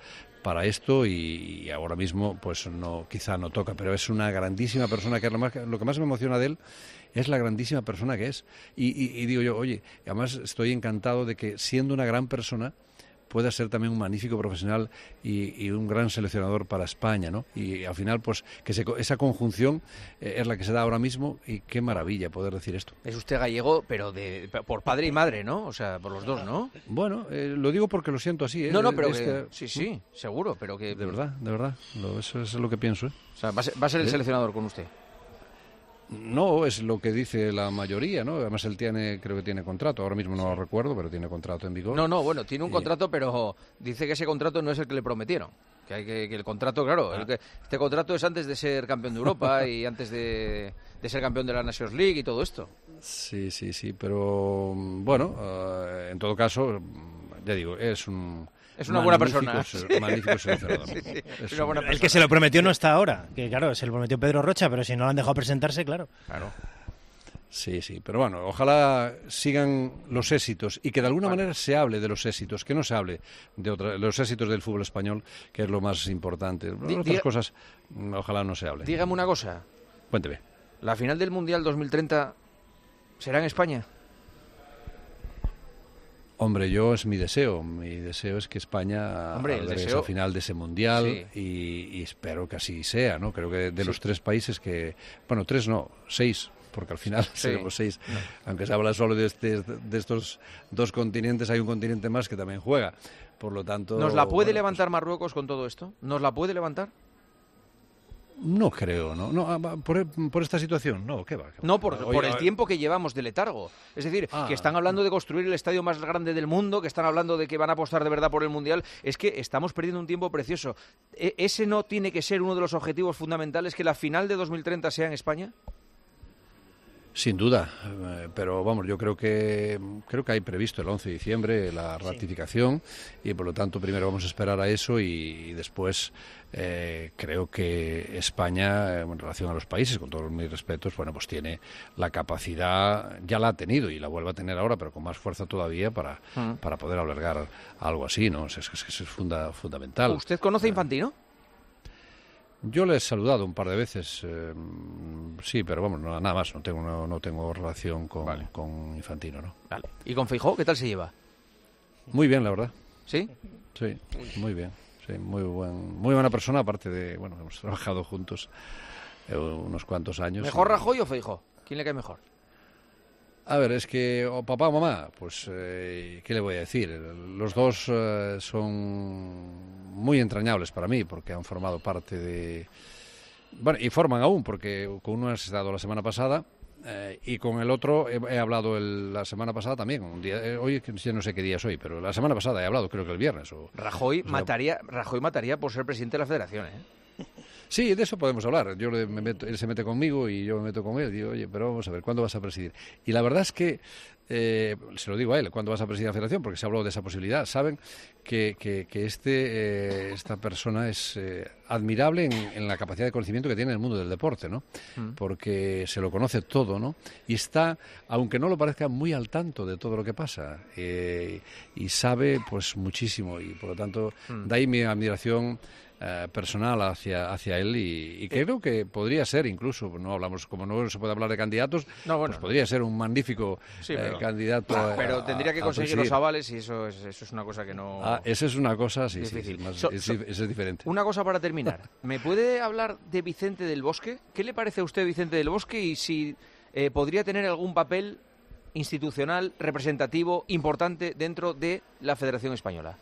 para esto y ahora mismo pues no, quizá no toca, pero es una grandísima persona, que es lo que más me emociona de él es la grandísima persona que es. Y digo yo, oye, además estoy encantado de que siendo una gran persona pueda ser también un magnífico profesional y un gran seleccionador para España, ¿no? Y al final, pues, que esa conjunción es la que se da ahora mismo y qué maravilla poder decir esto. Es usted gallego, pero por padre y madre, ¿no? O sea, por los dos, ¿no? Bueno, lo digo porque lo siento así, ¿eh? No, pero sí, seguro, pero que... De verdad, eso es lo que pienso, ¿eh? O sea, ¿va a ser el seleccionador con usted? No, es lo que dice la mayoría, ¿no? Además él creo que tiene contrato, ahora mismo no lo recuerdo, pero tiene contrato en vigor. No, bueno, tiene un contrato, pero dice que ese contrato no es el que le prometieron. Que el contrato, claro, este contrato es antes de ser campeón de Europa y antes de ser campeón de la Nations League y todo esto. Sí, pero bueno, en todo caso, ya digo, es una buena persona. Magnífico seleccionador. Sí, es una buena persona. El que se lo prometió no está ahora, que claro, se lo prometió Pedro Rocha, pero si no lo han dejado presentarse, claro. Sí, pero bueno, ojalá sigan los éxitos y que de alguna manera se hable de los éxitos, que no se hable de los éxitos del fútbol español, que es lo más importante. Otras cosas, ojalá no se hable. Dígame una cosa. Cuénteme. ¿La final del Mundial 2030 será en España? Hombre, es mi deseo es que España albergue esa final de ese Mundial y espero que así sea, ¿no? Creo que de los 3 países que... Bueno, 3 no, 6, porque al final seremos 6. No. Aunque se habla solo de estos 2 continentes, hay un continente más que también juega. Por lo tanto... ¿Nos la puede levantar Marruecos con todo esto? ¿Nos la puede levantar? No creo, ¿no? Por esta situación, no, ¿qué va? No, por el tiempo que llevamos de letargo. Es decir, que están hablando de construir el estadio más grande del mundo, que están hablando de que van a apostar de verdad por el Mundial. Es que estamos perdiendo un tiempo precioso. ¿Ese no tiene que ser uno de los objetivos fundamentales, que la final de 2030 sea en España? Sin duda, pero vamos, yo creo que hay previsto el 11 de diciembre la ratificación y por lo tanto primero vamos a esperar a eso y después creo que España, en relación a los países, con todos mis respetos, bueno, pues tiene la capacidad, ya la ha tenido y la vuelve a tener ahora, pero con más fuerza todavía para poder albergar algo así, ¿no? Es fundamental. ¿Usted conoce a Infantino? Yo le he saludado un par de veces, sí, pero vamos, nada más, no tengo relación con Infantino, ¿no? Vale. ¿Y con Feijóo qué tal se lleva? Muy bien, la verdad. ¿Sí? Sí, muy bien. Sí, muy buena persona, aparte de, bueno, hemos trabajado juntos unos cuantos años. ¿Mejor Rajoy o Feijóo? ¿Quién le cae mejor? A ver, es que papá o mamá, pues, ¿qué le voy a decir? Los dos son muy entrañables para mí, porque han formado parte de... Bueno, y forman aún, porque con uno he estado la semana pasada y con el otro he hablado la semana pasada también. Un día, hoy ya no sé qué día es hoy, pero la semana pasada he hablado, creo que el viernes. Rajoy mataría por ser presidente de la Federación, ¿eh? Sí, de eso podemos hablar. Él se mete conmigo y yo me meto con él. Digo, oye, pero vamos a ver, ¿cuándo vas a presidir? Y la verdad es que, se lo digo a él, ¿cuándo vas a presidir la Federación? Porque se habló de esa posibilidad. Saben que esta persona es admirable en la capacidad de conocimiento que tiene en el mundo del deporte, ¿no? Porque se lo conoce todo, ¿no? Y está, aunque no lo parezca, muy al tanto de todo lo que pasa. Y sabe, pues, muchísimo. Y, por lo tanto, de ahí mi admiración personal hacia él y creo que podría ser incluso, como no se puede hablar de candidatos, pues podría ser un magnífico candidato pero tendría que conseguir los avales y eso es una cosa que no... esa es una cosa, sí, difícil. Es diferente. Una cosa para terminar, ¿me puede hablar de Vicente del Bosque? ¿Qué le parece a usted Vicente del Bosque y si podría tener algún papel institucional, representativo, importante dentro de la Federación Española?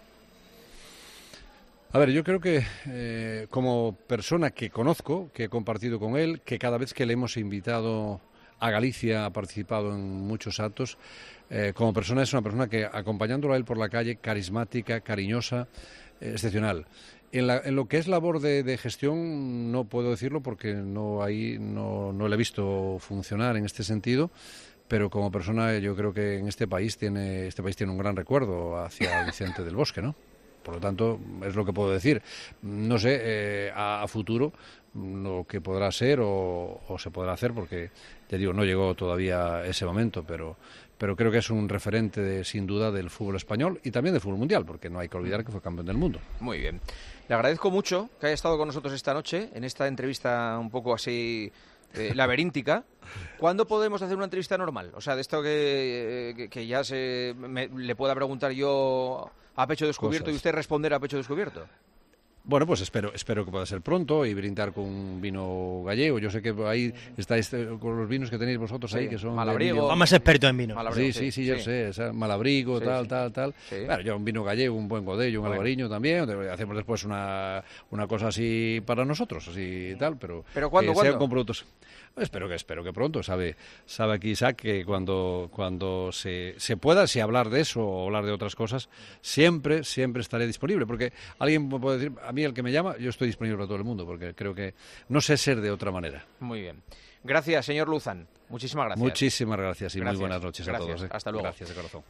A ver, yo creo que como persona que conozco, que he compartido con él, que cada vez que le hemos invitado a Galicia ha participado en muchos actos, como persona es una persona que, acompañándolo a él por la calle, carismática, cariñosa, excepcional. En lo que es labor de gestión no puedo decirlo porque no le he visto funcionar en este sentido, pero como persona yo creo que en este país tiene un gran recuerdo hacia Vicente del Bosque, ¿no? Por lo tanto, es lo que puedo decir. No sé, a futuro, lo que podrá ser o se podrá hacer, porque, te digo, no llegó todavía ese momento, pero creo que es un referente, sin duda, del fútbol español y también del fútbol mundial, porque no hay que olvidar que fue campeón del mundo. Muy bien. Le agradezco mucho que haya estado con nosotros esta noche, en esta entrevista un poco así laberíntica. ¿Cuándo podemos hacer una entrevista normal? O sea, de esto que ya le pueda preguntar yo a pecho descubierto y usted responder a pecho descubierto. Bueno, pues espero que pueda ser pronto y brindar con un vino gallego. Yo sé que ahí estáis con los vinos que tenéis vosotros ahí, que son... Malabrigo. Más experto en vino. Sí, yo sé. Malabrigo, tal. Sí. Claro, yo un vino gallego, un buen godello, un albariño también. Hacemos después una cosa así para nosotros, así y tal, pero ¿cuándo? Sean con productos... Espero que pronto. Sabe aquí Isaac que cuando se pueda, si hablar de eso o hablar de otras cosas, siempre estaré disponible, porque alguien me puede decir, a mí el que me llama, yo estoy disponible para todo el mundo, porque creo que no sé ser de otra manera. Muy bien. Gracias, señor Luzán. Muchísimas gracias. Muchísimas gracias y muy buenas noches a todos. Hasta luego. Gracias de corazón.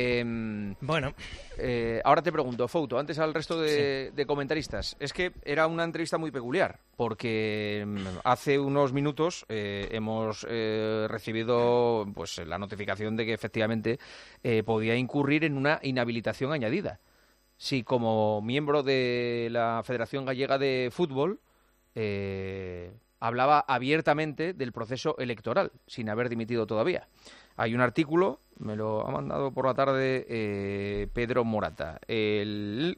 Ahora te pregunto, Fouto, antes al resto de comentaristas. Es que era una entrevista muy peculiar, porque hace unos minutos hemos recibido pues la notificación de que efectivamente podía incurrir en una inhabilitación añadida. Si como miembro de la Federación Gallega de Fútbol hablaba abiertamente del proceso electoral, sin haber dimitido todavía. Hay un artículo, me lo ha mandado por la tarde Pedro Morata, el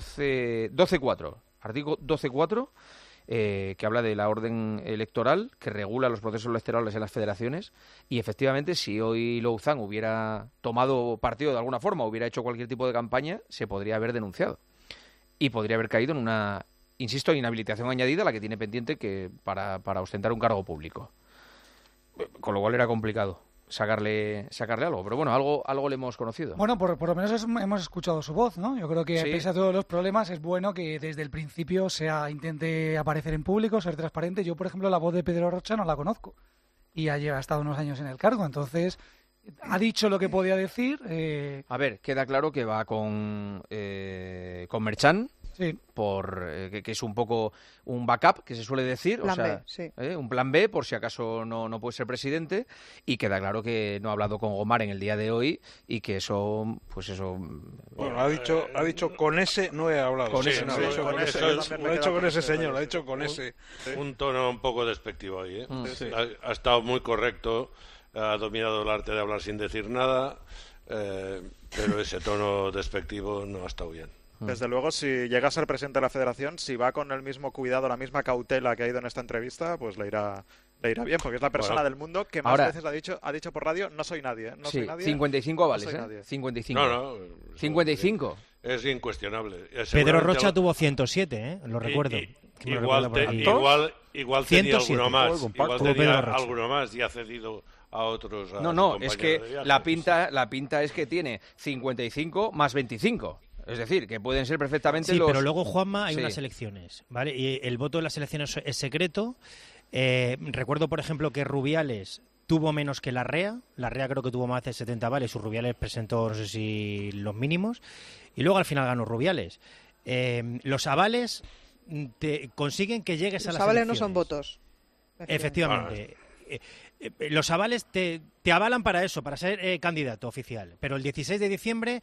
12.4, artículo 12.4, que habla de la orden electoral que regula los procesos electorales en las federaciones, y efectivamente si hoy Louzán hubiera tomado partido de alguna forma, hubiera hecho cualquier tipo de campaña, se podría haber denunciado y podría haber caído en una, insisto, inhabilitación añadida, la que tiene pendiente que para ostentar un cargo público. Con lo cual era complicado sacarle algo, pero bueno, algo le hemos conocido. Bueno, por lo menos hemos escuchado su voz, ¿no? Yo creo que pese a todos los problemas es bueno que desde el principio intente aparecer en público, ser transparente. Yo, por ejemplo, la voz de Pedro Rocha no la conozco y ha estado unos años en el cargo, entonces ha dicho lo que podía decir. A ver, queda claro que va con Merchan. Sí. Que es un poco un backup, que se suele decir, plan B, sí. Un plan B por si acaso no puede ser presidente, y queda claro que no ha hablado con Gomar en el día de hoy y que eso. Bueno, ha dicho con ese no he hablado. Con ese no, lo ha dicho con ese señor, lo ha dicho con ese. Un tono un poco despectivo ahí, ¿eh? Sí. Ha estado muy correcto, ha dominado el arte de hablar sin decir nada, pero ese tono despectivo no ha estado bien. Desde luego, si llega a ser presidente de la Federación, si va con el mismo cuidado, la misma cautela que ha ido en esta entrevista, pues le irá bien, porque es la persona del mundo que más veces ha dicho por radio, no soy nadie, no soy nadie. 55 avales, no soy 55. No, 55. Es incuestionable. Pedro Rocha tuvo 107, lo recuerdo. Igual tenía alguno más. Igual tenía alguno más y ha cedido a otros. No, es que la pinta es que tiene 55 más 25. Es decir, que pueden ser perfectamente pero luego, Juanma, hay unas elecciones, ¿vale? Y el voto de las elecciones es secreto. Recuerdo, por ejemplo, que Rubiales tuvo menos que Larrea. Larrea creo que tuvo más de 70 avales. Rubiales presentó, no sé si los mínimos. Y luego al final ganó Rubiales. Los avales consiguen que llegues a las elecciones. Los avales no son votos. Efectivamente. Los avales te avalan para eso, para ser candidato oficial. Pero el 16 de diciembre,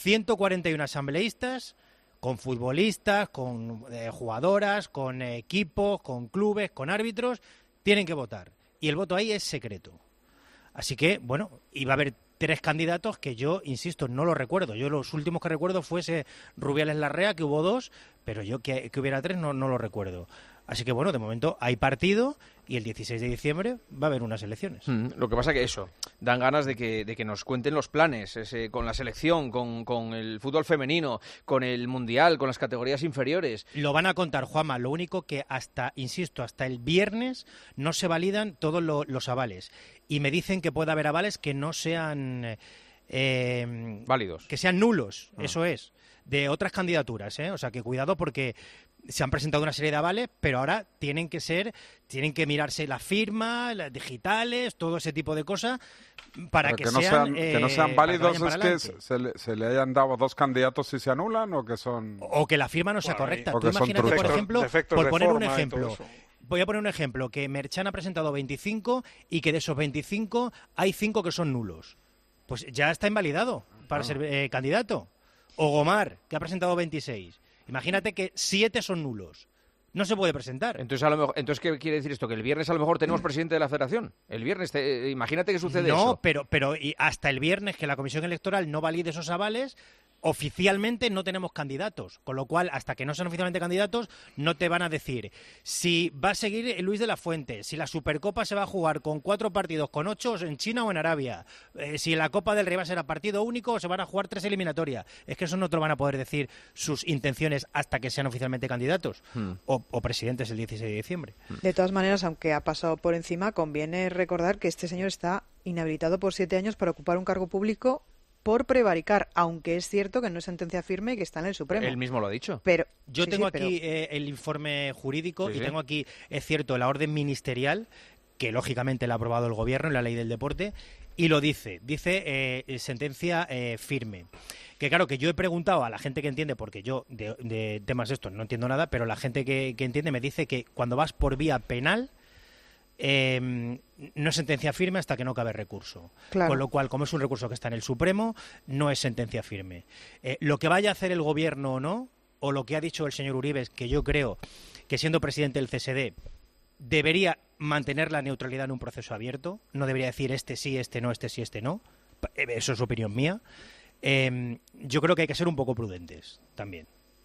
141 asambleístas, con futbolistas, con jugadoras, con equipos, con clubes, con árbitros, tienen que votar. Y el voto ahí es secreto. Así que, bueno, iba a haber 3 candidatos que yo, insisto, no lo recuerdo. Yo los últimos que recuerdo fuese Rubiales Larrea, que hubo 2, pero yo que hubiera 3 no lo recuerdo. Así que, bueno, de momento hay partido y el 16 de diciembre va a haber unas elecciones. Lo que pasa que eso, dan ganas de que nos cuenten los planes, con la selección, con el fútbol femenino, con el mundial, con las categorías inferiores. Lo van a contar, Juanma. Lo único que hasta el viernes no se validan todos los avales. Y me dicen que puede haber avales que no sean válidos. Que sean nulos, eso es, de otras candidaturas, O sea, que cuidado porque se han presentado una serie de avales, pero ahora tienen que mirarse la firma, las digitales, todo ese tipo de cosas para que no sean válidos. ¿Es que se le hayan dado 2 candidatos y se anulan o que son...? O que la firma no sea correcta. Tú imagínate, por ejemplo, por poner un ejemplo... Voy a poner un ejemplo, que Merchan ha presentado 25 y que de esos 25 hay 5 que son nulos. Pues ya está invalidado para ser candidato. O Gomar, que ha presentado 26. Imagínate que 7 son nulos. No se puede presentar. Entonces, ¿qué quiere decir esto? ¿Que el viernes a lo mejor tenemos presidente de la Federación? El viernes, imagínate que sucede eso. No, pero y hasta el viernes que la Comisión Electoral no valide esos avales, oficialmente no tenemos candidatos, con lo cual hasta que no sean oficialmente candidatos no te van a decir si va a seguir Luis de la Fuente, si la Supercopa se va a jugar con 4 partidos, con 8 en China o en Arabia, si la Copa del Rey va a ser a partido único o se van a jugar 3 eliminatorias. Es que eso no te lo van a poder decir sus intenciones hasta que sean oficialmente candidatos o presidentes el 16 de diciembre. De todas maneras, aunque ha pasado por encima, conviene recordar que este señor está inhabilitado por 7 años para ocupar un cargo público por prevaricar, aunque es cierto que no es sentencia firme y que está en el Supremo. Él mismo lo ha dicho. Pero yo tengo aquí el informe jurídico y tengo aquí, es cierto, la orden ministerial, que lógicamente la ha aprobado el Gobierno en la Ley del Deporte, y lo dice sentencia firme. Que claro, que yo he preguntado a la gente que entiende, porque yo de temas estos no entiendo nada, pero la gente que entiende me dice que cuando vas por vía penal, no es sentencia firme hasta que no cabe recurso. Claro. Con lo cual, como es un recurso que está en el Supremo, no es sentencia firme. Lo que vaya a hacer el Gobierno o no, o lo que ha dicho el señor Uribes, que yo creo que siendo presidente del CSD debería mantener la neutralidad en un proceso abierto, no debería decir este sí, este no, este sí, este no. Eso es opinión mía. Yo creo que hay que ser un poco prudentes también.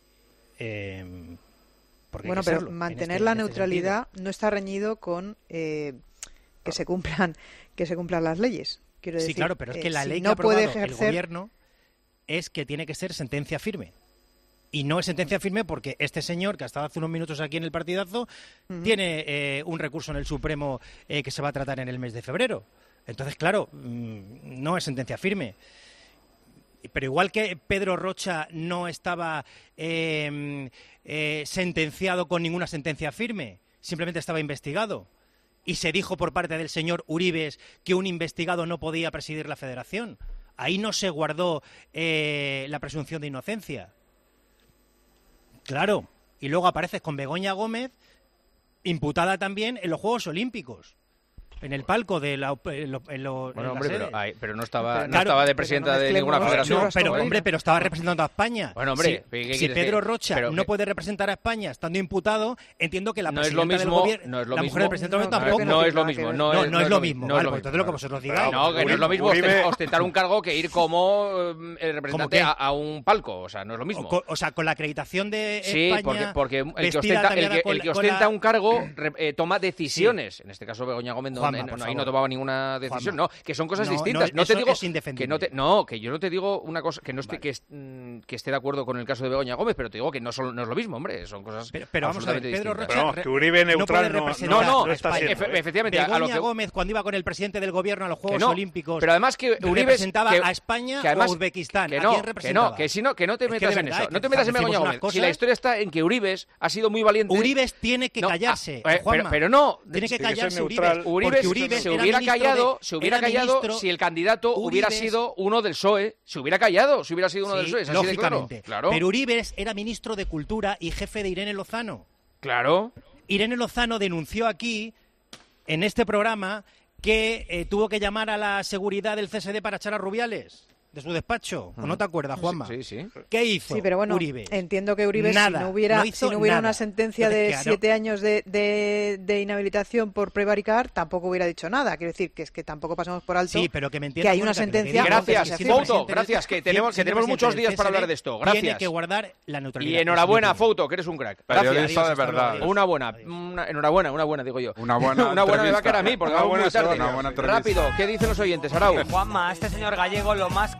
Bueno, pero mantener la neutralidad no está reñido con que se cumplan las leyes. Quiero decir, sí, claro, pero es que la ley no que ha aprobado puede ejercer... el Gobierno es que tiene que ser sentencia firme. Y no es sentencia firme porque este señor, que ha estado hace unos minutos aquí en el partidazo, tiene un recurso en el Supremo que se va a tratar en el mes de febrero. Entonces, claro, no es sentencia firme. Pero igual que Pedro Rocha no estaba sentenciado con ninguna sentencia firme, simplemente estaba investigado. Y se dijo por parte del señor Uribes que un investigado no podía presidir la Federación. Ahí no se guardó la presunción de inocencia. Claro. Y luego apareces con Begoña Gómez, imputada también en los Juegos Olímpicos. En el palco de la bueno, hombre, pero no estaba de presidenta de ninguna federación. Pero estaba representando a España. Bueno, hombre, si Pedro Rocha no puede representar a España estando imputado, entiendo que la presidenta del gobierno, la mujer del presidente del gobierno tampoco. No es lo mismo. No es lo mismo. Vale, pues entonces lo que vosotros digáis. No, que no es lo mismo ostentar un cargo que ir como representante a un palco. O sea, no es lo mismo. O sea, con la acreditación de España. Sí, porque el que ostenta un cargo toma decisiones. En este caso, Begoña Gómez ahí no tomaba ninguna decisión, no, que son cosas distintas. No te digo es indefendible. Que yo no te digo una cosa que no esté que esté de acuerdo con el caso de Begoña Gómez, pero te digo que no es lo mismo, hombre, son cosas pero vamos a ver, Pedro Rocha, pero vamos, que Uribe neutral no está siendo, efectivamente, Begoña Gómez cuando iba con el presidente del gobierno a los Juegos Olímpicos, pero además que Uribe representaba a España o a Uzbekistán, ¿a quién representaba? Que no te metas en eso, no te metas en Begoña Gómez. Si la historia está en que Uribes ha sido muy valiente. Uribes tiene que callarse, pero no, tiene que callarse Uribes se hubiera callado si el candidato hubiera sido uno del PSOE. Se hubiera callado si hubiera sido uno del PSOE. Lógicamente. Claro. Pero Uribes era ministro de Cultura y jefe de Irene Lozano. Claro. Irene Lozano denunció aquí, en este programa, que tuvo que llamar a la seguridad del CSD para echar a Rubiales de su despacho. ¿O no te acuerdas, Juanma? Sí. ¿Qué hizo Uribes? Entiendo que Uribes, si no hubiera una sentencia de 7 años de inhabilitación por prevaricar, tampoco hubiera dicho nada. Quiero decir que es que tampoco pasamos por alto pero que, me entiendas, que hay una sentencia. Gracias, Fouto, gracias, que tenemos muchos días para hablar de esto. Gracias. Tiene que guardar la neutralidad. Y enhorabuena, Fouto, que eres un crack. Periodista de verdad. Enhorabuena, digo yo. Una buena me va a quedar a mí, porque vamos muy tarde. Una buena Rápido, ¿qué dicen los oyentes, Arau? Juanma, este señor gallego lo más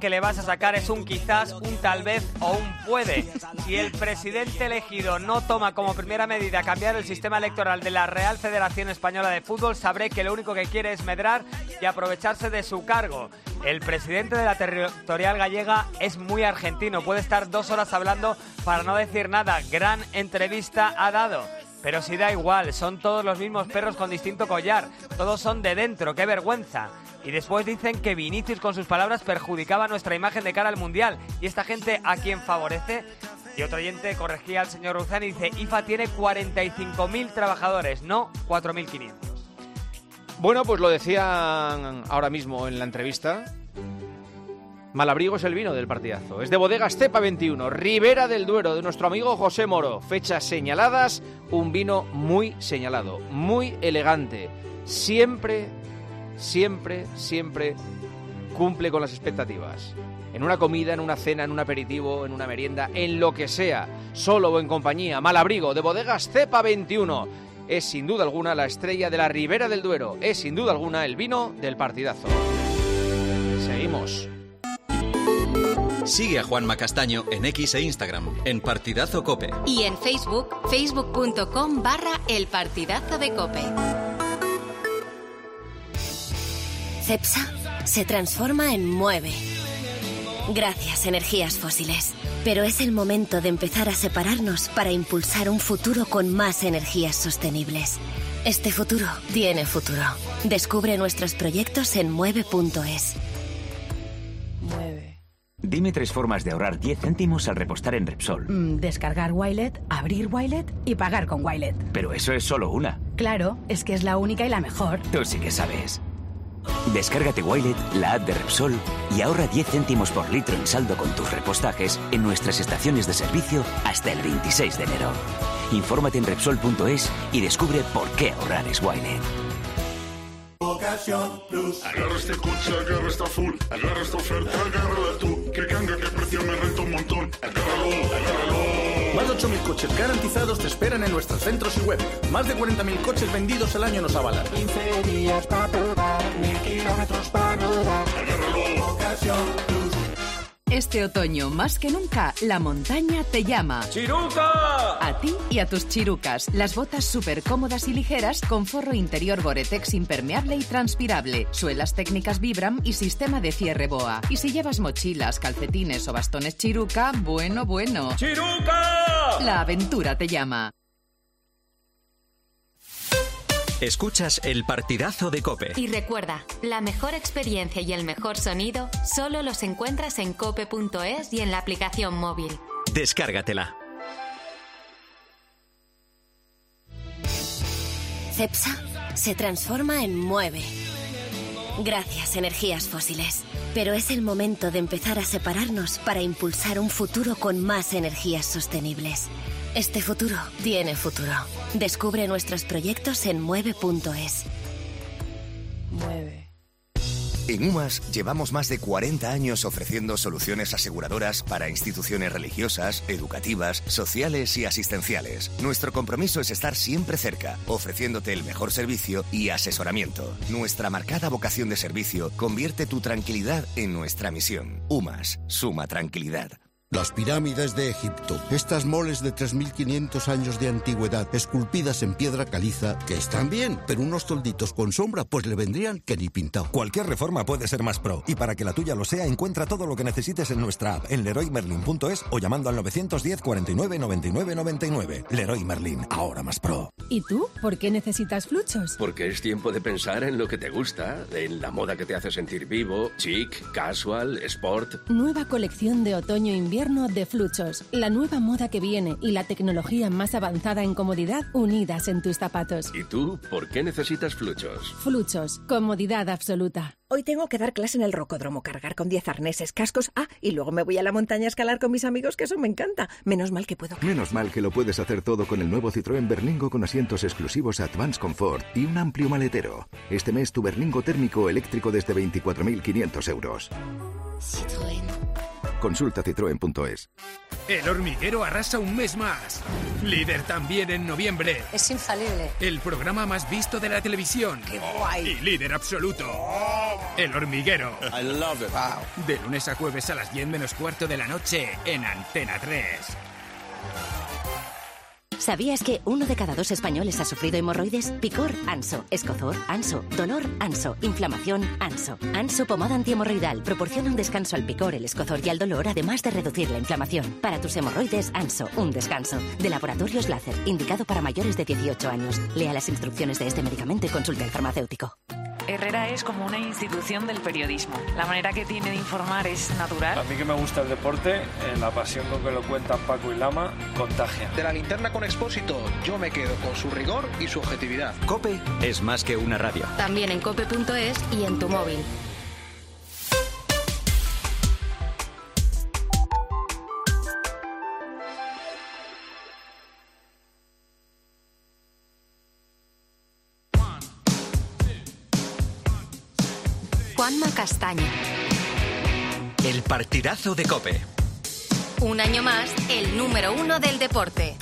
que le vas a sacar es un quizás, un tal vez o un puede. Si el presidente elegido no toma como primera medida cambiar el sistema electoral de la Real Federación Española de Fútbol, sabré que lo único que quiere es medrar y aprovecharse de su cargo. El presidente de la territorial gallega es muy argentino, puede estar 2 horas hablando para no decir nada. Gran entrevista ha dado. Pero si da igual, son todos los mismos perros con distinto collar. Todos son de dentro, qué vergüenza. Y después dicen que Vinicius con sus palabras perjudicaba nuestra imagen de cara al Mundial. ¿Y esta gente a quién favorece? Y otro oyente corregía al señor Ruzán y dice: IFA tiene 45.000 trabajadores, no 4.500. Bueno, pues lo decían ahora mismo en la entrevista. Malabrigo es el vino del partidazo. Es de Bodegas Cepa 21, Ribera del Duero, de nuestro amigo José Moro. Fechas señaladas, un vino muy señalado, muy elegante. Siempre, siempre, siempre cumple con las expectativas. En una comida, en una cena, en un aperitivo, en una merienda, en lo que sea, solo o en compañía. Malabrigo, de Bodegas Cepa 21. Es sin duda alguna la estrella de la Ribera del Duero. Es sin duda alguna el vino del partidazo. Seguimos. Sigue a Juanma Castaño en X e Instagram, en Partidazo COPE. Y en Facebook, facebook.com/El Partidazo de COPE. Cepsa se transforma en mueve. Gracias, energías fósiles. Pero es el momento de empezar a separarnos para impulsar un futuro con más energías sostenibles. Este futuro tiene futuro. Descubre nuestros proyectos en mueve.es. Mueve. Dime 3 formas de ahorrar 10 céntimos al repostar en Repsol. Descargar Wilet, abrir Wilet y pagar con Wilet. Pero eso es solo una. Claro, es que es la única y la mejor. Tú sí que sabes. Descárgate Wilet, la app de Repsol, y ahorra 10 céntimos por litro en saldo con tus repostajes en nuestras estaciones de servicio hasta el 26 de enero. Infórmate en Repsol.es y descubre por qué ahorrar es Wilet. Ocasión Plus. Agarra este coche, agarra esta full, agarra esta oferta, agárrala tú. Que ganga, que precio, me renta un montón. Agárralo. Más de 8.000 coches garantizados te esperan en nuestros centros y web. Más de 40.000 coches vendidos al año nos avalan. 15 días para probar, 1.000 kilómetros para rodar. Agárralo. Ocasión Plus. Este otoño, más que nunca, la montaña te llama. ¡Chiruca! A ti y a tus chirucas. Las botas súper cómodas y ligeras con forro interior Gore-Tex impermeable y transpirable, suelas técnicas Vibram y sistema de cierre BOA. Y si llevas mochilas, calcetines o bastones Chiruca, bueno. ¡Chiruca! La aventura te llama. Escuchas El Partidazo de COPE. Y recuerda, la mejor experiencia y el mejor sonido solo los encuentras en cope.es y en la aplicación móvil. Descárgatela. Cepsa se transforma en mueve. Gracias, energías fósiles. Pero es el momento de empezar a separarnos para impulsar un futuro con más energías sostenibles. Este futuro tiene futuro. Descubre nuestros proyectos en mueve.es. Mueve. En UMAS llevamos más de 40 años ofreciendo soluciones aseguradoras para instituciones religiosas, educativas, sociales y asistenciales. Nuestro compromiso es estar siempre cerca, ofreciéndote el mejor servicio y asesoramiento. Nuestra marcada vocación de servicio convierte tu tranquilidad en nuestra misión. UMAS, suma tranquilidad. Las pirámides de Egipto. Estas moles de 3.500 años de antigüedad, esculpidas en piedra caliza, que están bien, pero unos tolditos con sombra, pues le vendrían que ni pintado. Cualquier reforma puede ser más pro. Y para que la tuya lo sea, encuentra todo lo que necesites en nuestra app, en leroymerlin.es o llamando al 910 49 99 99. Leroy Merlin, ahora más pro. ¿Y tú? ¿Por qué necesitas Fluchos? Porque es tiempo de pensar en lo que te gusta, en la moda que te hace sentir vivo, chic, casual, sport. Nueva colección de otoño-invierno de Fluchos. La nueva moda que viene y la tecnología más avanzada en comodidad unidas en tus zapatos. ¿Y tú? ¿Por qué necesitas Fluchos? Fluchos. Comodidad absoluta. Hoy tengo que dar clase en el rocódromo, cargar con 10 arneses, cascos. Y luego me voy a la montaña a escalar con mis amigos, que eso me encanta. Menos mal que puedo. Menos mal que lo puedes hacer todo con el nuevo Citroën Berlingo con asientos exclusivos Advanced Comfort y un amplio maletero. Este mes tu Berlingo térmico eléctrico desde 24.500 euros. Citroën. Consulta citroen.es. El Hormiguero arrasa un mes más. Líder también en noviembre. Es infalible. El programa más visto de la televisión. ¡Qué guay! Y líder absoluto. El Hormiguero. I love it. Wow. De lunes a jueves a las 10:45 de la noche en Antena 3. ¿Sabías que 1 de cada 2 españoles ha sufrido hemorroides? Picor, Anso. Escozor, Anso. Dolor, Anso. Inflamación, Anso. Anso pomada antihemorroidal proporciona un descanso al picor, el escozor y al dolor, además de reducir la inflamación. Para tus hemorroides, Anso, un descanso. De Laboratorios Láser, indicado para mayores de 18 años. Lea las instrucciones de este medicamento y consulte al farmacéutico. Herrera es como una institución del periodismo. La manera que tiene de informar es natural. A mí que me gusta el deporte, la pasión con que lo cuentan Paco y Lama, contagia. De la linterna con Expósito, yo me quedo con su rigor y su objetividad. COPE es más que una radio. También en cope.es y en tu móvil. Juanma Castaño. El partidazo de COPE. Un año más, el número 1 del deporte.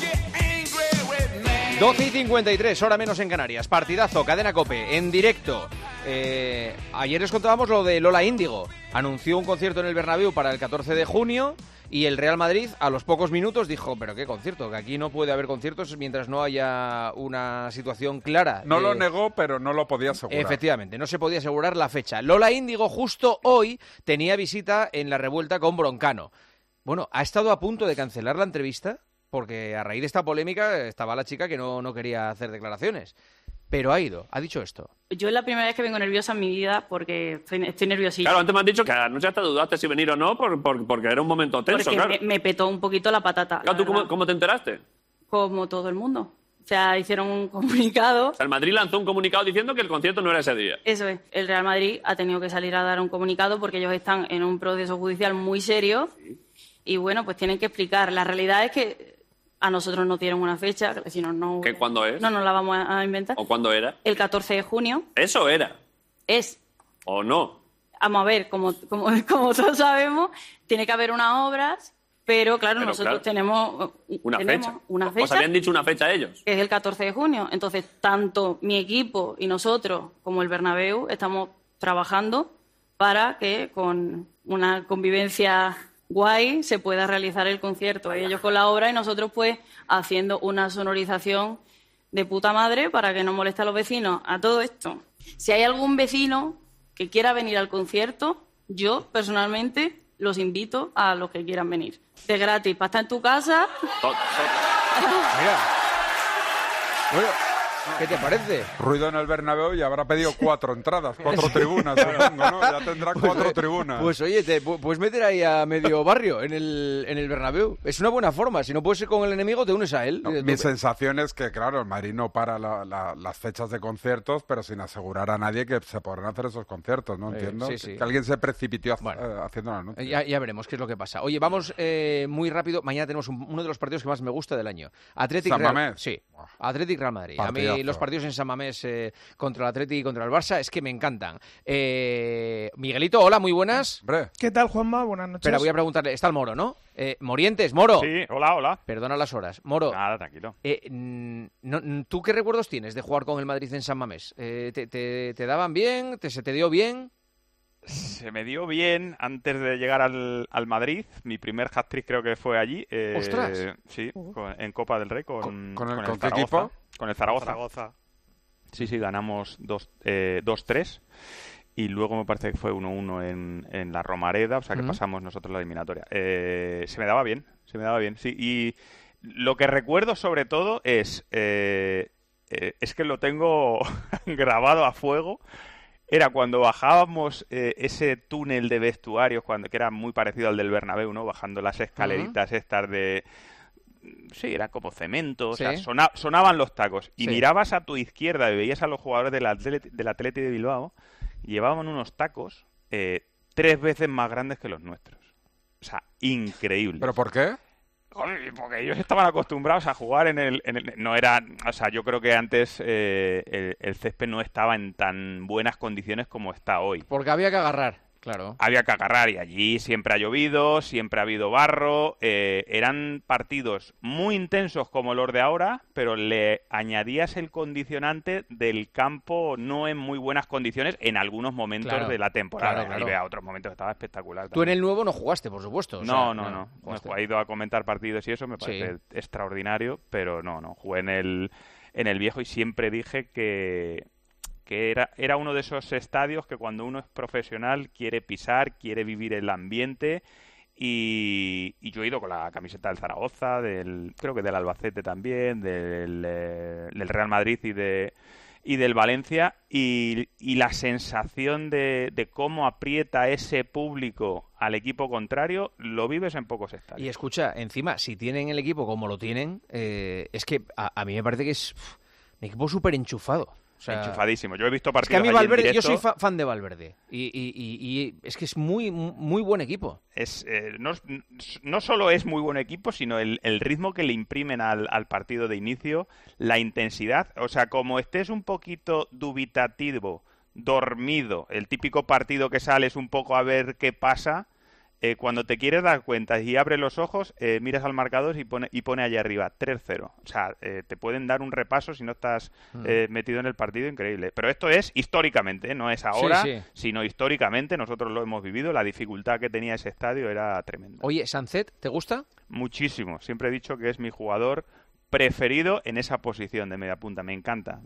12:53, hora menos en Canarias. Partidazo, cadena COPE, en directo. Ayer les contábamos lo de Lola Índigo. Anunció un concierto en el Bernabéu para el 14 de junio y el Real Madrid a los pocos minutos dijo, ¿pero qué concierto? Que aquí no puede haber conciertos mientras no haya una situación clara. No lo negó, pero no lo podía asegurar. Efectivamente, no se podía asegurar la fecha. Lola Índigo justo hoy tenía visita en La Revuelta con Broncano. Bueno, ha estado a punto de cancelar la entrevista porque a raíz de esta polémica estaba la chica que no quería hacer declaraciones. Pero ha ido, ha dicho esto. Yo es la primera vez que vengo nerviosa en mi vida porque estoy nerviosita. Claro, antes me has dicho que anoche hasta dudaste si venir o no porque era un momento tenso, porque claro. me petó un poquito la patata. Claro, ¿tú cómo te enteraste? Como todo el mundo. O sea, hicieron un comunicado. O sea, el Madrid lanzó un comunicado diciendo que el concierto no era ese día. Eso es. El Real Madrid ha tenido que salir a dar un comunicado porque ellos están en un proceso judicial muy serio y bueno, pues tienen que explicar. La realidad es que a nosotros nos dieron una fecha, si no... ¿Qué, cuándo es? No nos la vamos a inventar. ¿O cuándo era? El 14 de junio. ¿Eso era? Es. ¿O no? Vamos a ver, como todos sabemos, tiene que haber unas obras, pero nosotros tenemos una fecha. Una fecha. ¿Os habían dicho una fecha ellos? Que es el 14 de junio. Entonces, tanto mi equipo y nosotros, como el Bernabéu, estamos trabajando para que con una convivencia guay se pueda realizar el concierto. Ellos con la obra y nosotros pues haciendo una sonorización de puta madre para que no moleste a los vecinos. A todo esto, si hay algún vecino que quiera venir al concierto, yo personalmente los invito a los que quieran venir. De gratis, para estar en tu casa. Mira. Bueno, ¿qué te parece? Ruido en el Bernabéu y habrá pedido 4 entradas, 4 tribunas, supongo, ¿no? Ya tendrá 4 tribunas. Pues oye, te puedes meter ahí a medio barrio en el Bernabéu. Es una buena forma. Si no puedes ir con el enemigo, te unes a él. No, mi sensación es que, claro, el Madrid no para las fechas de conciertos, pero sin asegurar a nadie que se podrán hacer esos conciertos, ¿no? Entiendo. Sí. Que alguien se precipitó haciendo la anuncio. Ya veremos qué es lo que pasa. Oye, vamos muy rápido. Mañana tenemos uno de los partidos que más me gusta del año. Atlético Real. Sí, Atlético Real Madrid. Partidazo. A mí los partidos en San Mamés contra el Atleti y contra el Barça es que me encantan. Miguelito, hola, muy buenas. ¿Qué tal, Juanma? Buenas noches. Espera, voy a preguntarle. Está el Moro, ¿no? Morientes, Moro. Sí, hola. Perdona las horas. Moro. Nada, tranquilo. ¿Tú qué recuerdos tienes de jugar con el Madrid en San Mamés? ¿Te daban bien? ¿Se te dio bien? Se me dio bien antes de llegar al Madrid. Mi primer hat-trick creo que fue allí. ¡Ostras! Sí, en Copa del Rey con el qué equipo? Con el Zaragoza. Sí, ganamos 2-3 y luego me parece que fue 1-1 en la Romareda, o sea que pasamos nosotros la eliminatoria. Se me daba bien, sí. Y lo que recuerdo sobre todo es que lo tengo grabado a fuego. Era cuando bajábamos ese túnel de vestuarios, que era muy parecido al del Bernabéu, ¿no? Bajando las escaleritas estas de... Sí, era como cemento, sí. O sea, sonaban los tacos. Y mirabas a tu izquierda y veías a los jugadores del Atleti de Bilbao, y llevaban unos tacos 3 veces más grandes que los nuestros. O sea, increíble. ¿Pero por qué? Porque ellos estaban acostumbrados a jugar no era, o sea, yo creo que antes el césped no estaba en tan buenas condiciones como está hoy. Porque había que agarrar. Claro. Había que agarrar y allí siempre ha llovido, siempre ha habido barro. Eran partidos muy intensos como los de ahora, pero le añadías el condicionante del campo no en muy buenas condiciones en algunos momentos de la temporada. Claro. Y a otros momentos estaba espectacular. Tú en el nuevo no jugaste, por supuesto. No. He ido a comentar partidos y eso me parece extraordinario, pero no. Jugué en el viejo y siempre dije que era uno de esos estadios que cuando uno es profesional quiere pisar, quiere vivir el ambiente y yo he ido con la camiseta del Zaragoza, creo que del Albacete también, del Real Madrid y del Valencia y la sensación de cómo aprieta ese público al equipo contrario lo vives en pocos estadios. Y escucha, encima, si tienen el equipo como lo tienen, es que a mí me parece que es un equipo súper enchufado. O sea, enchufadísimo. Yo he visto partidos. Es que a mí Valverde, yo soy fan de Valverde y es que es muy muy buen equipo. No solo es muy buen equipo, sino el ritmo que le imprimen al partido de inicio, la intensidad. O sea, como estés un poquito dubitativo, dormido, el típico partido que sales un poco a ver qué pasa. Cuando te quieres dar cuenta y abres los ojos, miras al marcador y pone allá arriba 3-0. O sea, te pueden dar un repaso si no estás metido en el partido, increíble. Pero esto es históricamente, no es ahora, sino históricamente. Nosotros lo hemos vivido. La dificultad que tenía ese estadio era tremenda. Oye, ¿Sancet te gusta? Muchísimo. Siempre he dicho que es mi jugador preferido en esa posición de media punta. Me encanta.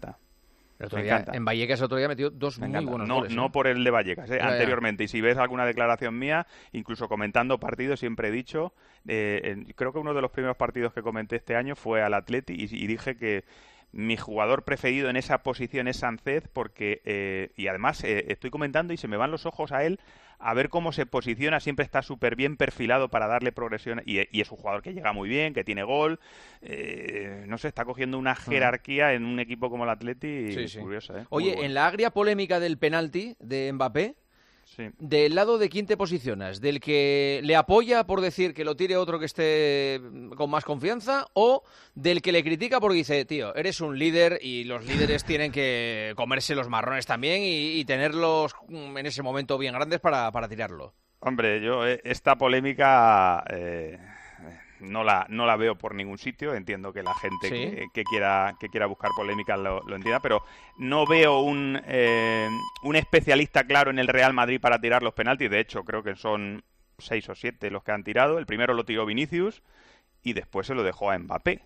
En Vallecas el otro día metió dos muy buenos goles. No por el de Vallecas, anteriormente. Y si ves alguna declaración mía, incluso comentando partidos, siempre he dicho, creo que uno de los primeros partidos que comenté este año fue al Atleti y dije que mi jugador preferido en esa posición es Sancet porque, y además estoy comentando y se me van los ojos a él a ver cómo se posiciona, siempre está súper bien perfilado para darle progresión y es un jugador que llega muy bien, que tiene gol, no sé, está cogiendo una jerarquía en un equipo como el Atleti curiosa. Oye, en la agria polémica del penalti de Mbappé, ¿del lado de quién te posicionas? ¿Del que le apoya por decir que lo tire otro que esté con más confianza? ¿O del que le critica porque dice, tío, eres un líder y los líderes tienen que comerse los marrones también y tenerlos en ese momento bien grandes para tirarlo? Hombre, yo esta polémica no la veo por ningún sitio. Entiendo que la gente que quiera buscar polémicas lo entienda, pero no veo un especialista claro en el Real Madrid para tirar los penaltis. De hecho, creo que son 6 o 7 los que han tirado. El primero lo tiró Vinicius y después se lo dejó a Mbappé.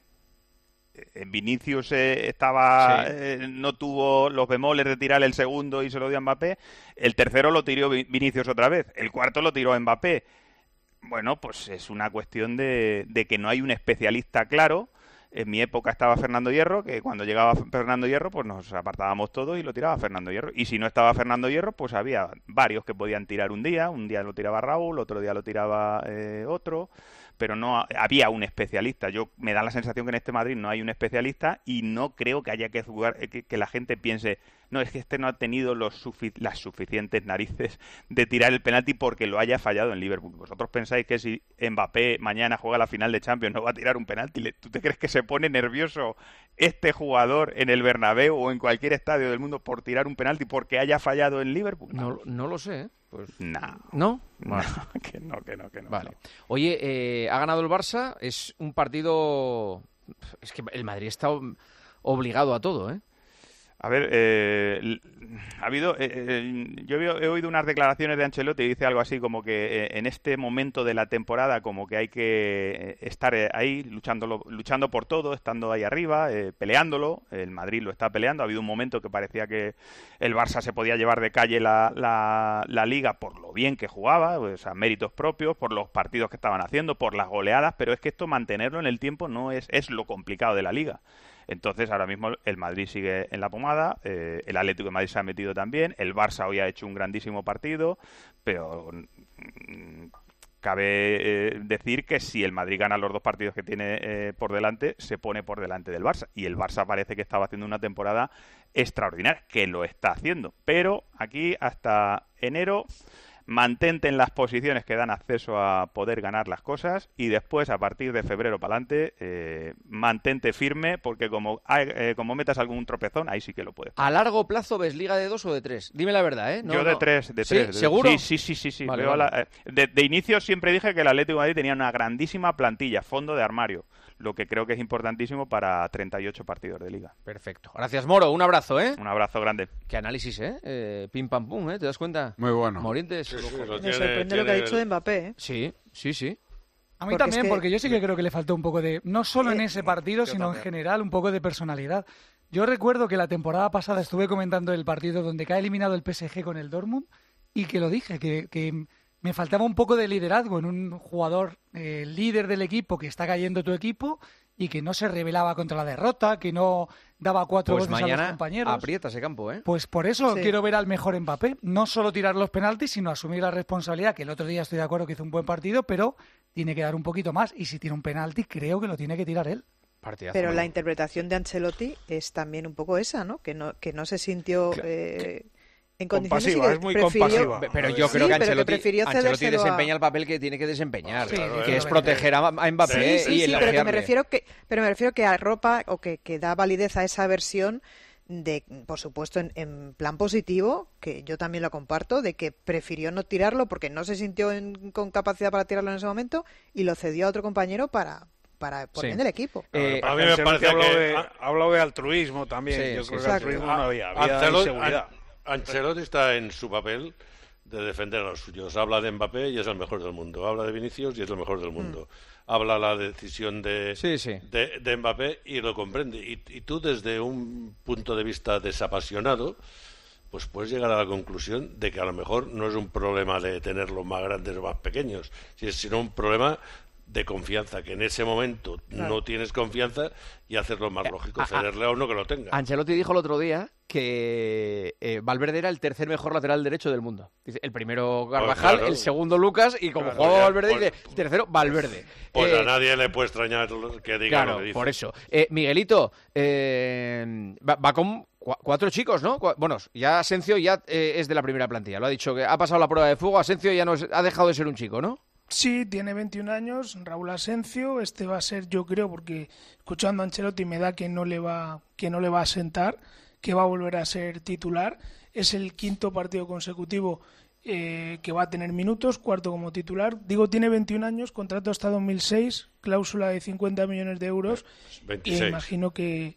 Vinicius no tuvo los bemoles de tirar el segundo y se lo dio a Mbappé. El tercero lo tiró Vinicius otra vez. El cuarto lo tiró a Mbappé. Bueno, pues es una cuestión de que no hay un especialista claro. En mi época estaba Fernando Hierro, que cuando llegaba Fernando Hierro, pues nos apartábamos todos y lo tiraba Fernando Hierro. Y si no estaba Fernando Hierro, pues había varios que podían tirar un día lo tiraba Raúl, otro día lo tiraba otro, pero no había un especialista. Me da la sensación que en este Madrid no hay un especialista y no creo que haya que jugar, que la gente piense, no, es que este no ha tenido las suficientes narices de tirar el penalti porque lo haya fallado en Liverpool. ¿Vosotros pensáis que si Mbappé mañana juega la final de Champions no va a tirar un penalti? ¿Tú te crees que se pone nervioso este jugador en el Bernabéu o en cualquier estadio del mundo por tirar un penalti porque haya fallado en Liverpool? No lo sé, ¿eh? Pues... ¿No? Vale. Que no. Vale. Oye, ha ganado el Barça, es un partido... Es que el Madrid está obligado a todo, ¿eh? A ver, ha habido, yo he oído unas declaraciones de Ancelotti y dice algo así como que en este momento de la temporada como que hay que estar ahí luchando por todo, estando ahí arriba, peleándolo. El Madrid lo está peleando. Ha habido un momento que parecía que el Barça se podía llevar de calle la Liga por lo bien que jugaba, o sea, méritos propios, por los partidos que estaban haciendo, por las goleadas, pero es que esto mantenerlo en el tiempo no es lo complicado de la Liga. Entonces, ahora mismo el Madrid sigue en la pomada, el Atlético de Madrid se ha metido también, el Barça hoy ha hecho un grandísimo partido, pero cabe decir que si el Madrid gana los 2 partidos que tiene por delante, se pone por delante del Barça. Y el Barça parece que estaba haciendo una temporada extraordinaria, que lo está haciendo. Pero aquí hasta enero mantente en las posiciones que dan acceso a poder ganar las cosas y después, a partir de febrero para adelante, mantente firme, porque como metas algún tropezón, ahí sí que lo puedes. ¿A largo plazo ves Liga de 2 o de 3? Dime la verdad, ¿eh? Yo de 3. ¿Sí? ¿Seguro? Sí. Vale, Veo vale. De inicio siempre dije que el Atlético de Madrid tenía una grandísima plantilla, fondo de armario, lo que creo que es importantísimo para 38 partidos de Liga. Perfecto. Gracias, Moro. Un abrazo, ¿eh? Un abrazo grande. Qué análisis, pim pam pum, ¿eh? ¿Te das cuenta? Muy bueno. Morientes. Me sorprende lo que ha dicho de Mbappé, ¿eh? Sí. A mí también, porque yo sí que creo que le faltó un poco de, no solo en ese partido, sino en general, un poco de personalidad. Yo recuerdo que la temporada pasada estuve comentando el partido donde cae eliminado el PSG con el Dortmund y que lo dije, que me faltaba un poco de liderazgo en un jugador líder del equipo, que está cayendo tu equipo y que no se rebelaba contra la derrota, que no daba 4 Pues goles a los compañeros. mañana aprieta ese campo, ¿eh? Pues por eso quiero ver al mejor Mbappé. No solo tirar los penaltis, sino asumir la responsabilidad, que el otro día estoy de acuerdo que hizo un buen partido, pero tiene que dar un poquito más. Y si tira un penalti, creo que lo tiene que tirar él. Partidazo, pero la interpretación de Ancelotti es también un poco esa, ¿no? Que no se sintió... en condiciones compasiva, es muy compasiva. Pero yo creo que Ancelotti desempeña el el papel que tiene que desempeñar, claro, que es proteger a Mbappé y elogiarle. Pero me refiero que arropa o que da validez a esa versión de, por supuesto, en plan positivo, que yo también lo comparto, de que prefirió no tirarlo porque no se sintió con capacidad para tirarlo en ese momento y lo cedió a otro compañero por bien del equipo. A mí me parece que ha hablado de altruismo también. Yo creo que altruismo no había inseguridad. Ancelotti está en su papel de defender a los suyos. Habla de Mbappé y es el mejor del mundo. Habla de Vinicius y es el mejor del mundo. Habla la decisión de Mbappé y lo comprende. Y tú, desde un punto de vista desapasionado, pues puedes llegar a la conclusión de que a lo mejor no es un problema de tenerlos más grandes o más pequeños, sino un problema de confianza, que en ese momento no tienes confianza y haces lo más lógico, cederle a uno que lo tenga. Ancelotti dijo el otro día que Valverde era el tercer mejor lateral derecho del mundo. Dice, el primero Carvajal, el segundo Lucas, y como jugaba Valverde, dice, tercero Valverde. Pues a nadie le puede extrañar que diga lo que dice. Por eso. Miguelito, va con 4 chicos, ¿no? Bueno, ya Asencio ya es de la primera plantilla. Lo ha dicho que ha pasado la prueba de fuego. Asencio ya ha dejado de ser un chico, ¿no? Sí, tiene 21 años, Raúl Asencio. Este va a ser, yo creo, porque escuchando a Ancelotti me da que no le va a sentar, que va a volver a ser titular. Es el 5º partido consecutivo que va a tener minutos, 4º como titular. Digo, tiene 21 años, contrato hasta 2006, cláusula de 50 millones de euros. 26. Y imagino que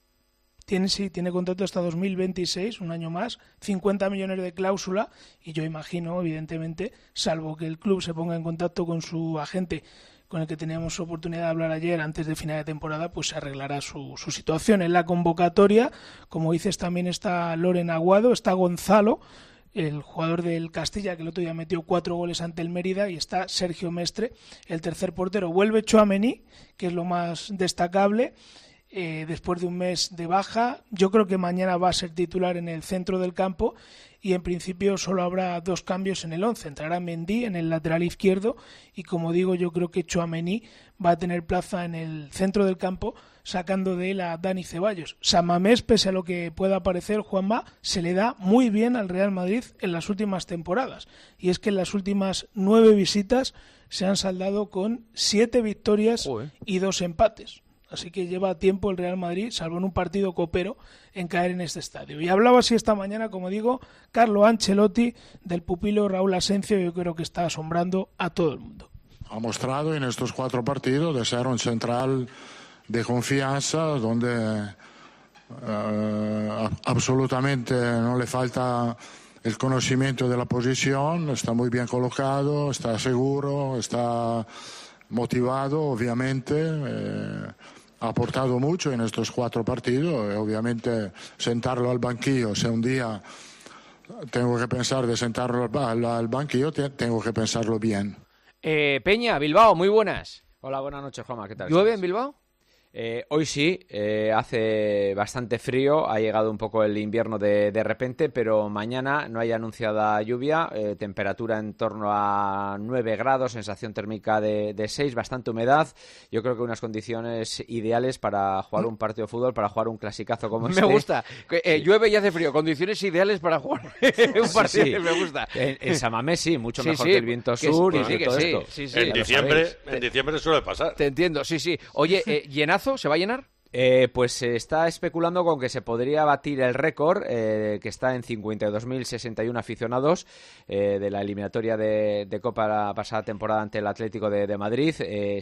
tiene contrato hasta 2026, un año más, 50 millones de cláusula, y yo imagino, evidentemente, salvo que el club se ponga en contacto con su agente, con el que teníamos oportunidad de hablar ayer antes de final de temporada, pues se arreglará su situación. En la convocatoria, como dices, también está Loren Aguado, está Gonzalo, el jugador del Castilla, que el otro día metió 4 goles ante el Mérida, y está Sergio Mestre, el tercer portero. Vuelve Tchouaméni, que es lo más destacable, después de un mes de baja. Yo creo que mañana va a ser titular en el centro del campo y en principio solo habrá 2 cambios en el 11. Entrará Mendy en el lateral izquierdo y, como digo, yo creo que Tchouaméni va a tener plaza en el centro del campo, sacando de él a Dani Ceballos. San Mamés, pese a lo que pueda parecer, Juanma, se le da muy bien al Real Madrid en las últimas temporadas, y es que en las últimas 9 visitas se han saldado con 7 victorias y 2 empates. Así que lleva tiempo el Real Madrid, salvo en un partido copero, en caer en este estadio. Y hablaba así esta mañana, como digo, Carlo Ancelotti, del pupilo Raúl Asencio. Yo creo que está asombrando a todo el mundo. Ha mostrado en estos 4 partidos de ser un central de confianza, donde absolutamente no le falta el conocimiento de la posición, está muy bien colocado, está seguro, está motivado, obviamente. Ha aportado mucho en estos 4 partidos, y obviamente sentarlo al banquillo, si un día tengo que pensar de sentarlo al banquillo, tengo que pensarlo bien. Peña, Bilbao, muy buenas. Hola, buenas noches, Juanma, ¿qué tal? ¿Llueve en Bilbao? Hoy sí, hace bastante frío, ha llegado un poco el invierno de repente, pero mañana no hay anunciada lluvia, temperatura en torno a 9 grados, sensación térmica de 6, bastante humedad. Yo creo que unas condiciones ideales para jugar un partido de fútbol, para jugar un clasicazo como este. Me gusta, llueve y hace frío, condiciones ideales para jugar un partido, sí. Me gusta. En San Mamés sí, mucho mejor que el viento sur y todo esto. Sí. En diciembre suele pasar. Te entiendo, sí. Oye, ¿llenazo? ¿Se va a llenar? Pues se está especulando con que se podría batir el récord, que está en 52.061 aficionados de la eliminatoria de Copa la pasada temporada ante el Atlético de Madrid.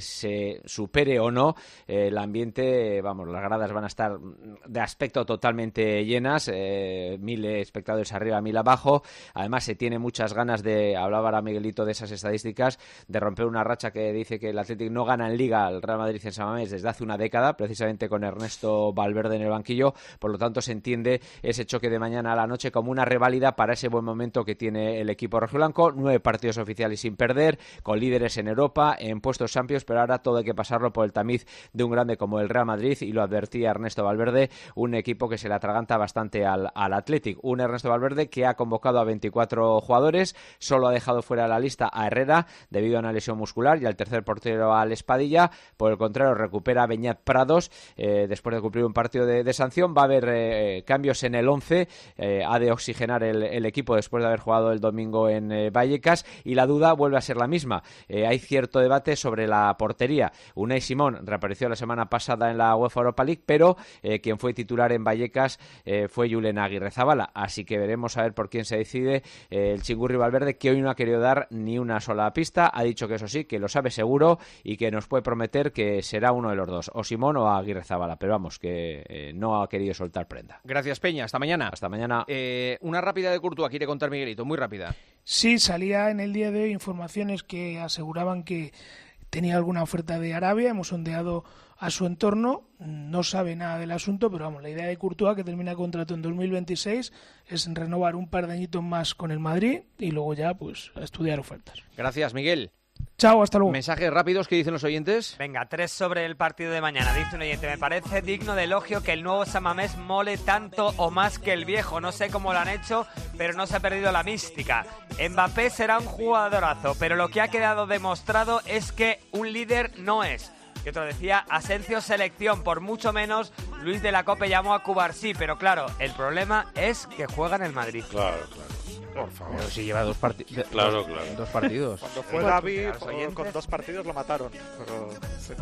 Se supere o no el ambiente, las gradas van a estar de aspecto totalmente llenas, 1.000 espectadores arriba, 1.000 abajo. Además se tiene muchas ganas hablaba ahora Miguelito de esas estadísticas, de romper una racha que dice que el Atlético no gana en Liga al Real Madrid en San Mamés desde hace una década, precisamente con Ernesto Valverde en el banquillo. Por lo tanto se entiende ese choque de mañana a la noche como una reválida para ese buen momento que tiene el equipo rojiblanco. 9 partidos oficiales sin perder, con líderes en Europa, en puestos amplios, pero ahora todo hay que pasarlo por el tamiz de un grande como el Real Madrid, y lo advertía Ernesto Valverde, un equipo que se le atraganta bastante al Athletic. Un Ernesto Valverde que ha convocado a 24 jugadores, solo ha dejado fuera de la lista a Herrera debido a una lesión muscular y al tercer portero al Espadilla. Por el contrario, recupera a Beñat Prados después de cumplir un partido de sanción. Va a haber cambios en el 11, ha de oxigenar el equipo después de haber jugado el domingo en Vallecas, y la duda vuelve a ser la misma. Hay cierto debate sobre la portería. Unai Simón reapareció la semana pasada en la UEFA Europa League, pero quien fue titular en Vallecas fue Julen Aguirrezabala, así que veremos a ver por quién se decide el Chingurri Valverde, que hoy no ha querido dar ni una sola pista. Ha dicho que eso sí, que lo sabe seguro y que nos puede prometer que será uno de los dos, o Simón o Aguirrezabala, pero vamos, que no ha querido soltar prenda. Gracias, Peña, hasta mañana. Hasta mañana. Una rápida de Courtois, quiere contar Miguelito, muy rápida. Sí, salía en el día de hoy informaciones que aseguraban que tenía alguna oferta de Arabia. Hemos sondeado a su entorno, no sabe nada del asunto, pero vamos, la idea de Courtois, que termina el contrato en 2026, es renovar un par de añitos más con el Madrid y luego ya pues a estudiar ofertas. Gracias, Miguel. Chao, hasta luego. Mensajes rápidos, ¿qué dicen los oyentes? Venga, 3 sobre el partido de mañana. Dice un oyente: me parece digno de elogio que el nuevo San Mamés mole tanto o más que el viejo. No sé cómo lo han hecho, pero no se ha perdido la mística. Mbappé será un jugadorazo, pero lo que ha quedado demostrado es que un líder no es. Y otro decía: Asencio selección, por mucho menos Luis de la Cope llamó a Cubarsí, pero claro, el problema es que juega en el Madrid. Claro. Por favor. Pero si lleva dos partidos. Claro. Dos partidos. Cuando fue Gavi, con 2 partidos lo mataron. Pero...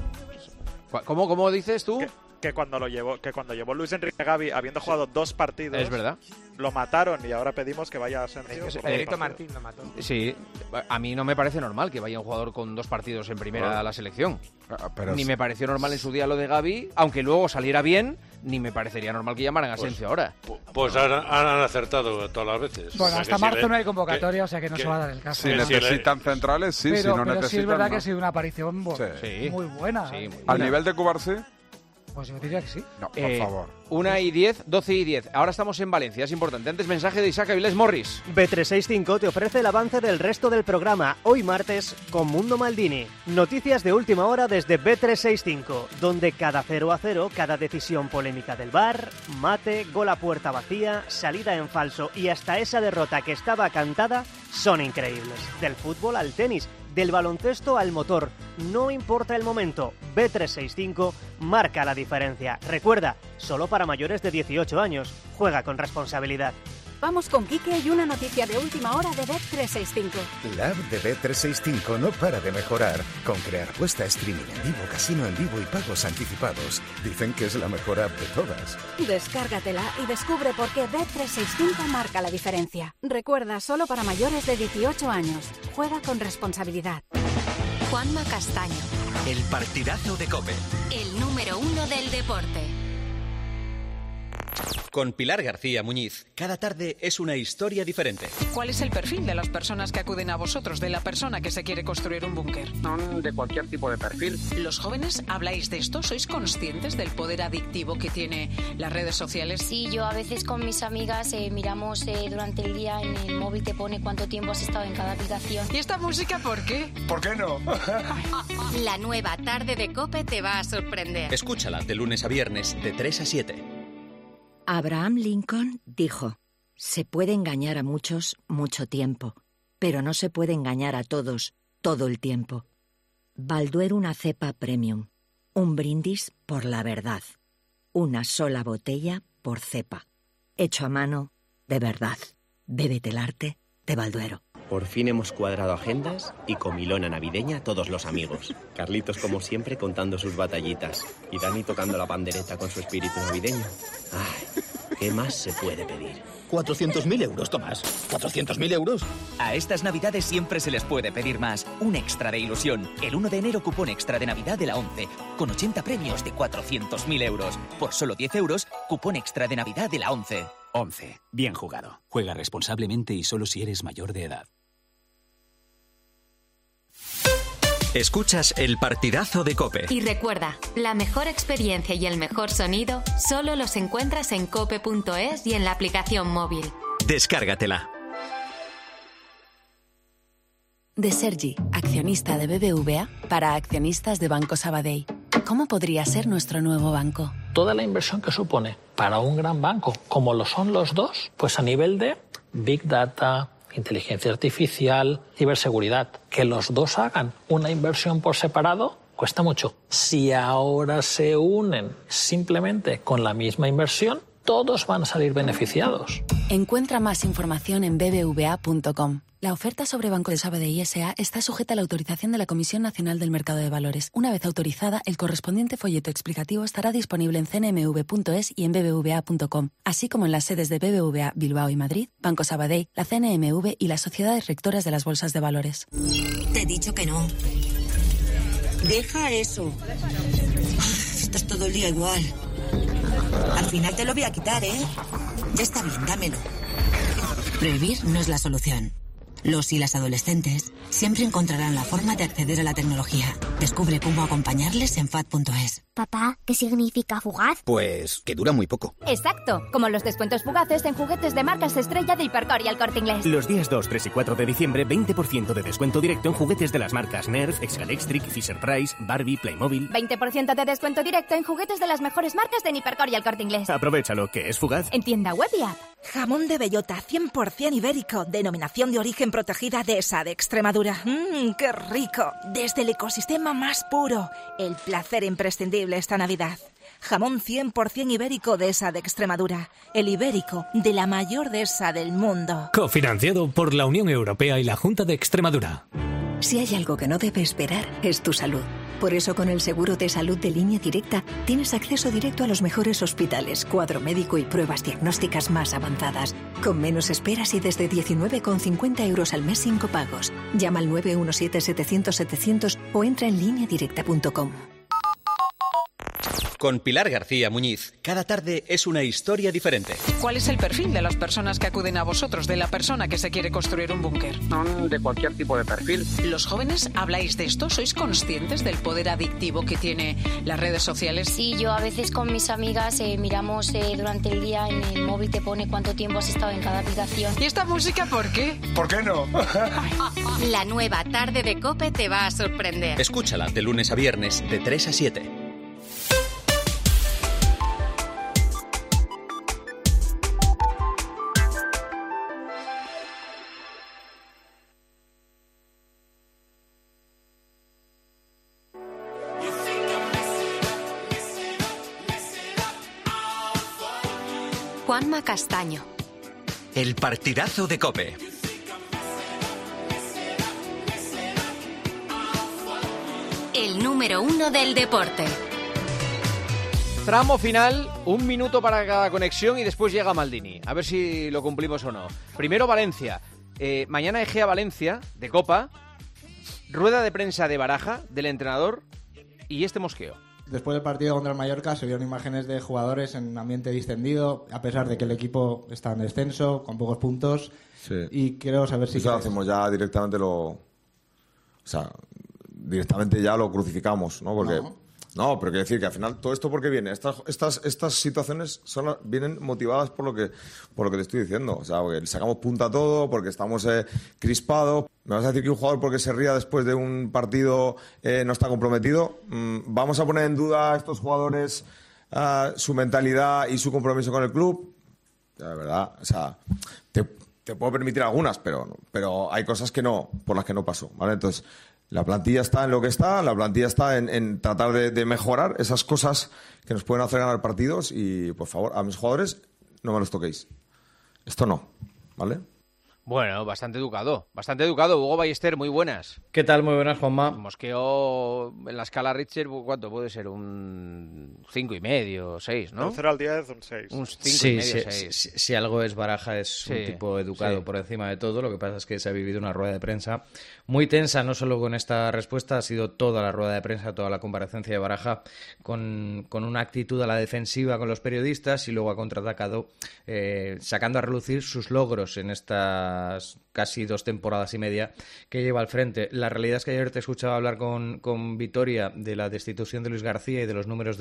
¿Cómo dices tú? Que cuando llevó Luis Enrique Gavi, habiendo jugado 2 partidos, es verdad, lo mataron, y ahora pedimos que vaya a Asencio. Federico Martín lo mató. Sí, a mí no me parece normal que vaya un jugador con 2 partidos en primera a la selección. Ni me pareció normal en su día lo de Gavi, aunque luego saliera bien, ni me parecería normal que llamaran a Asencio ahora. Pues han acertado todas las veces. Bueno, hasta marzo no hay convocatoria, o sea que no se va a dar el caso. Si necesitan centrales, sí, pero, si no pero necesitan, sí es verdad no. que ha sido una aparición muy buena. Sí, muy buena. ¿Al nivel de Cubarsí? Pues yo diría que sí. No, por favor. 1:10, 12:10. Ahora estamos en Valencia, es importante. Antes, mensaje de Isaac Avilés Morris. Bet365 te ofrece el avance del resto del programa, hoy martes, con Mundo Maldini. Noticias de última hora desde Bet365, donde cada 0-0, cada decisión polémica del VAR, mate, gol a puerta vacía, salida en falso y hasta esa derrota que estaba cantada, son increíbles. Del fútbol al tenis, del baloncesto al motor, no importa el momento, Bet365 marca la diferencia. Recuerda, solo para mayores de 18 años, juega con responsabilidad. Vamos con Quique y una noticia de última hora de Bet365. La app de Bet365 no para de mejorar, con crear puesta, streaming en vivo, casino en vivo y pagos anticipados. Dicen que es la mejor app de todas. Descárgatela y descubre por qué Bet365 marca la diferencia. Recuerda, solo para mayores de 18 años. Juega con responsabilidad. Juanma Castaño. El partidazo de COPE. El número 1 del deporte. Con Pilar García Muñiz. Cada tarde es una historia diferente. ¿Cuál es el perfil de las personas que acuden a vosotros, de la persona que se quiere construir un búnker? Son de cualquier tipo de perfil. ¿Los jóvenes habláis de esto? ¿Sois conscientes del poder adictivo que tiene las redes sociales? Sí, yo a veces con mis amigas miramos durante el día en el móvil, te pone cuánto tiempo has estado en cada aplicación. ¿Y esta música por qué? ¿Por qué no? La nueva tarde de COPE te va a sorprender. Escúchala de lunes a viernes de 3 a 7. Abraham Lincoln dijo: se puede engañar a muchos mucho tiempo, pero no se puede engañar a todos todo el tiempo. Balduero, una cepa premium. Un brindis por la verdad. Una sola botella por cepa. Hecho a mano de verdad. Bébete el arte de Balduero. Por fin hemos cuadrado agendas y comilona navideña todos los amigos. Carlitos, como siempre, contando sus batallitas. Y Dani tocando la pandereta con su espíritu navideño. Ay, ¿qué más se puede pedir? 400.000 euros, Tomás. 400.000 euros. A estas Navidades siempre se les puede pedir más. Un extra de ilusión. El 1 de enero, cupón extra de Navidad de la ONCE. Con 80 premios de 400.000 euros. Por solo 10 euros, cupón extra de Navidad de la ONCE. ONCE. Bien jugado. Juega responsablemente y solo si eres mayor de edad. Escuchas el partidazo de COPE. Y recuerda, la mejor experiencia y el mejor sonido solo los encuentras en cope.es y en la aplicación móvil. Descárgatela. De Sergi, accionista de BBVA, para accionistas de Banco Sabadell. ¿Cómo podría ser nuestro nuevo banco? Toda la inversión que supone para un gran banco, como lo son los dos, pues a nivel de Big Data, inteligencia artificial, ciberseguridad, que los dos hagan una inversión por separado, cuesta mucho. Si ahora se unen simplemente con la misma inversión, todos van a salir beneficiados. Encuentra más información en bbva.com. La oferta sobre Banco de Sabadell S.A. está sujeta a la autorización de la Comisión Nacional del Mercado de Valores. Una vez autorizada, el correspondiente folleto explicativo estará disponible en cnmv.es y en bbva.com, así como en las sedes de BBVA Bilbao y Madrid, Banco Sabadell, la CNMV y las sociedades rectoras de las bolsas de valores. Te he dicho que no. Deja eso. Estás todo el día igual. Al final te lo voy a quitar, ¿eh? Ya está bien, dámelo. Prohibir no es la solución. Los y las adolescentes siempre encontrarán la forma de acceder a la tecnología. Descubre cómo acompañarles en FAD.es. Papá, ¿qué significa fugaz? Pues que dura muy poco. Exacto, como los descuentos fugaces en juguetes de marcas estrella de Hipercor y El Corte Inglés. Los días 2, 3 y 4 de diciembre, 20% de descuento directo en juguetes de las marcas Nerf, Excalectric, Fisher-Price, Barbie, Playmobil. 20% de descuento directo en juguetes de las mejores marcas de Hipercor y El Corte Inglés. Aprovechalo, que es fugaz. En tienda web y app. Jamón de bellota 100% ibérico, denominación de origen protegida DESA de Extremadura. ¡Qué rico! Desde el ecosistema más puro. El placer imprescindible esta Navidad. Jamón 100% ibérico DESA de Extremadura. El ibérico de la mayor dehesa del mundo. Cofinanciado por la Unión Europea y la Junta de Extremadura. Si hay algo que no debe esperar, es tu salud. Por eso, con el seguro de salud de Línea Directa, tienes acceso directo a los mejores hospitales, cuadro médico y pruebas diagnósticas más avanzadas. Con menos esperas y desde 19,50 euros al mes sin copagos. Llama al 917-700-700 o entra en lineadirecta.com. Con Pilar García Muñiz. Cada tarde es una historia diferente. ¿Cuál es el perfil de las personas que acuden a vosotros, de la persona que se quiere construir un búnker? Son de cualquier tipo de perfil. ¿Los jóvenes habláis de esto? ¿Sois conscientes del poder adictivo que tiene las redes sociales? Sí, yo a veces con mis amigas miramos durante el día en el móvil, te pone cuánto tiempo has estado en cada aplicación. ¿Y esta música por qué? ¿Por qué no? La nueva tarde de COPE te va a sorprender. Escúchala de lunes a viernes de 3 a 7. Juanma Castaño. El partidazo de COPE. El número 1 del deporte. Tramo final, 1 minuto para cada conexión y después llega Maldini. A ver si lo cumplimos o no. Primero Valencia. Mañana Egea Valencia, de Copa. Rueda de prensa de Baraja, del entrenador. Y este mosqueo. Después del partido contra el Mallorca se vieron imágenes de jugadores en un ambiente distendido, a pesar de que el equipo está en descenso, con pocos puntos. Sí. Y quiero saber si... Eso lo hacemos ya directamente, directamente ya lo crucificamos, ¿no? Porque... No, pero quiero decir que al final todo esto, ¿por qué viene? Estas situaciones vienen motivadas por lo que te estoy diciendo. O sea, porque sacamos punta a todo, porque estamos crispados. ¿Me vas a decir que un jugador porque se ría después de un partido no está comprometido? ¿Vamos a poner en duda a estos jugadores su mentalidad y su compromiso con el club? La verdad, o sea, te puedo permitir algunas, pero hay cosas por las que no pasó, ¿vale? Entonces... La plantilla está en lo que está, la plantilla está en tratar de mejorar esas cosas que nos pueden hacer ganar partidos y, por favor, a mis jugadores no me los toquéis. Esto no, ¿vale? Bueno, bastante educado. Hugo Ballester, muy buenas. ¿Qué tal? Muy buenas, Juanma. Mosqueo en la escala Richter, ¿cuánto puede ser? Un 5,5, 6, ¿no? Del 0 al 10, un 6. Un 5,5, 6. Si algo es Baraja, es un tipo educado por encima de todo. Lo que pasa es que se ha vivido una rueda de prensa muy tensa, no solo con esta respuesta, ha sido toda la rueda de prensa, toda la comparecencia de Baraja con una actitud a la defensiva con los periodistas y luego ha contraatacado sacando a relucir sus logros en estas casi 2 temporadas y media que lleva al frente. La realidad es que ayer te escuchaba hablar con Vitoria de la destitución de Luis García y de los números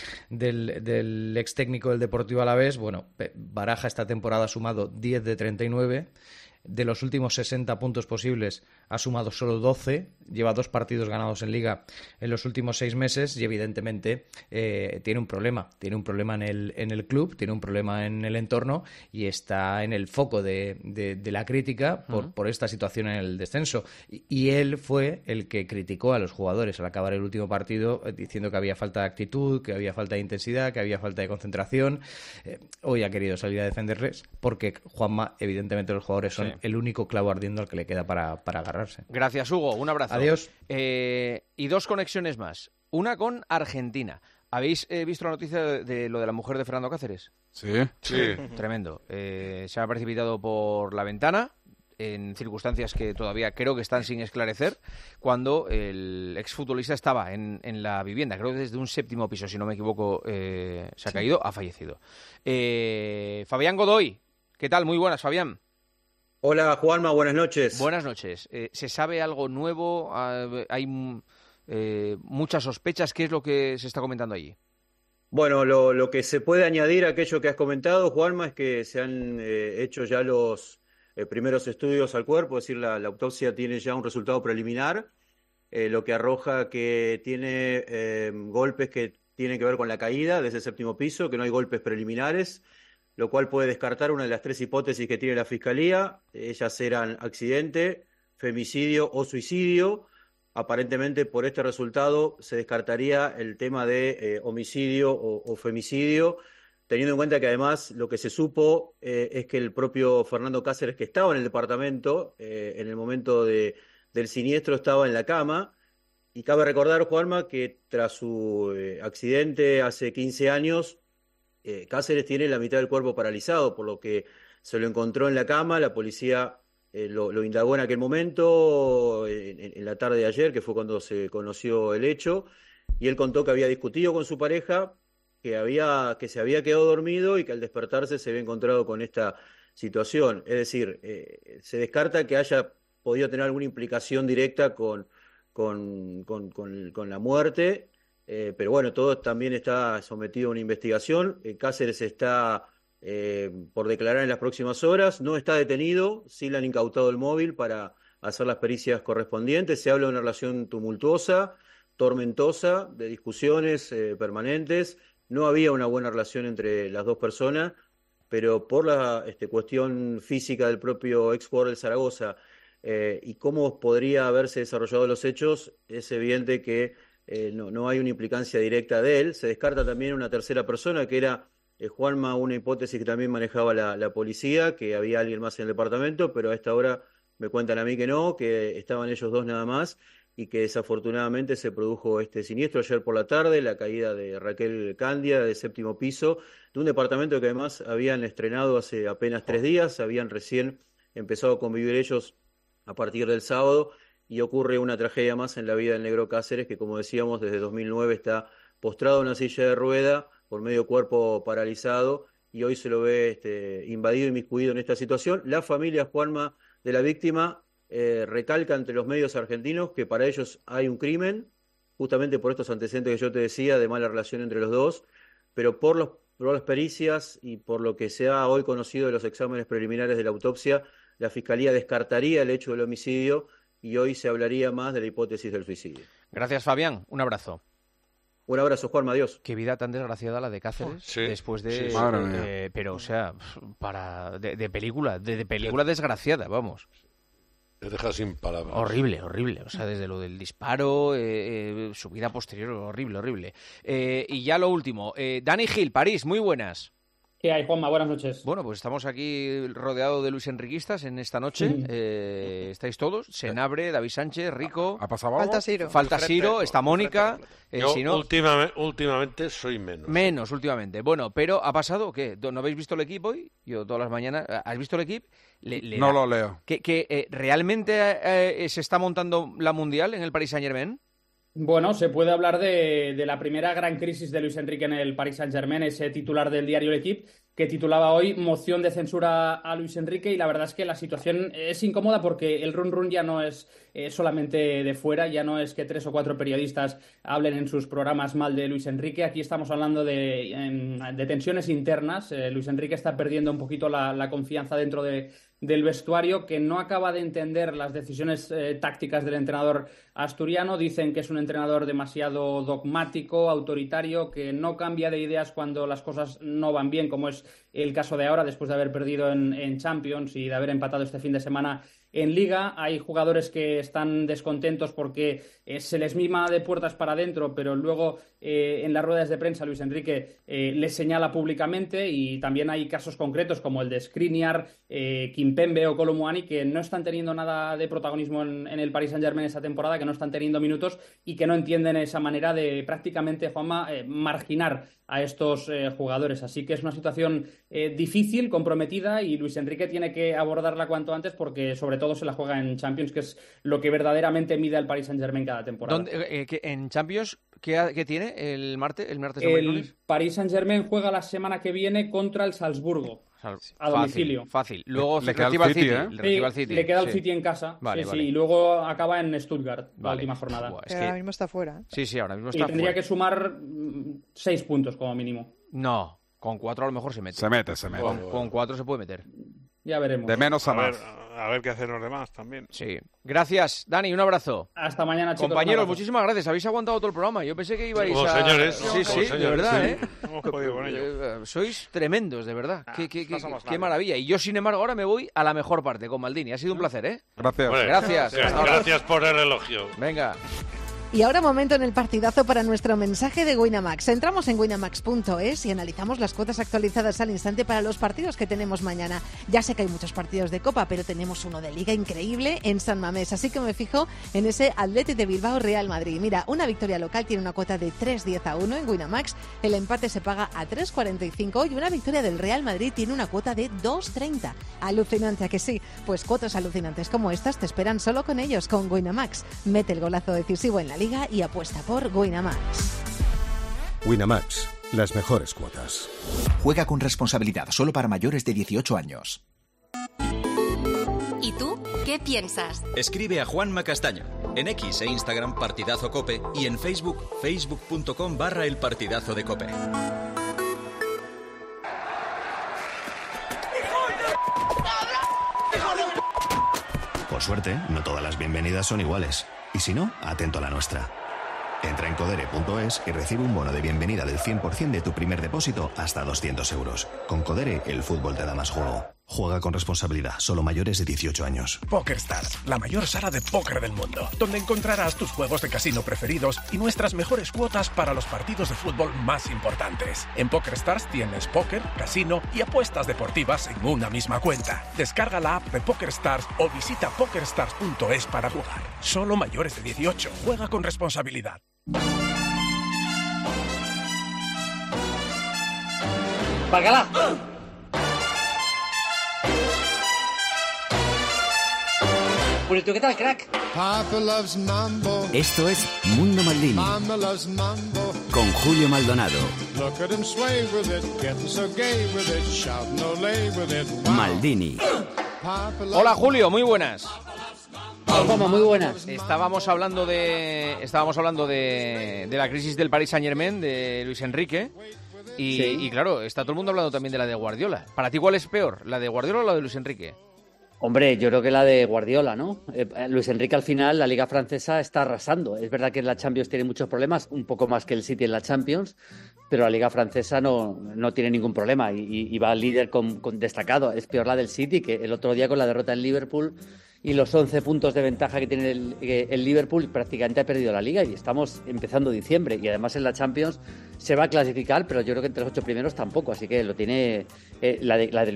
del ex técnico del Deportivo Alavés. Bueno, Baraja esta temporada ha sumado 10 de 39. De los últimos 60 puntos posibles ha sumado solo 12, lleva 2 partidos ganados en Liga en los últimos 6 meses y evidentemente tiene un problema en el club, tiene un problema en el entorno y está en el foco de la crítica por esta situación en el descenso. Y él fue el que criticó a los jugadores al acabar el último partido diciendo que había falta de actitud, que había falta de intensidad, que había falta de concentración. Hoy ha querido salir a defenderles porque, Juanma, evidentemente los jugadores son el único clavo ardiendo al que le queda para agarrarse. Gracias, Hugo. Un abrazo. Adiós. Y 2 conexiones más. Una con Argentina. ¿Habéis visto la noticia de lo de la mujer de Fernando Cáceres? Sí. Tremendo. Se ha precipitado por la ventana en circunstancias que todavía creo que están sin esclarecer, cuando el exfutbolista estaba en la vivienda, creo que desde un 7º piso, si no me equivoco, se ha caído, ha fallecido. Fabián Godoy, ¿qué tal? Muy buenas, Fabián. Hola, Juanma, buenas noches. Buenas noches. ¿Se sabe algo nuevo? ¿Hay muchas sospechas? ¿Qué es lo que se está comentando allí? Bueno, lo que se puede añadir a aquello que has comentado, Juanma, es que se han hecho ya los primeros estudios al cuerpo, es decir, la autopsia tiene ya un resultado preliminar, lo que arroja que tiene golpes que tienen que ver con la caída desde el 7º piso, que no hay golpes preliminares, lo cual puede descartar una de las 3 hipótesis que tiene la Fiscalía. Ellas eran accidente, femicidio o suicidio. Aparentemente, por este resultado, se descartaría el tema de homicidio o femicidio, teniendo en cuenta que además lo que se supo es que el propio Fernando Cáceres, que estaba en el departamento en el momento del siniestro, estaba en la cama. Y cabe recordar, Juanma, que tras su accidente hace 15 años, Cáceres tiene la mitad del cuerpo paralizado, por lo que se lo encontró en la cama. La policía lo indagó en aquel momento, en la tarde de ayer, que fue cuando se conoció el hecho, y él contó que había discutido con su pareja, que se había quedado dormido y que al despertarse se había encontrado con esta situación. Es decir, se descarta que haya podido tener alguna implicación directa con la muerte. Pero bueno, todo también está sometido a una investigación. Cáceres está por declarar en las próximas horas. No está detenido, sí le han incautado el móvil para hacer las pericias correspondientes. Se habla de una relación tumultuosa, tormentosa, de discusiones permanentes. No había una buena relación entre las dos personas, pero por la cuestión física del propio ex jugador del Zaragoza y cómo podría haberse desarrollado los hechos, es evidente que no hay una implicancia directa de él. Se descarta también una tercera persona, que era Juanma, una hipótesis que también manejaba la policía, que había alguien más en el departamento, pero a esta hora me cuentan a mí que no, que estaban ellos dos nada más, y que desafortunadamente se produjo este siniestro ayer por la tarde, la caída de Raquel Candia del 7º piso, de un departamento que además habían estrenado hace apenas 3 días, habían recién empezado a convivir ellos a partir del sábado, y ocurre una tragedia más en la vida del negro Cáceres, que como decíamos desde 2009 está postrado en una silla de rueda, con medio cuerpo paralizado, y hoy se lo ve invadido y miscuido en esta situación. La familia, Juanma, de la víctima recalca ante los medios argentinos que para ellos hay un crimen, justamente por estos antecedentes que yo te decía de mala relación entre los dos, pero por las pericias y por lo que se ha hoy conocido de los exámenes preliminares de la autopsia, la Fiscalía descartaría el hecho del homicidio y hoy se hablaría más de la hipótesis del suicidio. Gracias, Fabián. Un abrazo. Un abrazo, Juanma, adiós. Qué vida tan desgraciada la de Cáceres, después de... Sí. Pero, o sea, de película desgraciada, vamos. Te deja sin palabras. Horrible. O sea, desde lo del disparo, su vida posterior, horrible. Y ya lo último. Dani Gil, París, muy buenas. ¿Qué hay, Juanma? Buenas noches. Bueno, pues estamos aquí rodeados de Luis Enriquistas en esta noche. Sí. ¿Estáis todos? Senabre, David Sánchez, Rico. ¿Ha pasado algo? Falta Siro, está Mónica. Yo si no... últimamente soy menos. Menos últimamente. Bueno, pero ¿ha pasado o qué? ¿No habéis visto el equipo hoy? Yo todas las mañanas... ¿Has visto el equipo? No lo leo. ¿Que realmente se está montando la Mundial en el Paris Saint-Germain? Bueno, se puede hablar de la primera gran crisis de Luis Enrique en el Paris Saint-Germain, ese titular del diario L'Équipe, que titulaba hoy moción de censura a Luis Enrique, y la verdad es que la situación es incómoda porque el run ya no es solamente de fuera, ya no es que 3 o 4 periodistas hablen en sus programas mal de Luis Enrique. Aquí estamos hablando de tensiones internas. Luis Enrique está perdiendo un poquito la confianza dentro del vestuario, que no acaba de entender las decisiones tácticas del entrenador asturiano. Dicen que es un entrenador demasiado dogmático, autoritario, que no cambia de ideas cuando las cosas no van bien, como es el caso de ahora, después de haber perdido en Champions y de haber empatado este fin de semana en Liga. Hay jugadores que están descontentos porque se les mima de puertas para adentro, pero luego en las ruedas de prensa Luis Enrique les señala públicamente, y también hay casos concretos como el de Skriniar, Kimpembe o Kolo Muani, que no están teniendo nada de protagonismo en el Paris Saint-Germain esta temporada, que no están teniendo minutos y que no entienden esa manera de prácticamente, Juanma, marginar a estos jugadores. Así que es una situación difícil, comprometida, y Luis Enrique tiene que abordarla cuanto antes, porque sobre todo se la juega en Champions, que es lo que verdaderamente mide al Paris Saint-Germain cada temporada. ¿En Champions qué tiene el martes? El Paris Saint-Germain juega la semana que viene contra el Salzburgo. A domicilio. Fácil. Luego le queda al City, le queda al City en casa. Vale. Y luego acaba en Stuttgart, la última jornada. Pero ahora mismo está fuera. Sí, ahora mismo está fuera. Y tendría que sumar 6 puntos como mínimo. No, con 4 a lo mejor se mete. Se mete. Con 4 se puede meter. Ya veremos. De menos a más. A ver qué hacen los demás también. Sí. Gracias, Dani, un abrazo. Hasta mañana, chicos. Compañeros, muchísimas gracias. Habéis aguantado todo el programa. Yo pensé que ibais como señores. Sí, de verdad, ¿eh? Hemos podido con ello. Sois tremendos, de verdad. Qué maravilla. Y yo, sin embargo, ahora me voy a la mejor parte con Maldini. Ha sido un placer, ¿eh? Gracias. Bueno, gracias por el elogio. Venga. Y ahora momento en el partidazo para nuestro mensaje de Winamax. Entramos en winamax.es y analizamos las cuotas actualizadas al instante para los partidos que tenemos mañana. Ya sé que hay muchos partidos de Copa, pero tenemos uno de Liga increíble en San Mamés, así que me fijo en ese Athletic de Bilbao Real Madrid. Mira, una victoria local tiene una cuota de 3,10-1 en Winamax, el empate se paga a 3,45 y una victoria del Real Madrid tiene una cuota de 2,30. Alucinante, ¿a que sí? Pues cuotas alucinantes como estas te esperan solo con ellos, con Winamax. Mete el golazo decisivo en la Liga y apuesta por Winamax. Winamax, las mejores cuotas. Juega con responsabilidad, solo para mayores de 18 años. ¿Y tú? ¿Qué piensas? Escribe a Juanma Castaño. En X e Instagram Partidazo Cope y en Facebook, facebook.com/El Partidazo de Cope. Por suerte, no todas las bienvenidas son iguales. Y si no, atento a la nuestra. Entra en codere.es y recibe un bono de bienvenida del 100% de tu primer depósito hasta 200 euros. Con Codere, el fútbol te da más juego. Juega con responsabilidad, solo mayores de 18 años. PokerStars, la mayor sala de póker del mundo, donde encontrarás tus juegos de casino preferidos y nuestras mejores cuotas para los partidos de fútbol más importantes. En PokerStars tienes póker, casino y apuestas deportivas en una misma cuenta. Descarga la app de PokerStars o visita pokerstars.es para jugar. Solo mayores de 18. Juega con responsabilidad. ¡Bacala! ¿Qué tal, crack? Esto es Mundo Maldini. Con con Julio Maldonado. Maldini. Hola Julio, muy buenas. ¿Cómo? Muy buenas. Estábamos hablando de la crisis del Paris Saint-Germain, de Luis Enrique, y claro, está todo el mundo hablando también de la de Guardiola. ¿Para ti cuál es peor, la de Guardiola o la de Luis Enrique? Hombre, yo creo que la de Guardiola, ¿no? Luis Enrique al final, la Liga Francesa está arrasando. Es verdad que en la Champions tiene muchos problemas, un poco más que el City en la Champions, pero la Liga Francesa no tiene ningún problema y va al líder con destacado. Es peor la del City, que el otro día con la derrota en Liverpool y los 11 puntos de ventaja que tiene el Liverpool, prácticamente ha perdido la Liga y estamos empezando diciembre. Y además en la Champions se va a clasificar, pero yo creo que entre los 8 primeros tampoco. Así que lo tiene la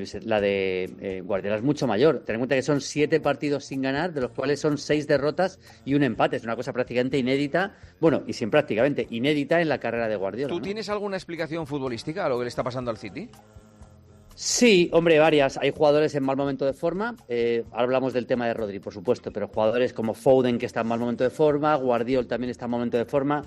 de Guardiola es mucho mayor. Ten en cuenta que son 7 partidos sin ganar, de los cuales son 6 derrotas y un empate. Es una cosa prácticamente inédita, bueno, y sin prácticamente, inédita en la carrera de Guardiola. ¿Tú tienes alguna explicación futbolística a lo que le está pasando al City? Sí, hombre, varias. Hay jugadores en mal momento de forma. Ahora hablamos del tema de Rodri, por supuesto, pero jugadores como Foden, que está en mal momento de forma, Guardiola también está en mal momento de forma,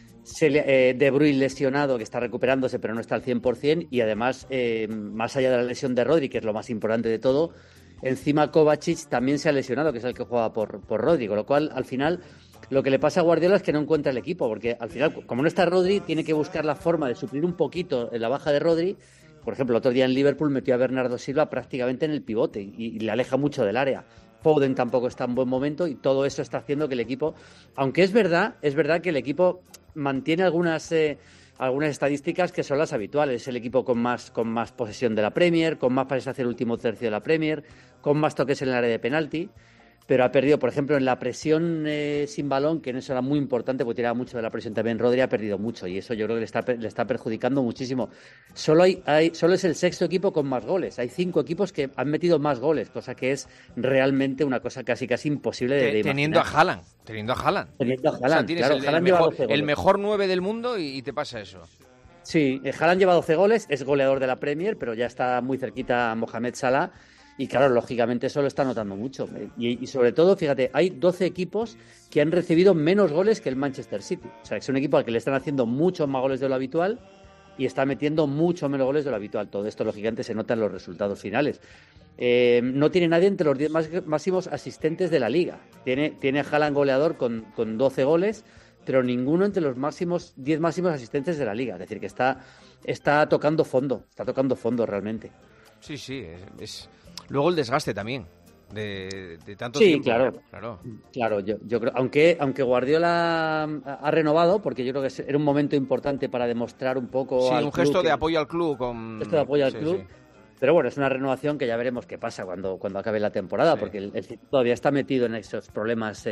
De Bruyne lesionado, que está recuperándose, pero no está al 100%, y además, más allá de la lesión de Rodri, que es lo más importante de todo, encima Kovacic también se ha lesionado, que es el que juega por Rodri, con lo cual, al final, lo que le pasa a Guardiola es que no encuentra el equipo, porque al final, como no está Rodri, tiene que buscar la forma de suplir un poquito en la baja de Rodri. Por ejemplo, el otro día en Liverpool metió a Bernardo Silva prácticamente en el pivote y le aleja mucho del área. Foden tampoco está en buen momento y todo eso está haciendo que el equipo, aunque es verdad que el equipo mantiene algunas estadísticas que son las habituales. Es el equipo con más posesión de la Premier, con más pases hacia el último tercio de la Premier, con más toques en el área de penalti, pero ha perdido, por ejemplo, en la presión sin balón, que en eso era muy importante, porque tiraba mucho de la presión también. Rodri ha perdido mucho y eso yo creo que le está perjudicando muchísimo. Solo es el sexto equipo con más goles. Hay 5 equipos que han metido más goles, cosa que es realmente una cosa casi imposible de imaginar. Teniendo a Haaland. O sea, tienes el mejor 9 del mundo y te pasa eso. Sí, Haaland lleva 12 goles, es goleador de la Premier, pero ya está muy cerquita Mohamed Salah. Y claro, lógicamente eso lo está notando mucho. Y sobre todo, fíjate, hay 12 equipos que han recibido menos goles que el Manchester City. O sea, es un equipo al que le están haciendo muchos más goles de lo habitual y está metiendo mucho menos goles de lo habitual. Todo esto, lógicamente, se nota en los resultados finales. No tiene nadie entre los 10 máximos asistentes de la Liga. Tiene a Haaland goleador con 12 goles, pero ninguno entre los 10 máximos asistentes de la Liga. Es decir, que está tocando fondo realmente. Sí, es... Luego el desgaste también, de tanto tiempo. Sí, claro. Yo creo, aunque Guardiola ha renovado, porque yo creo que era un momento importante para demostrar un poco. Sí, un gesto de apoyo al club. Gesto de apoyo al club. Sí. Pero bueno, es una renovación que ya veremos qué pasa cuando acabe la temporada, porque el City todavía está metido en esos problemas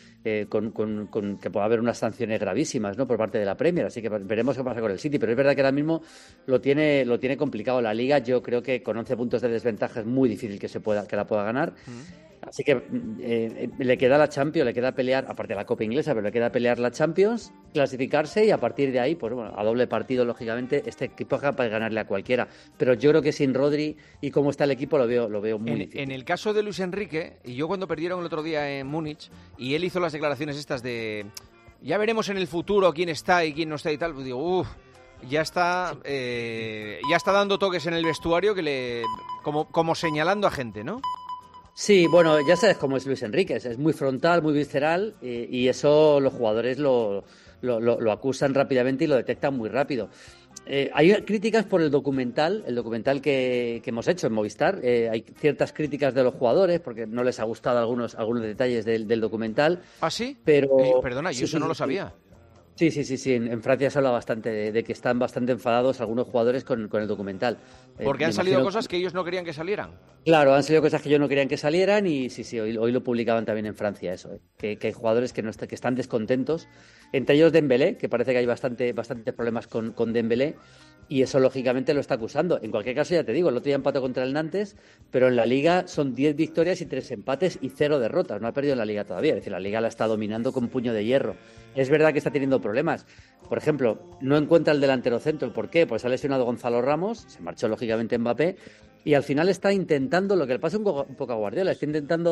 con que pueda haber unas sanciones gravísimas, ¿no?, por parte de la Premier, así que veremos qué pasa con el City. Pero es verdad que ahora mismo lo tiene complicado la Liga. Yo creo que con 11 puntos de desventaja es muy difícil que la pueda ganar. Así que le queda la Champions, le queda pelear, aparte de la Copa Inglesa, pero le queda pelear la Champions, clasificarse y a partir de ahí, pues bueno, a doble partido, lógicamente, este equipo es capaz de ganarle a cualquiera. Pero yo creo que sin Rodri y cómo está el equipo lo veo muy difícil. En el caso de Luis Enrique, y yo cuando perdieron el otro día en Múnich, y él hizo las declaraciones estas de ya veremos en el futuro quién está y quién no está y tal, pues digo, ya está dando toques en el vestuario que como señalando a gente, ¿no? Sí, bueno, ya sabes cómo es Luis Enrique, es muy frontal, muy visceral y eso los jugadores lo acusan rápidamente y lo detectan muy rápido. Hay críticas por el documental que hemos hecho en Movistar. Hay ciertas críticas de los jugadores porque no les ha gustado algunos detalles del documental. ¿Ah, sí? Pero perdona, yo eso no lo sabía. Sí. En Francia se habla bastante de que están bastante enfadados algunos jugadores con el documental. Porque han salido cosas que ellos no querían que salieran. Claro, han salido cosas que ellos no querían que salieran y sí, hoy lo publicaban también en Francia eso, que hay jugadores que están descontentos, entre ellos Dembélé, que parece que hay bastante problemas con Dembélé. Y eso, lógicamente, lo está acusando. En cualquier caso, ya te digo, el otro día empató contra el Nantes, pero en la Liga son 10 victorias y 3 empates y 0 derrotas. No ha perdido en la Liga todavía. Es decir, la Liga la está dominando con puño de hierro. Es verdad que está teniendo problemas. Por ejemplo, no encuentra el delantero centro. ¿Por qué? Pues ha lesionado Gonzalo Ramos, se marchó, lógicamente, Mbappé, y al final está intentando, lo que le pasa un poco a Guardiola, está intentando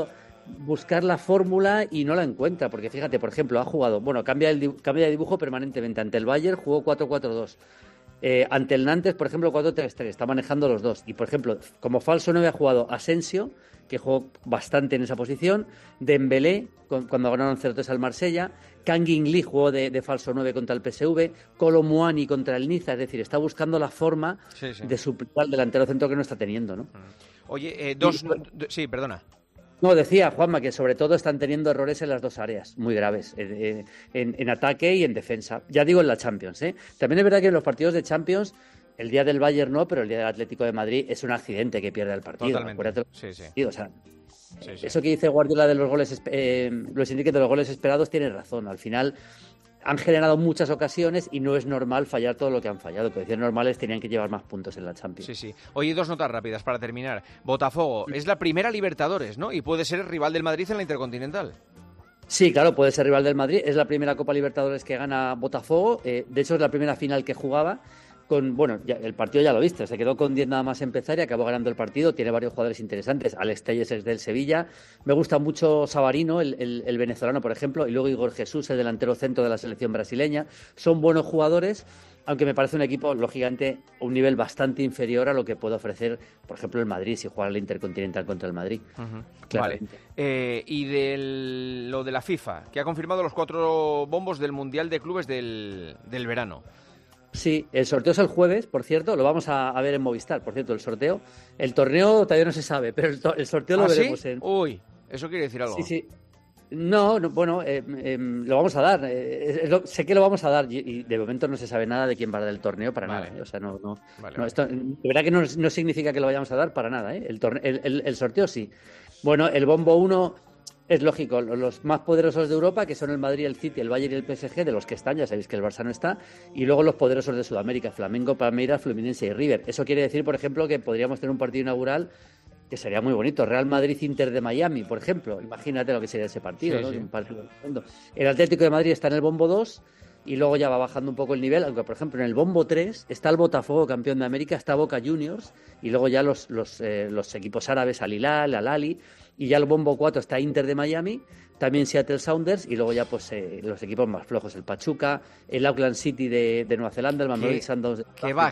buscar la fórmula y no la encuentra, porque fíjate, por ejemplo, ha jugado, bueno, cambia de dibujo permanentemente. Ante el Bayern jugó 4-4-2. Ante el Nantes, por ejemplo, 4-3-3, está manejando los dos. Y, por ejemplo, como falso 9 ha jugado Asensio, que jugó bastante en esa posición, Dembélé, cuando ganaron 0-3 al Marsella, Kangin Lee jugó de falso 9 contra el PSV, Kolo Muani contra el Niza, es decir, está buscando la forma de suplir al delantero centro que no está teniendo, ¿no? Oye, sí, perdona. No, decía Juanma que sobre todo están teniendo errores en las dos áreas, muy graves, en ataque y en defensa. Ya digo en la Champions, ¿eh? También es verdad que en los partidos de Champions, el día del Bayern no, pero el día del Atlético de Madrid es un accidente que pierde el partido. Totalmente. Sí. O sea, eso que dice Guardiola de los goles, Luis Enrique, de los goles esperados, tiene razón. Al final han generado muchas ocasiones y no es normal fallar todo lo que han fallado. Condiciones normales tenían que llevar más puntos en la Champions. Sí. Oye, 2 notas rápidas para terminar. Botafogo es la primera Libertadores, ¿no? Y puede ser el rival del Madrid en la Intercontinental. Sí, claro, puede ser rival del Madrid. Es la primera Copa Libertadores que gana Botafogo. De hecho, es la primera final que jugaba. El partido ya lo viste, se quedó con 10 nada más empezar y acabó ganando el partido. Tiene varios jugadores interesantes. Alex Telles es del Sevilla. Me gusta mucho Savarino, el venezolano, por ejemplo, y luego Igor Jesús, el delantero centro de la selección brasileña. Son buenos jugadores, aunque me parece un equipo, lógicamente, a un nivel bastante inferior a lo que puede ofrecer, por ejemplo, el Madrid, si juega la Intercontinental contra el Madrid. Vale. Y lo de la FIFA, que ha confirmado los 4 bombos del Mundial de Clubes del verano. Sí, el sorteo es el jueves, por cierto, lo vamos a ver en Movistar, por cierto, el sorteo. El torneo todavía no se sabe, pero el sorteo lo veremos en... Uy, eso quiere decir algo. Sí. No, bueno, lo vamos a dar. Sé que lo vamos a dar y de momento no se sabe nada de quién va a dar el torneo para nada. O sea, no. Esto, de verdad que no significa que lo vayamos a dar para nada. El sorteo sí. Bueno, el bombo 1... Es lógico, los más poderosos de Europa, que son el Madrid, el City, el Bayern y el PSG, de los que están, ya sabéis que el Barça no está, y luego los poderosos de Sudamérica, Flamengo, Palmeiras, Fluminense y River. Eso quiere decir, por ejemplo, que podríamos tener un partido inaugural que sería muy bonito. Real Madrid-Inter de Miami, por ejemplo. Imagínate lo que sería ese partido, ¿no? Un partido tremendo. El Atlético de Madrid está en el bombo 2 y luego ya va bajando un poco el nivel, aunque, por ejemplo, en el bombo 3 está el Botafogo, campeón de América, está Boca Juniors, y luego ya los equipos árabes, Al Hilal, Al Ahly, y ya el bombo 4 está Inter de Miami, también Seattle Sounders, y luego ya pues los equipos más flojos, el Pachuca, el Auckland City de Nueva Zelanda, el Mamelodi Sundowns de África. ¿Qué va?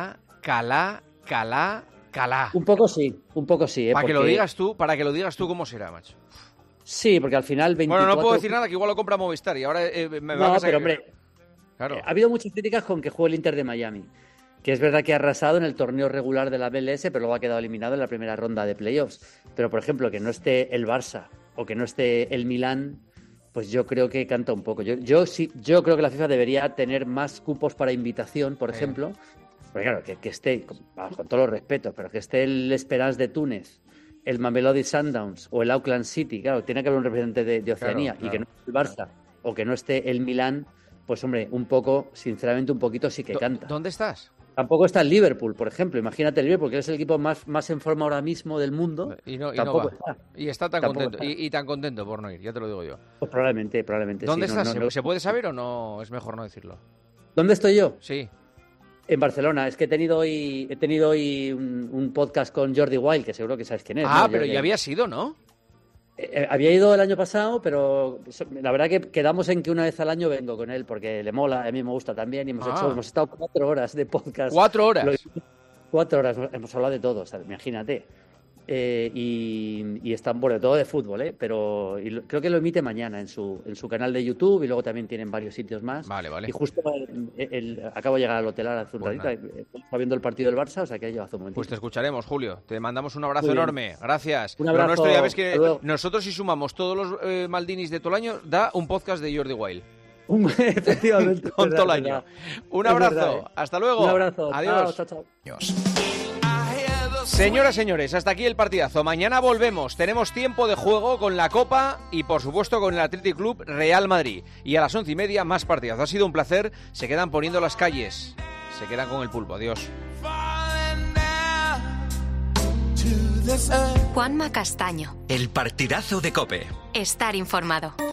Calá. Un poco sí. Para que lo digas tú, ¿cómo será, macho? Sí, porque al final 24... Bueno, no puedo decir nada, que igual lo compra Movistar y ahora me va a... No, pero hombre, claro. Ha habido muchas críticas con que juegue el Inter de Miami, que es verdad que ha arrasado en el torneo regular de la MLS, pero luego ha quedado eliminado en la primera ronda de playoffs. Pero, por ejemplo, que no esté el Barça o que no esté el Milán, pues yo creo que canta un poco. Yo creo que la FIFA debería tener más cupos para invitación, por ejemplo. Porque claro, que esté, con todos los respetos, pero que esté el Esperance de Túnez, el Mamelodi Sundowns o el Auckland City, claro, tiene que haber un representante de Oceanía, claro. Y que no esté el Barça o que no esté el Milán, pues hombre, un poco, sinceramente, un poquito sí que canta. ¿Dónde estás? Tampoco está el Liverpool, por ejemplo. Imagínate el Liverpool, que es el equipo más en forma ahora mismo del mundo. Y no va. Y está tan contento. Y tan contento por no ir, ya te lo digo yo. Pues probablemente. ¿Dónde sí, estás? ¿Se puede saber o no? Es mejor no decirlo. ¿Dónde estoy yo? Sí. En Barcelona. Es que he tenido hoy un podcast con Jordi Wild, que seguro que sabes quién es. Ah, ¿no? pero ya había sido, ¿no? Había ido el año pasado, pero la verdad que quedamos en que una vez al año vengo con él, porque le mola, a mí me gusta también, y hemos estado 4 horas de podcast. ¿4 horas? 4 horas, hemos hablado de todo, ¿sabes? Imagínate. Y están, bueno, todo de fútbol, pero creo que lo emite mañana en su canal de YouTube, y luego también tienen varios sitios más. Vale. Y justo acabo de llegar al hotel hace un ratito, está viendo el partido del Barça, o sea que ha llegado hace un momento. Pues te escucharemos, Julio. Te mandamos un abrazo enorme. Gracias. Un abrazo. Nuestro, ya ves que nosotros, si sumamos todos los Maldinis de todo el año, da un podcast de Jordi Wild. Efectivamente. Con todo el año. Un abrazo. Hasta luego. Un abrazo. Adiós. Chao. Señoras, señores, hasta aquí el partidazo. Mañana volvemos. Tenemos tiempo de juego con la Copa y, por supuesto, con el Athletic Club Real Madrid. Y a las 11:30 más partidazo. Ha sido un placer. Se quedan poniendo las calles. Se quedan con el pulpo. Adiós. Juanma Castaño. El partidazo de COPE. Estar informado.